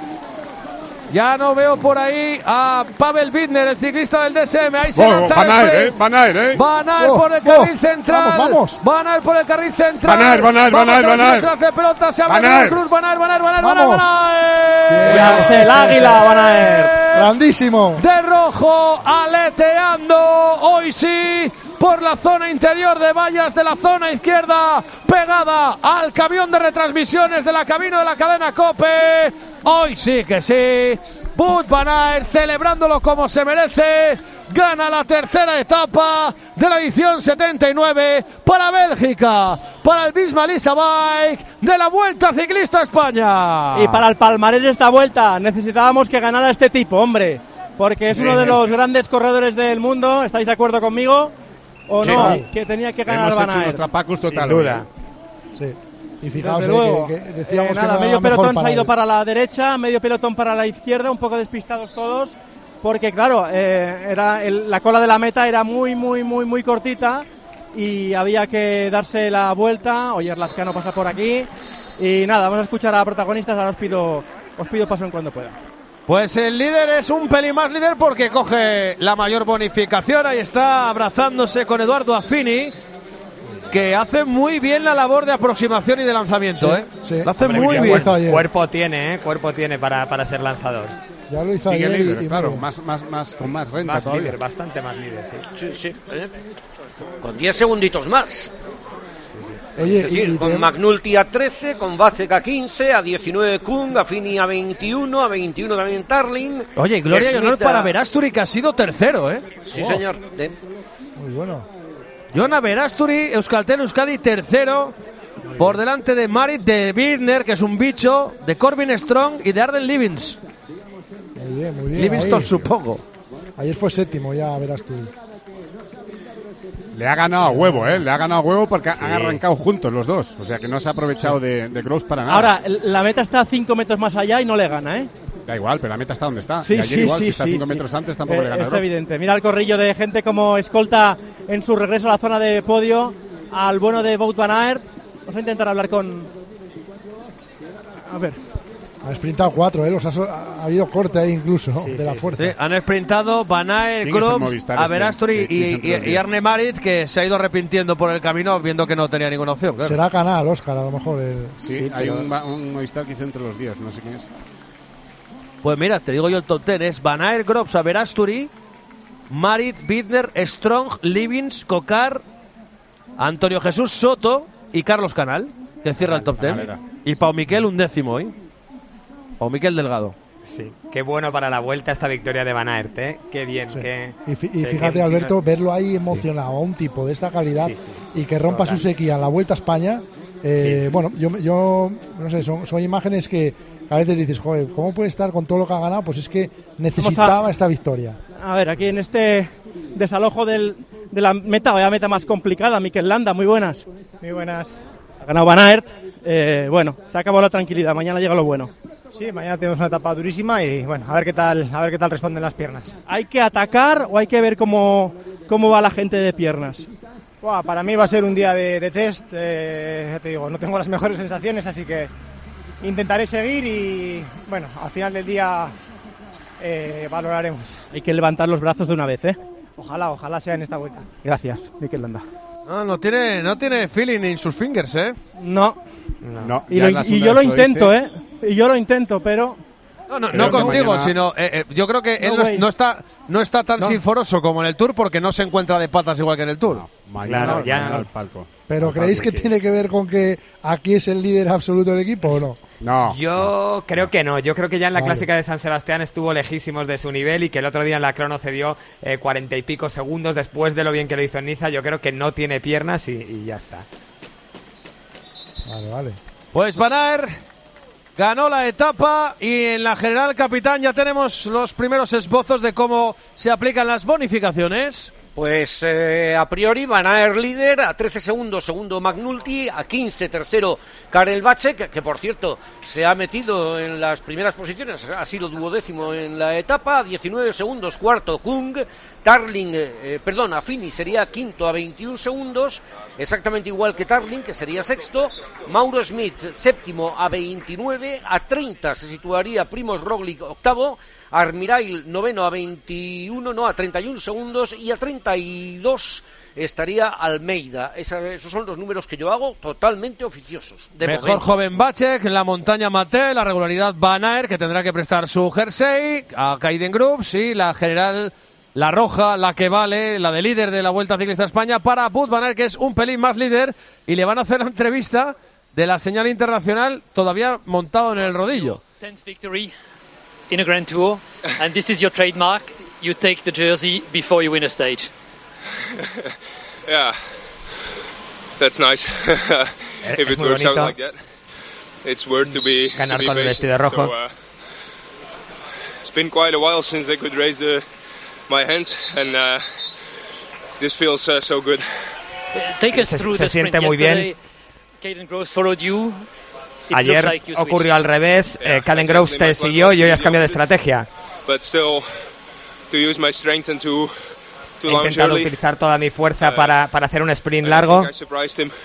Ya no veo por ahí a Pavel Bittner, el ciclista del D S M. Ahí se Oh, lanza Van el Aert, sprint. ¿eh? Van Aert, ¿eh? Van Aert Oh, por el oh, carril central. vamos, vamos. Van Aert por el carril central. Van Aert, Van Aert, Van Vamos Aert, a ver Van si Aert. se hace pelota. Se abre Van el Aert. Cruz. Van Aert, Van Aert, Van Aert, Van Aert, Vamos. Van Aert. Bien. Ya hace el águila, Van Aert. Grandísimo. De rojo, aleteando. Hoy sí, por la zona interior de vallas de la zona izquierda, pegada al camión de retransmisiones de la cabina de la cadena COPE. Hoy sí que sí. Wout van Aert celebrándolo como se merece. Gana la tercera etapa de la edición setenta y nueve para Bélgica, para el Bisma Lisa Bike de la Vuelta Ciclista a España. Y para el palmarés de esta vuelta necesitábamos que ganara este tipo, hombre, porque es Sí. uno de los grandes corredores del mundo. ¿Estáis de acuerdo conmigo o Sí. no? Sí. Que tenía que ganar Hemos Van hecho Aert. nuestra Pacus total. Sin duda. Sí. Y fijaos Desde eh, luego. que, que decíamos Eh, que nada, no era medio la mejor pelotón se para ha ido él. para la derecha, medio pelotón para la izquierda, un poco despistados todos, porque claro, eh, era el- la cola de la meta era muy, muy, muy, muy cortita y había que darse la vuelta. Oyer Lazcano pasa por aquí y nada, vamos a escuchar a protagonistas. Ahora os pido, os pido paso en cuando pueda. Pues el líder es un pelín más líder porque coge la mayor bonificación. Ahí está abrazándose con Eduardo Affini, que hace muy bien la labor de aproximación y de lanzamiento. Sí, ¿eh? sí. Lo hace Hombre, muy ya bien. hizo ayer. Cuerpo tiene, ¿eh? Cuerpo tiene para, para ser lanzador. Ya lo hizo Sigue ayer y- líder, y claro, muy bien. más, más, más, con más renta Más todavía. líder, bastante más líder, sí. Sí, sí. ¿eh? Con diez segunditos más. Oye, Es decir, y- y con te- McNulty a trece, con Vacek a quince, a diecinueve Kung, a Fini a veintiuno, a veintiuno también Tarling. Oye, gloria y Smith honor a- para Verasturi, que ha sido tercero, ¿eh? Sí, Oh. señor. De- Muy bueno. Jona Verasturi, Euskaltel Euskadi, tercero. Por delante de Marit, de Bittner, que es un bicho, de Corbin Strong y de Arden Livings. Muy bien, muy bien. Livingston, ahí. supongo. Ayer fue séptimo, ya verás tú. Le ha ganado a huevo, ¿eh? Le ha ganado a huevo porque han arrancado juntos los dos. O sea que no se ha aprovechado de, de Groves para nada. Ahora, la meta está cinco metros más allá y no le gana, ¿eh? Da igual, pero la meta está donde está. Sí, y ayer sí, igual, sí, si está sí, cinco sí. metros antes, tampoco Eh, le gana a Es Groves. evidente. Mira el corrillo de gente como escolta en su regreso a la zona de podio al bueno de Wout van Aert. Vamos a intentar hablar con... A ver. Ha sprintado cuatro, ¿eh? Los ha, so- ha habido corte ahí incluso, ¿no? de la fuerza. Sí, han sprintado Van Aert, ¿Quién es el Groves, Movistar a este? Verasturi Sí, y, dicen todos los y, y días. Arne Marit, que se ha ido arrepintiendo por el camino viendo que no tenía ninguna opción. Claro. Será Canal, Oscar, a lo mejor. El... Sí, Sí, hay pero- un, un Movistar que hizo entre los días, no sé quién es. Pues mira, te digo yo el top ten. Es Van Aert, Groves, a Verasturi, Marit, Bittner, Strong, Livings, Cocar, Antonio Jesús Soto y Carlos Canal, que cierra el top ten. Canalera. Y Pau Miquel un décimo hoy. Pau Miquel Delgado. Sí, qué bueno para la vuelta esta victoria de Van Aert, ¿eh? Qué bien, Sí. qué... Y, fi- y qué- fíjate, qué- Alberto, verlo ahí emocionado a un tipo de esta calidad Sí, sí. y que rompa Total. su sequía en la Vuelta a España. eh, Bueno, yo, yo no sé, son, son imágenes que a veces dices, joder, ¿cómo puede estar con todo lo que ha ganado? Pues es que necesitaba esta victoria. A ver, aquí en este desalojo del, de la meta, o la meta más complicada, Mikel Landa, muy buenas. Muy buenas. Ha ganado Van Aert. Eh, bueno, se ha acabado la tranquilidad, mañana llega lo bueno. Sí, mañana tenemos una etapa durísima y bueno, a ver qué tal, a ver qué tal responden las piernas. ¿Hay que atacar o hay que ver cómo, cómo va la gente de piernas? Buah, para mí va a ser un día de, de test, eh, ya te digo, no tengo las mejores sensaciones, así que intentaré seguir y bueno, al final del día eh, valoraremos. Hay que levantar los brazos de una vez, ¿eh? Ojalá, ojalá sea en esta vuelta. Gracias, Mikel Landa. No, no tiene, no tiene feeling en sus fingers, ¿eh? No. No, Y, ya lo- es la y segunda yo lo vez que intento, dice. ¿eh? Y yo lo intento, pero... No, no, Creo no que contigo, mañana- sino eh, eh, yo creo que No, él no, güey. no está no está tan No. sinforoso como en el Tour porque no se encuentra de patas igual que en el Tour. Mañana, Claro, ya- mañana al palco. Pero Al ¿creéis palco, que sí. tiene que ver con que aquí es el líder absoluto del equipo o no? No. Yo creo que no, yo creo que ya en la Vale. clásica de San Sebastián estuvo lejísimos de su nivel y que el otro día en la crono cedió eh, cuarenta y pico segundos después de lo bien que lo hizo en Niza. Yo creo que no tiene piernas y, y ya está. Vale, vale. Pues Van Aert ganó la etapa y en la general, capitán, ya tenemos los primeros esbozos de cómo se aplican las bonificaciones. Pues eh, a priori Van Aert líder, a trece segundos segundo McNulty, a quince tercero Karel Vacek, que, que por cierto se ha metido en las primeras posiciones, ha sido duodécimo en la etapa, a diecinueve segundos cuarto Kung, Tarling, eh, perdón, Affini sería quinto a veintiún segundos, exactamente igual que Tarling, que sería sexto, Mauro Schmidt séptimo a veintinueve, a treinta se situaría Primož Roglic octavo, Armirail noveno a veintiuno, no, a treinta y un segundos, y a treinta y dos estaría Almeida. Esa, esos son los números que yo hago, totalmente oficiosos. De Mejor momento. joven Vacek, la montaña Mate, la regularidad Van Aert, que tendrá que prestar su jersey a Kaiden Groups, y la general, la roja, la que vale, la de líder de la Vuelta Ciclista a España para Wout van Aert, que es un pelín más líder, y le van a hacer la entrevista de la señal internacional todavía montado en el rodillo. tenth victory in a Grand Tour, and this is your trademark. You take the jersey before you win a stage. Yeah, that's nice. If it works out like that, it's worth to be ganar to be con el patient. vestido rojo. So, uh, it's been quite a while since I could raise the my hands, and uh, this feels uh, so good. Take us Se- through se the sprint. siente muy bien. Yesterday, Caden Groves followed you. It Ayer looks like you switched. ocurrió al revés, eh, Caden Groves te siguió y hoy has cambiado de estrategia. But still, to use my strength and to to He launch intentado early. utilizar toda mi fuerza Uh, para, para hacer un sprint I largo think I surprised him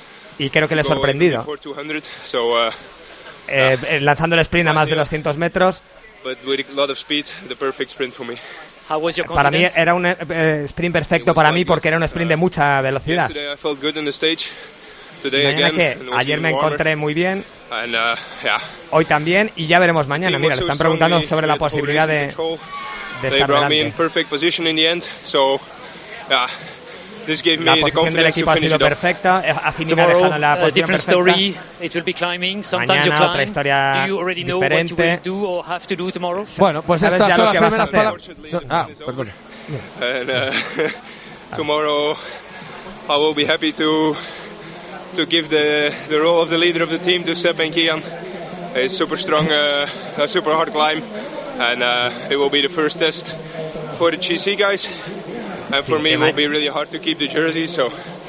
y creo que le he to go sorprendido. before two hundred, so, uh, Eh, eh, lanzando el sprint a más de doscientos metros. but with a lot of speed, the perfect sprint for me. How was your Para mí confidence? era un eh, sprint perfecto para mí porque era un sprint de mucha velocidad. Yesterday I felt good on the stage. Today Mañana again, que and it was ayer me even warmer. encontré muy bien, And, uh, yeah. hoy también y ya veremos mañana. Team Mira, was le so están preguntando strong, sobre we la had whole posibilidad race in de, control. de They estar brought me in delante. perfect position in the end, so yeah, this gave La me the posición del confidence to equipo ha finish sido it off. perfecta. Eh, Affini me ha Tomorrow, dejado en la a posición different perfecta. story. It will be climbing. Sometimes you Mañana climb. otra historia Do you already know what you will diferente. do or have to do tomorrow? Bueno, pues ¿Sabes estas ya son lo las que vas a primeras hacer? palabras. Son- Ah, perdón. And uh, tomorrow I will be happy to to give the the role of the leader of the team to Seb and Kian. It's super strong, uh, a super hard climb, and uh, it will be the first test for the G C guys. And for Sí, me, que it will ma- be really hard to keep the jersey, so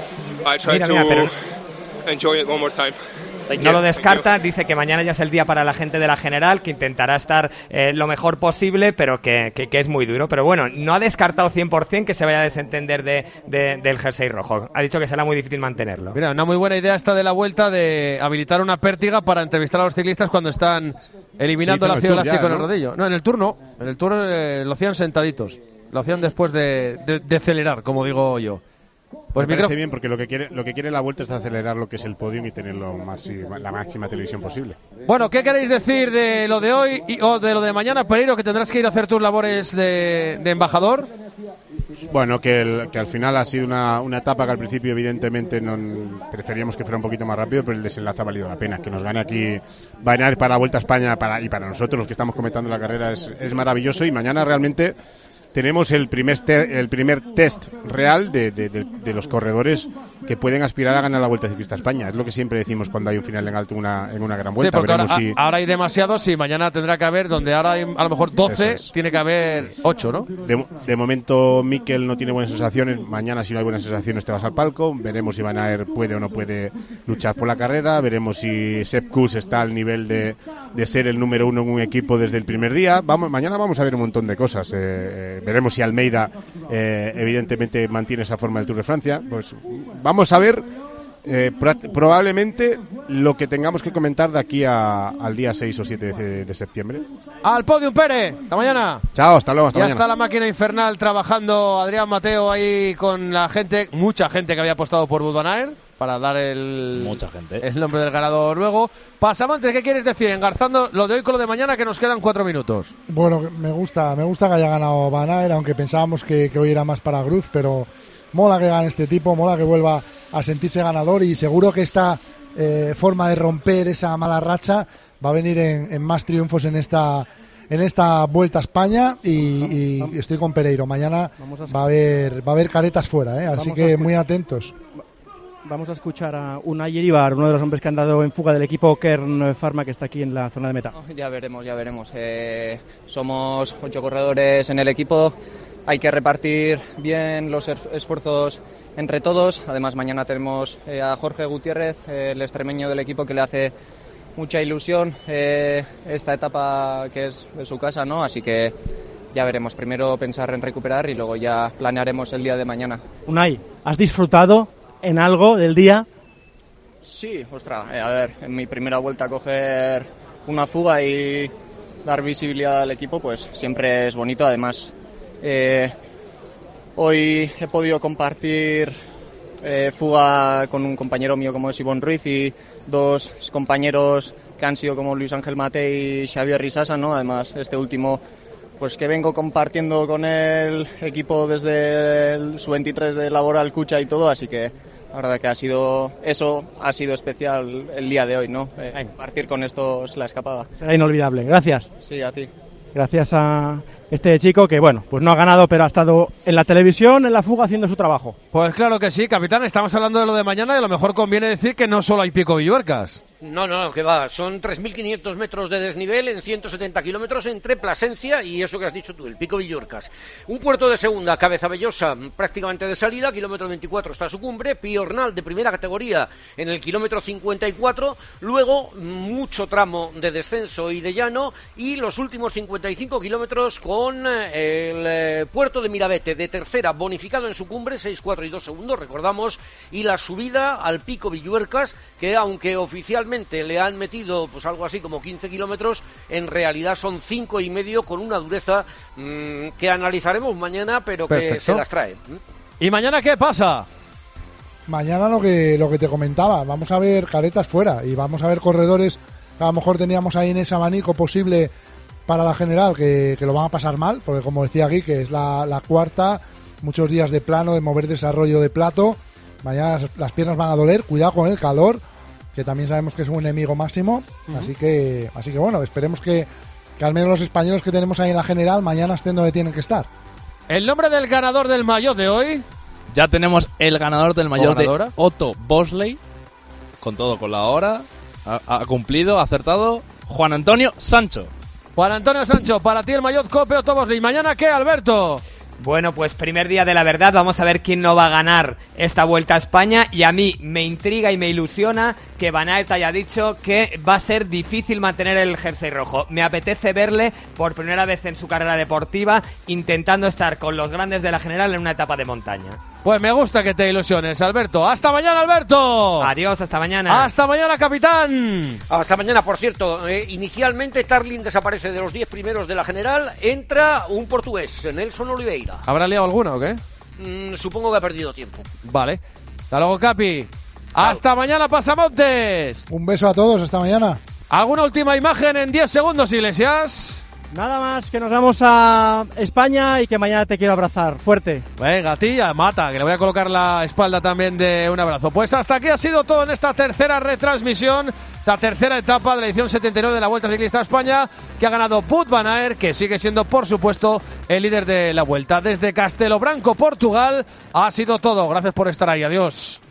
I try Mira, to mira, pero- enjoy it one more time. No lo descarta, dice que mañana ya es el día para la gente de la general, que intentará estar eh, lo mejor posible, pero que, que- que es muy duro. Pero bueno, no ha descartado cien por ciento que se vaya a desentender de, de- del jersey rojo. Ha dicho que será muy difícil mantenerlo. Mira, una muy buena idea esta de la vuelta de habilitar una pértiga para entrevistar a los ciclistas cuando están eliminando Se hizo el en el ácido Tour láctico ya, en el ¿no? rodillo. No, en el Tour no. En el Tour eh, lo hacían sentaditos. Lo hacían después de, de, de acelerar, como digo yo. Pues Me micro... parece bien porque lo que quiere lo que quiere la vuelta es acelerar lo que es el podium y tenerlo más, la máxima televisión posible. Bueno, ¿qué queréis decir de lo de hoy y, o de lo de mañana, Pereiro, que tendrás que ir a hacer tus labores de, de embajador? Bueno, que, el- que al final ha sido una, una etapa que al principio evidentemente no, preferíamos que fuera un poquito más rápido, pero el desenlace ha valido la pena. Que nos gane aquí, va a ganar para la Vuelta a España para, y para nosotros los que estamos comentando la carrera es, es maravilloso, y mañana realmente tenemos el primer, te- el primer test real de, de- de- de los corredores que pueden aspirar a ganar la Vuelta Ciclista a España. Es lo que siempre decimos cuando hay un final en alto en una, en una gran Sí, vuelta. porque ahora, Veremos si- ahora hay demasiados y mañana tendrá que haber, donde ahora hay a lo mejor doce, Eso es. tiene que haber ocho, ¿no? De, de momento Mikel no tiene buenas sensaciones. Mañana, si no hay buenas sensaciones, te vas al palco. Veremos si Van Aert puede o no puede luchar por la carrera. Veremos si Sepp Kuss está al nivel de, de ser el número uno en un equipo desde el primer día. Vamos, mañana vamos a ver un montón de cosas. Eh, eh, veremos si Almeida eh, evidentemente mantiene esa forma del Tour de Francia. Pues vamos a ver eh, pra- probablemente lo que tengamos que comentar de aquí a- al día seis o siete de, de septiembre. Al podium, Pere. Hasta mañana. Chao, hasta luego, hasta Ya mañana. está la máquina infernal trabajando Adrián Mateo ahí con la gente, mucha gente que había apostado por Wout van Aert para dar el, Mucha gente. el nombre del ganador luego. Pasamontes, ¿qué quieres decir? Engarzando lo de hoy con lo de mañana, que nos quedan cuatro minutos. Bueno, me gusta, me gusta que haya ganado Van Aert, aunque pensábamos que, que hoy era más para Groove, pero mola que gane este tipo, mola que vuelva a sentirse ganador, y seguro que esta eh, forma de romper esa mala racha va a venir en, en más triunfos en esta en esta Vuelta a España, y, y estoy con Pereiro. Mañana va a haber va a haber caretas fuera, ¿eh? Así Vamos a que escu- muy atentos. Vamos a escuchar a Unai Iribar, uno de los hombres que han dado en fuga del equipo Kern Pharma, que está aquí en la zona de meta. Ya veremos, ya veremos. Eh, somos ocho corredores en el equipo. Hay que repartir bien los esfuerzos entre todos. Además, mañana tenemos eh, a Jorge Gutiérrez, eh, el extremeño del equipo, que le hace mucha ilusión eh, esta etapa que es de su casa, ¿no? Así que ya veremos. Primero pensar en recuperar y luego ya planearemos el día de mañana. Unai, ¿has disfrutado en algo del día? Sí, ostras, eh, a ver, en mi primera vuelta a coger una fuga y dar visibilidad al equipo, pues siempre es bonito. Además, eh, hoy he podido compartir eh, fuga con un compañero mío como es Ivonne Ruiz y dos compañeros que han sido como Luis Ángel Mate y Xavier Risasa, ¿no? Además, este último, pues que vengo compartiendo con el equipo desde el sub veintitrés de Laboral Cucha y todo, así que la verdad que ha sido, eso ha sido especial el día de hoy, ¿no? Eh, compartir con estos la escapada. Será inolvidable. Gracias. Sí, a ti. Gracias a este chico que, bueno, pues no ha ganado, pero ha estado en la televisión, en la fuga, haciendo su trabajo. Pues claro que sí, capitán. Estamos hablando de lo de mañana y a lo mejor conviene decir que no solo hay Pico Villuercas. No, no, no, que va. Son tres mil quinientos metros de desnivel en ciento setenta kilómetros entre Plasencia y eso que has dicho tú, el Pico Villuercas. Un puerto de segunda, Cabezabellosa, prácticamente de salida, kilómetro veinticuatro está su cumbre, Piornal de primera categoría en el kilómetro cincuenta y cuatro, luego mucho tramo de descenso y de llano y los últimos cincuenta y cinco kilómetros con el eh, puerto de Mirabete de tercera, bonificado en su cumbre, seis, cuatro y dos segundos, recordamos, y la subida al Pico Villuercas, que aunque oficialmente le han metido pues algo así como quince kilómetros, en realidad son cinco y medio con una dureza mmm, que analizaremos mañana, pero que Perfecto. Se las trae. ¿Y mañana qué pasa? Mañana lo que lo que te comentaba, vamos a ver caretas fuera y vamos a ver corredores que a lo mejor teníamos ahí en ese abanico posible para la general que, que lo van a pasar mal, porque como decía aquí, que es la, la cuarta, muchos días de plano, de mover desarrollo de plato, mañana las, las piernas van a doler, cuidado con el calor, que también sabemos que es un enemigo máximo, uh-huh. así que así que bueno, esperemos que, que al menos los españoles que tenemos ahí en la general mañana estén donde tienen que estar. El nombre del ganador del maillot de hoy. Ya tenemos el ganador del maillot de Otto Bosley, con todo, con la hora, ha, ha cumplido, ha acertado, Juan Antonio Sancho. Juan Antonio Sancho, para ti el maillot Cope Otto Bosley. ¿Mañana qué, Alberto? Bueno, pues primer día de la verdad, vamos a ver quién no va a ganar esta Vuelta a España y a mí me intriga y me ilusiona que Van Aert haya dicho que va a ser difícil mantener el jersey rojo. Me apetece verle por primera vez en su carrera deportiva intentando estar con los grandes de la general en una etapa de montaña. Pues me gusta que te ilusiones, Alberto. ¡Hasta mañana, Alberto! Adiós, hasta mañana. ¡Hasta mañana, capitán! Hasta mañana, por cierto. Eh, inicialmente Tarlin desaparece de los diez primeros de la general. Entra un portugués, Nelson Oliveira. ¿Habrá liado alguna o qué? Mm, supongo que ha perdido tiempo. Vale. Hasta luego, Capi. Chao. ¡Hasta mañana, Pasamontes! Un beso a todos, hasta mañana. ¿Alguna última imagen en diez segundos, Iglesias? Nada más, que nos vamos a España y que mañana te quiero abrazar fuerte. Venga, tía, mata, que le voy a colocar la espalda también de un abrazo. Pues hasta aquí ha sido todo en esta tercera retransmisión, esta tercera etapa de la edición setenta y nueve de la Vuelta Ciclista a España, que ha ganado Wout van Aert, que sigue siendo, por supuesto, el líder de la Vuelta. Desde Castelo Branco, Portugal, ha sido todo. Gracias por estar ahí. Adiós.